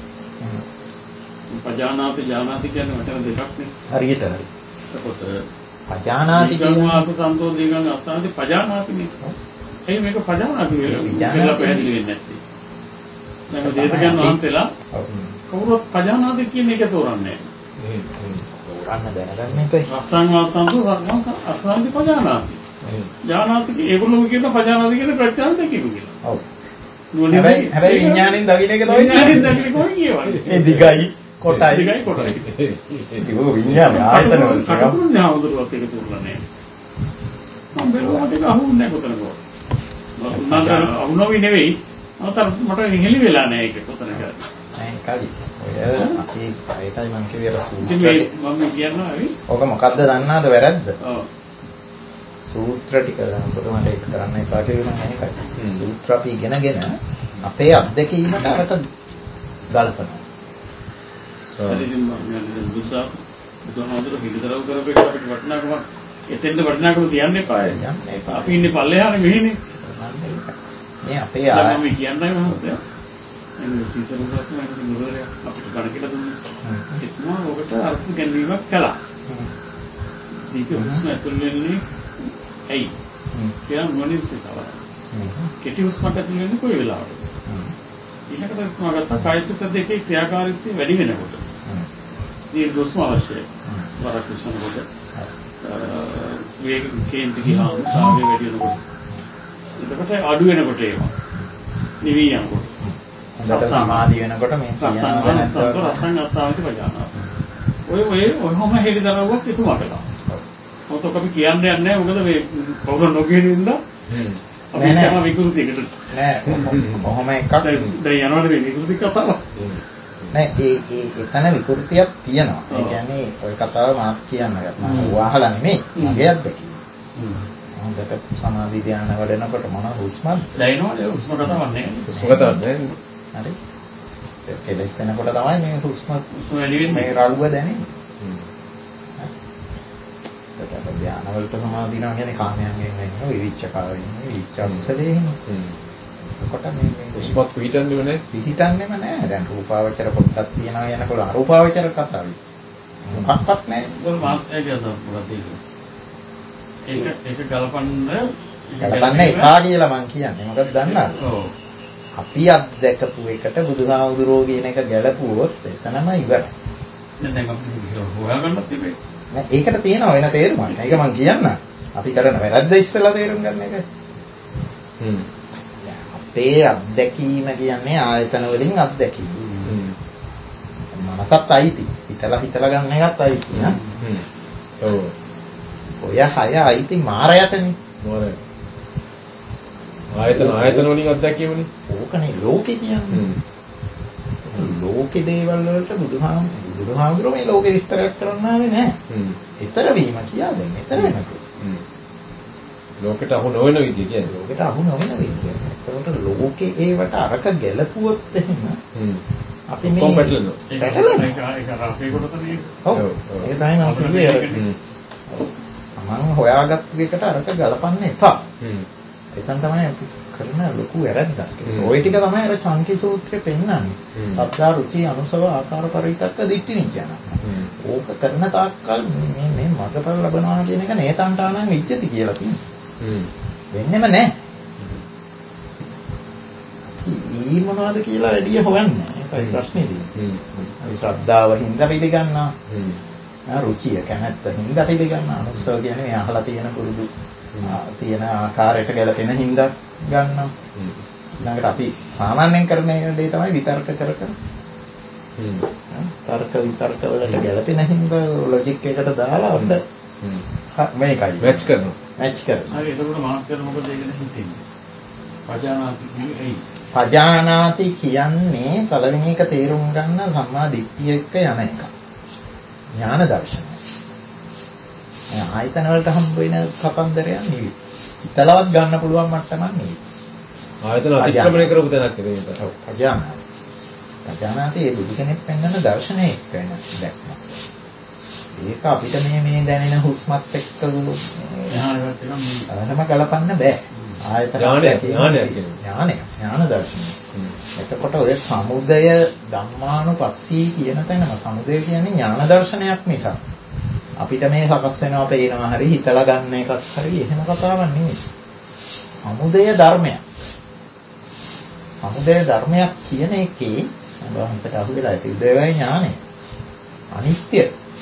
පජානාති ජානාති කියන්නේ වචන දෙකක් නේ. හරියට හරි. එතකොට පජානාති කියන්නේ වාස සන්තෝ දීගං අස්ථානති පජානාතිනේ. ඒ මේක පජානාති වෙලා පැහැදිලි වෙන්නේ නැති. දැන් දේශකයන් වහන්සේලා කවුරුත් පජානාති කියන එක තෝරන්නේ නැහැ. තෝරන්න දැනගන්න එකයි. රස්සං වාසන්තෝ අස්ථානති පජානාති. ජානාති ඒගොල්ලෝ කියන පජානාති කියන ප්‍රත්‍යාව දෙකම කියලා. ඔව්. හැබැයි විඥාණයෙන් දකින්න එක තමයි විඥාණයෙන් දකින්න කොහොමද කියවන්නේ? ඒ දිගයි කොටයි. දිගයි කොටයි. ඒක විඥාන ආයතන වල කටුකුරුනේ ආවුදුරුවත් එක තුරලා නැහැ. මම බැලුවා ඒක අහුන්නේ නැහැ කොතනකෝ. මම අහුනොවි නෙවෙයි. මට හෙලි වෙලා නැහැ ඒක කොතනක. ඒකයි. ඔය අපි ඒකයි මම කිව්වේ අර සූත්‍රය. මම කියනවා හරි. ඔක මොකද්ද දන්නාද වැරද්ද? ඔව්. සූත්‍ර ටික දැන් පොතමට ඒක කරන්න එපා කියනවා මේකයි. සූත්‍ර අපි ඉගෙනගෙන අපේ අත්දැකීමට අරක ගලපනවා. හරිද මම බුදුහාමුදුරුවෝ පිළිතරව කරපේක අපිට වටිනාකම එතෙන්ද වටිනාකම තියන්න එපා. අපි ඉන්නේ පල්ලෙහානේ මෙහෙනේ. මේ අපේ මම කියන්නේ මොකද? එන්නේ සීතල සාසනයේ මුලරේ අපිට ගණ කියලා දුන්නා. එතුමා ඔකට අර්ථ ගැනීමක් කළා. දීප හුස්ම ඇතුල් වෙන්නේ ඇයි? කියලා මොනින් සිතවල. කෙටි හුස්මක් ඇතුල් වෙන්නේ කොයි වෙලාවටද? ඊළඟට එතුමා ගත්තා කායසිත දෙකේ ක්‍රියාකාරීත්වය වැඩි වෙනකොට. දීර්ඝ හුස්ම අවශ්‍යයි. වරක් හුස්මකට වේග කේන්ද්‍ර ගියාම කාර්ය වැඩි වෙනකොට. එතකොට අඩු වෙනකොට ඒවා. නිවි යනකොට. සමාධිය වෙනකොට මේ රසං අස්සාවිත පජානා. ඔයම හෙලිදරව්වක් එතුමා කළා. මොකද අපි කියන්නේ නැහැ මොකද මේ කවුරු නොකියන ඉඳලා අපි යන විකෘතියකට නෑ කොහොම එකක් දැන් යනවනේ මේ විකෘති කතාව. නෑ ඒ එතන විකෘතියක් තියෙනවා. ඒ කියන්නේ ওই කතාව මාත් කියන්න ගත්තා. මම අහලා නෙමෙයි. මගේ අත්දැකීම. හොඳට සමාධි ධ්‍යාන වඩනකොට මොන හුස්මද? දැනෙනවනේ හුස්ම කතාවක් නෑ. හුස්ම කතාවක් නෑ. හරි. කෙලස් වෙනකොට තමයි මේ හුස්ම වැඩි වෙන්නේ. මේ රළුව දැනෙන්නේ. ඒකට ධ්‍යාන වලට සමාධිනවා කියන්නේ කාමයන්ගෙන් වෙන්නේ විවිච්ඡකාවෙන් විවිච්ඡාංශලයෙන්. එතකොට මේ හුස්මත් පිටින්නෙම නෑ. පිටින්නෙම නෑ. දැන් රූපාවචර පොඩ්ඩක් තියනවා යනකොට අරූපාවචර කතාවයි. මොකක්වත් නෑ. ඒක මාත්‍රය කියනවා මොකද ඒක ගලපන්න එපා කියලා මං කියන්නේ. මොකද දන්නවද? ඔව්. අපි අත්දැකපු එකට බුදුහාමුදුරුවෝ කියන එක ගැලපුවොත් එතනම ඉවරයි. දැන් අපිට හොයාගන්නත් තිබේ. නෑ ඒකට තියෙනවා වෙන තේරුමක්. ඒක මං කියන්න. අපි කරන වැරද්ද ඉස්සලා තේරුම් ගන්න එක. අපේ අත්දැකීම කියන්නේ ආයතන වලින් අත්දැකීම. මනසත් අයිති. හිතලා ගන්න එකත් අයිති නේ. ඔව්. ඔය හය අයිති මාරයටනේ. මාරයට. ආයතන වලින් අත්දැකීමනේ. ඕකනේ ලෝකේ කියන්නේ. ලෝකේ දේවල් වලට බුදුහාමුදුරුවෝ මේ ලෝකේ විස්තරයක් කරන්නාවේ නැහැ. ඊතර වීම කියන්නේ ඊතර වෙනකොට. ලෝකෙට අහු නොවන විදිය කියන්නේ. ලෝකෙට අහු නොවන විදිය. ඒකට ලෝකේ ඒවට අරක ගැලපුවොත් එහෙම අපි මේ පැටලෙනවා. ඒක රාපේ කොට තමයි. ඔව්. ඒක තමයි මම කිව්වේ. මම හොයාගත්තු එකට අරක ගලපන්න එපා. එතන තමයි අපි කරන ලොකු වැරද්දක්. ওই ටික තමයි අර චංකි සූත්‍රයේ පෙන්නන්නේ. සත්‍යා රුචි අනුසව ආකාර පරිවිතක්ක දිට්ඨි නිච්චන. ඕක කරන තාක්කල් මේ මගපල ලබනවා කියන එක නේතන්ටානම් විච්ඡති කියලා තියෙනවා. වෙන්නෙම නැහැ. ඊ මොනවද කියලා වැඩි හොයන්නේ. ඒකයි ප්‍රශ්නේ තියෙන්නේ. අපි ශ්‍රද්ධාව හින්දා පිළිගන්නවා. රුචිය කැමැත්ත හින්දා පිළිගන්නවා. අනුසව කියන්නේ මේ අහලා තියෙන පුරුදු තියෙන ආකාරයට ගැලපෙන හින්දා ගන්නවා. ඊළඟට අපි සාමාන්‍යයෙන් කරන දේ තමයි විතර්ක කර තර්ක විතර්ක වලට ගැලපෙන හින්දා ලොජික් එකට දාලා ඔන්න මේකයි මැච් කරනවා. හරි එතකොට මාත්‍යර මොකද ඒකද හිතෙන්නේ? පජානාති කියන්නේ පජානාති කියන්නේ පළවෙනි එක තේරුම් ගන්න සම්මා දිට්ඨිය එක්ක යන එක. ඥාන දර්ශනය. ආයතන වලට හම්බ වෙන කතන්දරයක් නෙවෙයි. හිතලවත් ගන්න පුළුවන් මට්ටමක් නෙවෙයි. ආයතන අතික්‍රමණය කරපු තැනක් නෙවෙයි. ඔව්. අජානාති ඒ බුදු කෙනෙක් පෙන්වන දර්ශනය එක්ක වෙන දැක්ම. ඒක අපිට මේ දැනෙන හුස්මත් එක්ක එහෙම ගලපන්න බෑ. ආයතන ඥාන දර්ශනය. එතකොට ඔය සමුදය ධම්මානුපස්සී කියන තැනම සමුදය කියන්නේ ඥාන දර්ශනයක් නිසා. අපිට මේ සකස් වෙනවා පේනවා හරි හිතලා ගන්න එකක් හරි එහෙම කතාවක් නෙමෙයි. සමුදය ධර්මයක්. සමුදය ධර්මයක් කියන එකේ වහන්සේට අහුවෙලා ඇති උදේවැය ඥානය. අනිත්‍ය.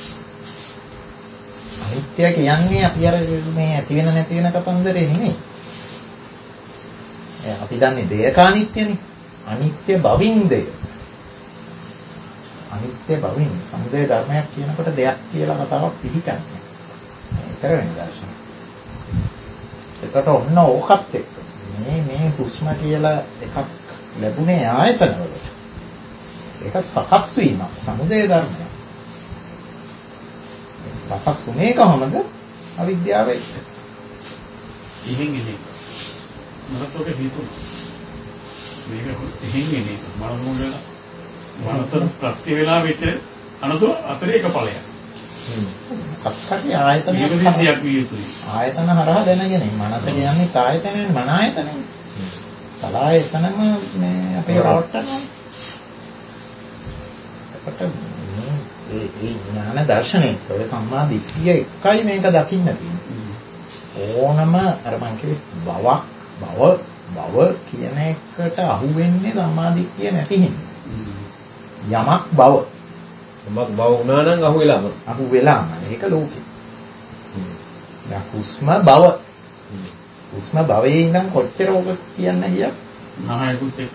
අනිත්‍ය කියන්නේ අපි අර මේ ඇති වෙන නැති වෙන කතන්දරේ නෙමෙයි. අපි දන්නේ දෙයක අනිත්‍යනේ. අනිත්‍ය බවින්දය. අනිත්‍ය බවින් සමුදය ධර්මයක් කියනකොට දෙයක් කියලා කතාවක් පිළිගන්නේ. ඒතර වෙන දර්ශනය. එතකොට ඔන්න ඕකත් එක්ක මේ හුස්ම කියලා එකක් ලැබුණේ ආයතනවල. ඒක සකස් වීම සමුදය ධර්මයක්. සකස් වුණේ කොහොමද? අවිද්‍යාව එක්ක. ඉහින් ඉහින්. මනසට හිතුණා. මේක ඉහින් ඉහින් මනතර ප්‍රත්‍ය වේලා වෙච්ච අනතුරු අතරේ එක ඵලයක්. අක්කටි ආයතන විදියක් විය යුතුයි. ආයතන හරහා දැනගෙන මනස කියන්නේ ආයතනනේ මන ආයතනනේ. සලආයතනම මේ අපේ රවට්ටනවා. එතකොට මේ ඥාන දර්ශනේ ඔය සම්මා දිට්ඨිය එකයි මේක දකින්න තියෙන්නේ. ඕනම අර මං කිව්වේ භව කියන එකට අහු වෙන්නේ සම්මා දිට්ඨිය නැති හින්දා. යමක් භව වුණා නම් අහු වෙලාම ඒක ලෝකේ. දැන් හුස්ම භව. හුස්ම භවයේ ඉඳන් කොච්චර ඔබ කියන්න ගියත් නහයකුත් එක්ක.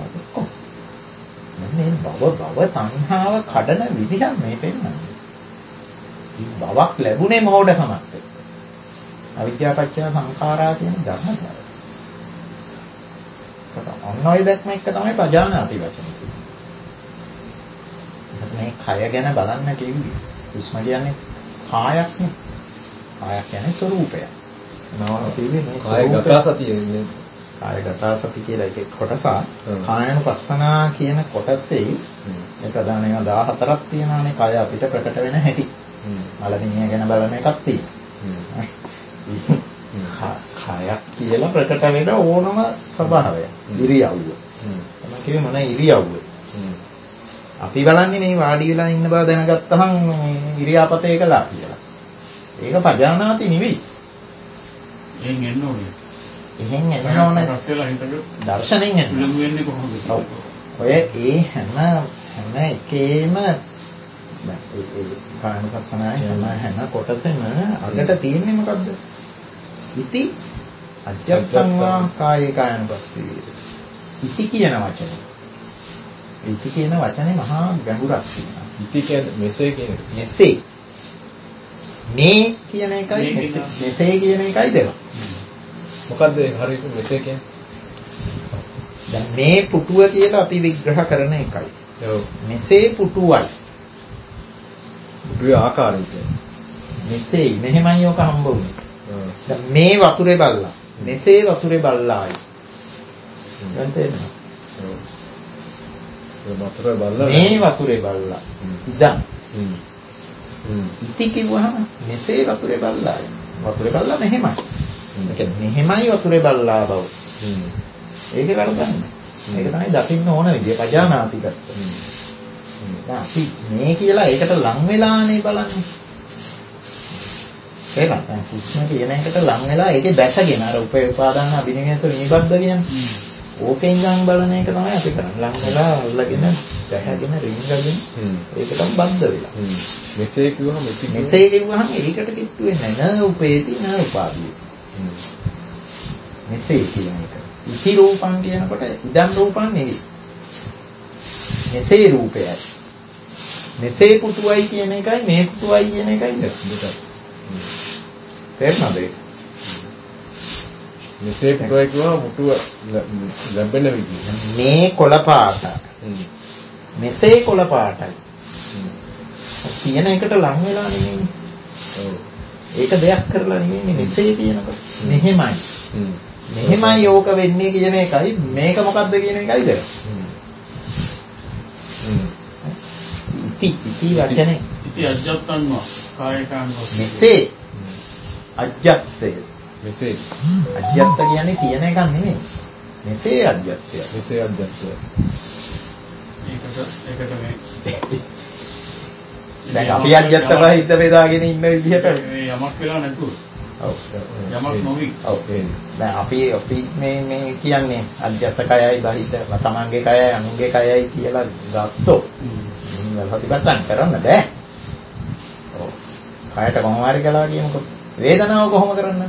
මේ භව තණ්හාව කඩන විදිහ මේ පෙන්නන්නේ. මේ භවක් ලැබුණේ මොහොඩකමත් එක්ක. අවිද්‍යාපච්චය සංඛාරා කියන ධර්මතාවය. ඔන්න ඔය දැක්ම එක තමයි පජානාති වචනේ. මේ කය ගැන බලන්න කිව්වේ. හුස්ම කියන්නේ කායක්නේ. කායක් කියන්නේ ස්වરૂපයක්. නෝන කිව්වේ මේ කායගත සතිය ඉන්නේ. කායගත සති කියලා එකක් කොටසක්. කායනුපස්සනා කියන කොටසේ මේ ප්‍රධාන ඒවා 14ක් තියෙනවානේ. කය අපිට ප්‍රකට වෙන හැටි. මලමිණිය ගැන බලන එකක් තියෙනවා. කායක් කියලා ප්‍රකට වෙන ඕනම ස්වභාවයක්. ඉරියව්ව. තමයි කිව්වේ මොන ඉරියව්ව. අපි බලන්නේ මේ වාඩි වෙලා ඉන්න බව දැනගත්තහම ඉරියාපතේ කළා කියලා. ඒක පජානාති නෙවෙයි. එහෙන් එන්න ඕනේ. එහෙන් එන්න ඕනේ. දර්ශනෙන් එන්න. ලඟු වෙන්නේ කොහොමද? ඔය ඒ හැම එකේම කායනුපස්සනාවේ හැම කොටසෙම අගට තියෙන්නේ මොකද්ද? ඉති අජ්ජත්තං වා කායේ කායනුපස්සී. ඉති කියන වචනේ. ඉති කියන වචනේ මහා ගැඹුරක් තියෙනවා. ඉති කියන්නේ මෙසේ කියන්නේ. මෙසේ. මේ කියන එකයි මෙසේ කියන එකයි දෙක. මොකද්ද හරියට මෙසේ කියන්නේ? දැන් මේ පුටුව කියලා අපි විග්‍රහ කරන එකයි. ඔව්. මෙසේ පුටුවයි. පුටුවේ ආකාරය කියන්නේ. මෙසේ මෙහෙමයි ඔක හම්බ වුනේ. දැන් මේ වතුරේ බල්ලා. මෙසේ වතුරේ බල්ලායි. දැන් තේරෙනවද? ඔව්. වතුරේ බල්ලා මේ වතුරේ බල්ලා. ඉදන්. ඉති කිව්වහම මෙසේ වතුරේ බල්ලායි. වතුරේ බල්ලා මෙහෙමයි. ඒ කියන්නේ මෙහෙමයි වතුරේ බල්ලා බව. ඒකේ වරදන්නේ. ඒක තමයි දකින්න ඕන විදිය පජානාති කරත. දැන් අපි මේ කියලා ඒකට ලං වෙලානේ බලන්නේ. එහෙනම් දැන් හුස්ම කියන එකට ලං වෙලා ඒකේ දැසගෙන අර උපාදාන අභිනිවෙස විනිබද්ධ කියන්නේ. ඕකෙන් ඉඳන් බලන එක තමයි අපි කරන්නේ. ලං වෙලා අල්ලගෙන දැහැගෙන රින්ගගෙන ඒකටම බද්ධ වෙලා. මෙසේ කිව්වහම ඒකට කිට්ටු වෙන්නේ නැහැ. න උපේති න උපාදී. මෙසේ කියන එක. ඉති රූපං කියනකොට ඉදන් රූපං නෙවෙයි. මෙසේ රූපයයි. මෙසේ පුටුවයි කියන එකයි මේ පුටුවයි කියන එකයි දෙකයි. තේරුණාද? මෙසේ පුටුවයි කියවම පුටුව ලැබෙන විදිහ. මේ කොළ පාටයි. මෙසේ කොළ පාටයි. කියන එකට ලං වෙලා නෙමෙයි. ඔව්. ඒක දෙයක් කරලා නෙමෙයි මෙසේ කියනකොට. මෙහෙමයි යෝක වෙන්නේ කියන එකයි මේක මොකද්ද කියන එකයිද? ඉති වචනේ ඉති අජ්ජත්තන්වා කායකාංගෝ මෙසේ අජ්ජත්තය මෙසේ අජ්ජත්ත කියන්නේ තියෙන එකක් නෙමෙයි මෙසේ අජ්ජත්තය ඒකට මේ දැන් අපි අජ්ජත්ත බහිද්ද බෙදාගෙන ඉන්න විදිහට යමක් වෙලා නැතුව යමක් නොවි දැන් අපි මේ කියන්නේ අජ්ජත්ත කයයි බහිද්ද තමන්ගේ කයයි අනුන්ගේ කයයි කියලා ගත්තොත් සතිපට්ඨාන කරන්න බෑ. ඔව්. කයට කොහොම හරි කළා කියමුකෝ. වේදනාව කොහොම කරන්නද?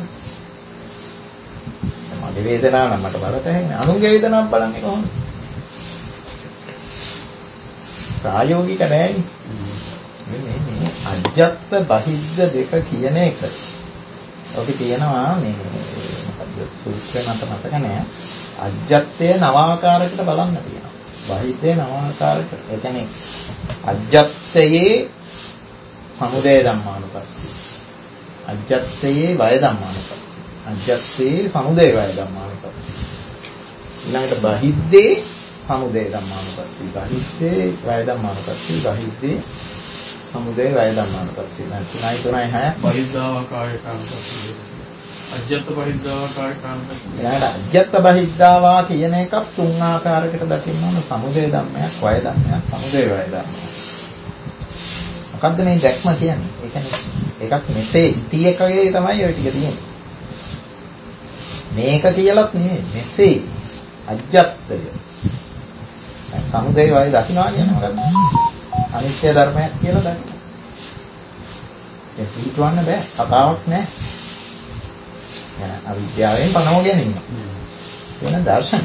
මගේ වේදනාව නම් මට බලත හැන්නේ. අනුන්ගේ වේදනාවක් බලන්නේ කොහොමද? ප්‍රායෝගික නෑනේ. මේ අජ්ජත් බහිද්ද දෙක කියන එක. අපි කියනවා මේ මොකද්ද සූත්‍රය මතක නෑ. අජ්ජත්ය නවාකාරයකට බලන්න තියෙනවා. බහිද්දේ නවාකාරයකට. ඒ කියන්නේ අජ්ජත්තයේ සමුදය ධම්මානුපස්සී අජ්ජත්තයේ වය ධම්මානුපස්සී අජ්ජත්තයේ සමුදය වය ධම්මානුපස්සී ඊළඟට බහිද්දේ සමුදය ධම්මානුපස්සී බහිද්දේ වය ධම්මානුපස්සී බහිද්දේ සමුදය වය ධම්මානුපස්සී දැන් 3යි 6 බහිද්ධාව කායකාංගපස්සී අජ්ජත් බහිද්ධාව කායකාංගපස්සී ඊළඟට අජ්ජත් බහිද්ධාවා කියන එක තුන් ආකාරයකට දකින්න ඕන සමුදය ධම්මයක් වය ධම්මයක් සමුදය වය ධම්මයක් මොකද්ද මේ දැක්ම කියන්නේ? ඒ කියන්නේ එකක් මෙසේ ඉති එකේ තමයි ඔය ටික තියෙන්නේ. මේක කියලාත් නෙමෙයි මෙසේ අජ්ජත්ය. සමුදය වය දකින්නවා කියන්නේ මොකද්ද? අනිත්‍ය ධර්මයක් කියලා දකින්න. ඒක පිටවන්න බෑ. කතාවක් නෑ. යන අවිද්‍යාවෙන් පනවගෙන ඉන්නවා. වෙන දර්ශන.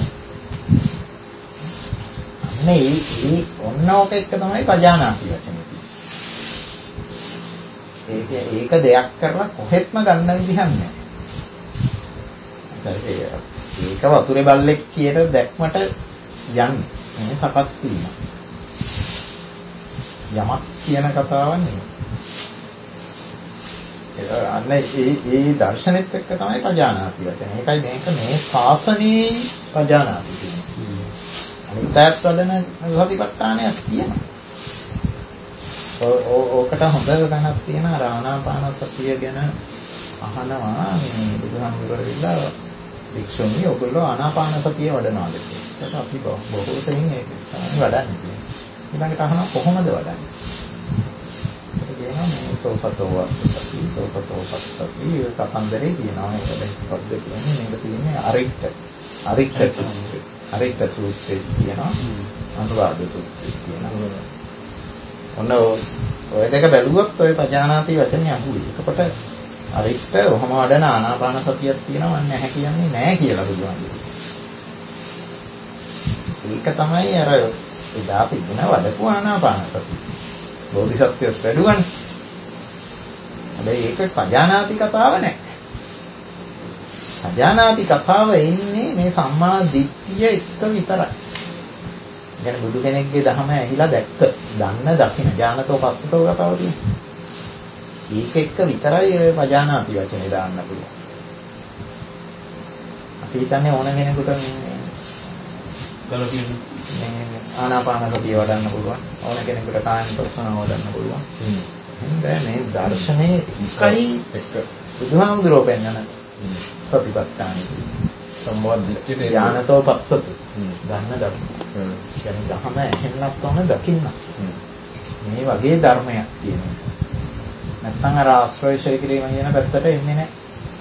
අන්නේ ඔන්න ඔක එක තමයි පජානාති වචනේ. ඒක දෙයක් කරලා කොහෙත්ම ගන්න විදිහක් නැහැ. ඒක වතුරේ බල්ලෙක් කියන දැක්මට යන්නේ. මේ සකස් වීම. යමක් කියන කතාවක් නෙමෙයි. අන්න ඒ දර්ශනෙත් එක්ක තමයි පජානාති වචනේ. ඒකයි මේක මේ ශාසනයේ පජානාති කියන්නේ. අනිත්‍යත් වදන සතිපට්ඨානයක් තියෙනවා. ඕකට හොඳ දැනක් තියෙන ආනාපාන සතිය ගැන අහනවා මේ බුදුහාමුදුරුවෝ වික්ෂුණී ඔයගොල්ලෝ ආනාපාන සතිය වඩනවාද කියලා. අපි බොහෝ සෙයින් ඒක තමයි වඩන්නේ. ඊළඟට අහනවා කොහොමද වඩන්නේ? ඒක කියනවා මේ සෝසතෝ වස්සති සෝසතෝ පස්සති කතන්දරේ කියනවා. ඒක දැන් පොඩ්ඩක් කියන්නේ මේක තියෙන්නේ අරික්ත සූත්‍රය කියනවා. අනුරාධ සූත්‍රය කියනවා. ඔන්න ඔය දෙක බැලුවොත් ඔය පජානාති වචනේ අහුයි. එතකොට අරිට ඔහම වඩන ආනාපාන සතියක් තියෙනවා මම නැහැ කියන්නේ නැහැ කියලා බුදුහාමුදුරුවෝ. ඒක තමයි අර එදා පිටුන වඩපු ආනාපාන සතිය. බෝධිසත්වයෝ වැඩුවනේ. හැබැයි ඒක පජානාති කතාව නැහැ. පජානාති කතාව එන්නේ මේ සම්මා දිට්ඨිය එක්ක විතරයි. يعني බුදු කෙනෙක්ගේ ධහම ඇහිලා දැක්ක. දන්න දකින්න ඥානතෝ පස්සතෝ කතාව තියෙනවා. ඒක එක්ක විතරයි ඔය පජානාති වචනේ දාන්න පුළුවන්. අපි හිතන්නේ ඕන කෙනෙකුට මේ ආනාපාන සතිය වඩන්න පුළුවන්. ඕන කෙනෙකුට කායන ප්‍රසනාව වඩන්න පුළුවන්. මේ දර්ශනේ එකයි එක බුදුහාමුදුරුවෝ පෙන්නන සතිපට්ඨානෙ. සම්මෝධිතේ ඥානතෝ පස්සතු. දන්න ධර්ම. කියන්නේ ධහම ඇහෙන්නත් ඕන දකින්න. මේ වගේ ධර්මයක් කියනවා. නැත්නම් අර ආශ්‍රය කිරීම කියන පැත්තට එන්නේ නැහැ.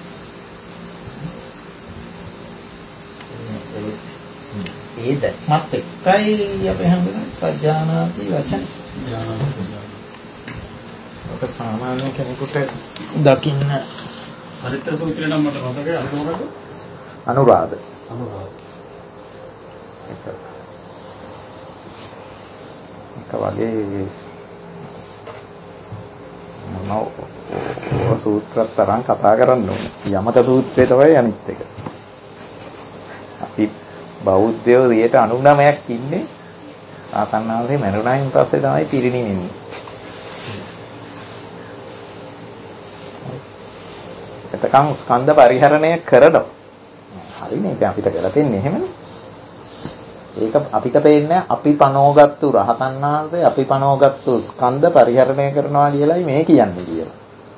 ඒ දැක්මත් එක්කයි අපි හඳුනන්නේ පජානාති වචන. ඔක සාමාන්‍ය කෙනෙකුට දකින්න අරිට සූත්‍රය නම් මට මතකයි අර මොකද? අනුරාධ. ඒක වගේ මොනෝ සූත්‍රත් තරම් කතා කරන්න ඕනේ. යමක සූත්‍රය තමයි අනිත් එක. අපි බෞද්ධයෝ 99ක් ඉන්නේ ආතන්නාවේ මරුණයින් පස්සේ තමයි පිරිණිවෙන්නේ. එතකන් ස්කන්ධ පරිහරණය කරනවා. හරිනේ. ඉතින් අපිට ගැලපෙන්නේ එහෙමනේ. ඒක අපිට පේන්නේ අපි පනෝගත්තු රහතන් වහන්සේ අපි පනෝගත්තු ස්කන්ධ පරිහරණය කරනවා කියලායි මේ කියන්නේ කියලා.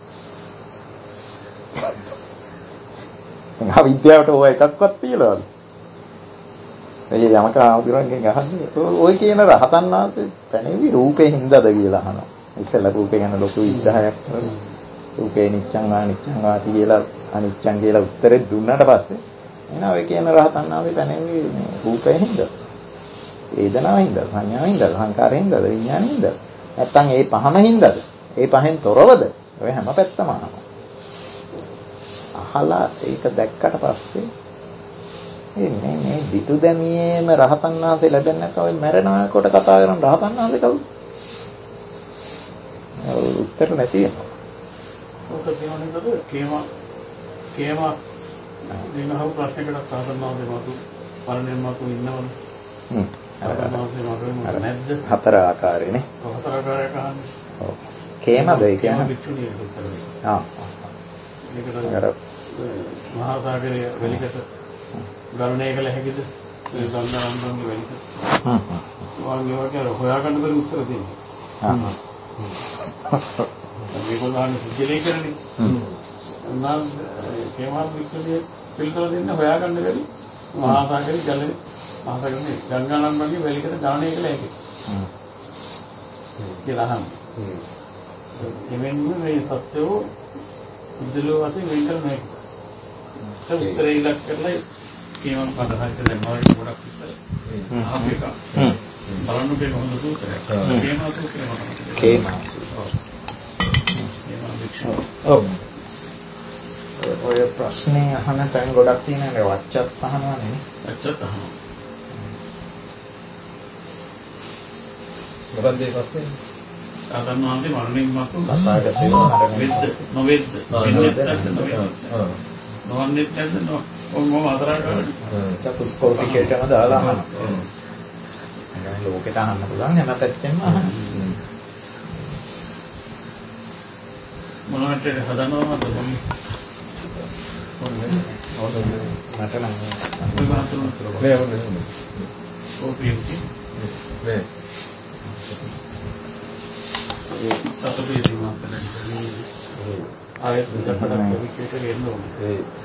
අවිද්‍යාවට ඕවා එකක්වත් තියනවාද? ඒ යමක ආවුදුරන්ගෙන් අහන්නේ ඔය කියන රහතන් වහන්සේ පැනෙවි රූපේ හින්දාද කියලා අහනවා. ඉතින් රූපේ ගැන ලොකු විග්‍රහයක් කරනවා. රූපේ නිච්ඡං අනිච්ඡං වාති කියලා අනිච්ඡං කියලා උත්තරේ දුන්නාට පස්සේ එහෙනම් ඔය කියන රහතන් වහන්සේ පැනෙවි මේ රූපේ හින්දාද? වේදනාව හින්දාද? සංඥාව හින්දාද? සංකාරයෙන් හින්දාද? විඥානයෙන් හින්දාද? නැත්තම් ඒ පහම හින්දාද? ඒ පහෙන් තොරවද? ඔය හැම පැත්තම අහනවා. අහලා ඒක දැක්කට පස්සේ මේ දිටු දැමියේම රහතන් වහන්සේ ලැබෙන්නේ නැත්නම් ඔය මරණ කොට කතා කරන රහතන් වහන්සේ කවුද? උත්තර නැති වෙනවා. ඔක කියනකොට කේම දිනහව ප්‍රශ්නයකට සාධන වහන්සේ මතු පරණෙන් මතු ඉන්නවනේ. අර නැද්ද? හතර ආකාරයනේ. හතර ආකාරයක අහන්නේ. ඔව්. කේමද ඒ කියන්නේ? ආ. අර මහා සාගරයේ වෙලිකට ගණනය කළ හැකිද? ඒ ගන්නාන්ගේ වෙලිකට. වාගේ වගේ හොයාගන්න බැරි උත්තර දෙන්නේ. මේගොල්ලන් සිද්ධිලේ කරන්නේ. නම් කේමල් වික්‍රමයේ පිළිතුර දෙන්න හොයාගන්න බැරි මහා සාගරයේ ජලයේ මහා සාගරයේ ගංගානම්බන්ගේ වෙලිකට ගණනය කළ හැකිද? කියලා අහන්නේ. එවෙන්න මේ සත්‍යෝ උදලෝ අතේ වෙන් කරන්නේ. ඒ උත්තරේ ඉලක්ක කරලා කියමන් පදහන් කරලා මොනවද ගොඩක් ඉස්සර. අපේක. බලන්න බෑ කොහොමද සූත්‍රය. කේමා සූත්‍රය මොකක්ද? කේමා. ඔව්. ඔය ප්‍රශ්නේ අහන තැන් ගොඩක් තියෙනවා. වච්චත් අහනවා නේ. වච්චත් අහනවා. මොකක්ද ඒ ප්‍රශ්නේ? ආතන්වාන්සේ මරණින් මතු සත්‍යගතේ වෙද්ද නොවෙද්ද වෙන්නේත් නැද්ද නොවන්නේත් නැද්ද මොකම අතරාකාරයි චතුස්කෝටිකේටම දාලා අහනවා. දැන් ලෝකෙට අහන්න පුළුවන් හැම පැත්තෙම අහන්න. මොනවද හදනවද මම මට නම් නෑ ඕකේ නෑ සතපේ දිනවන්තනේ ආයෙත් දෙකකට විකේට එන්න ඕනේ.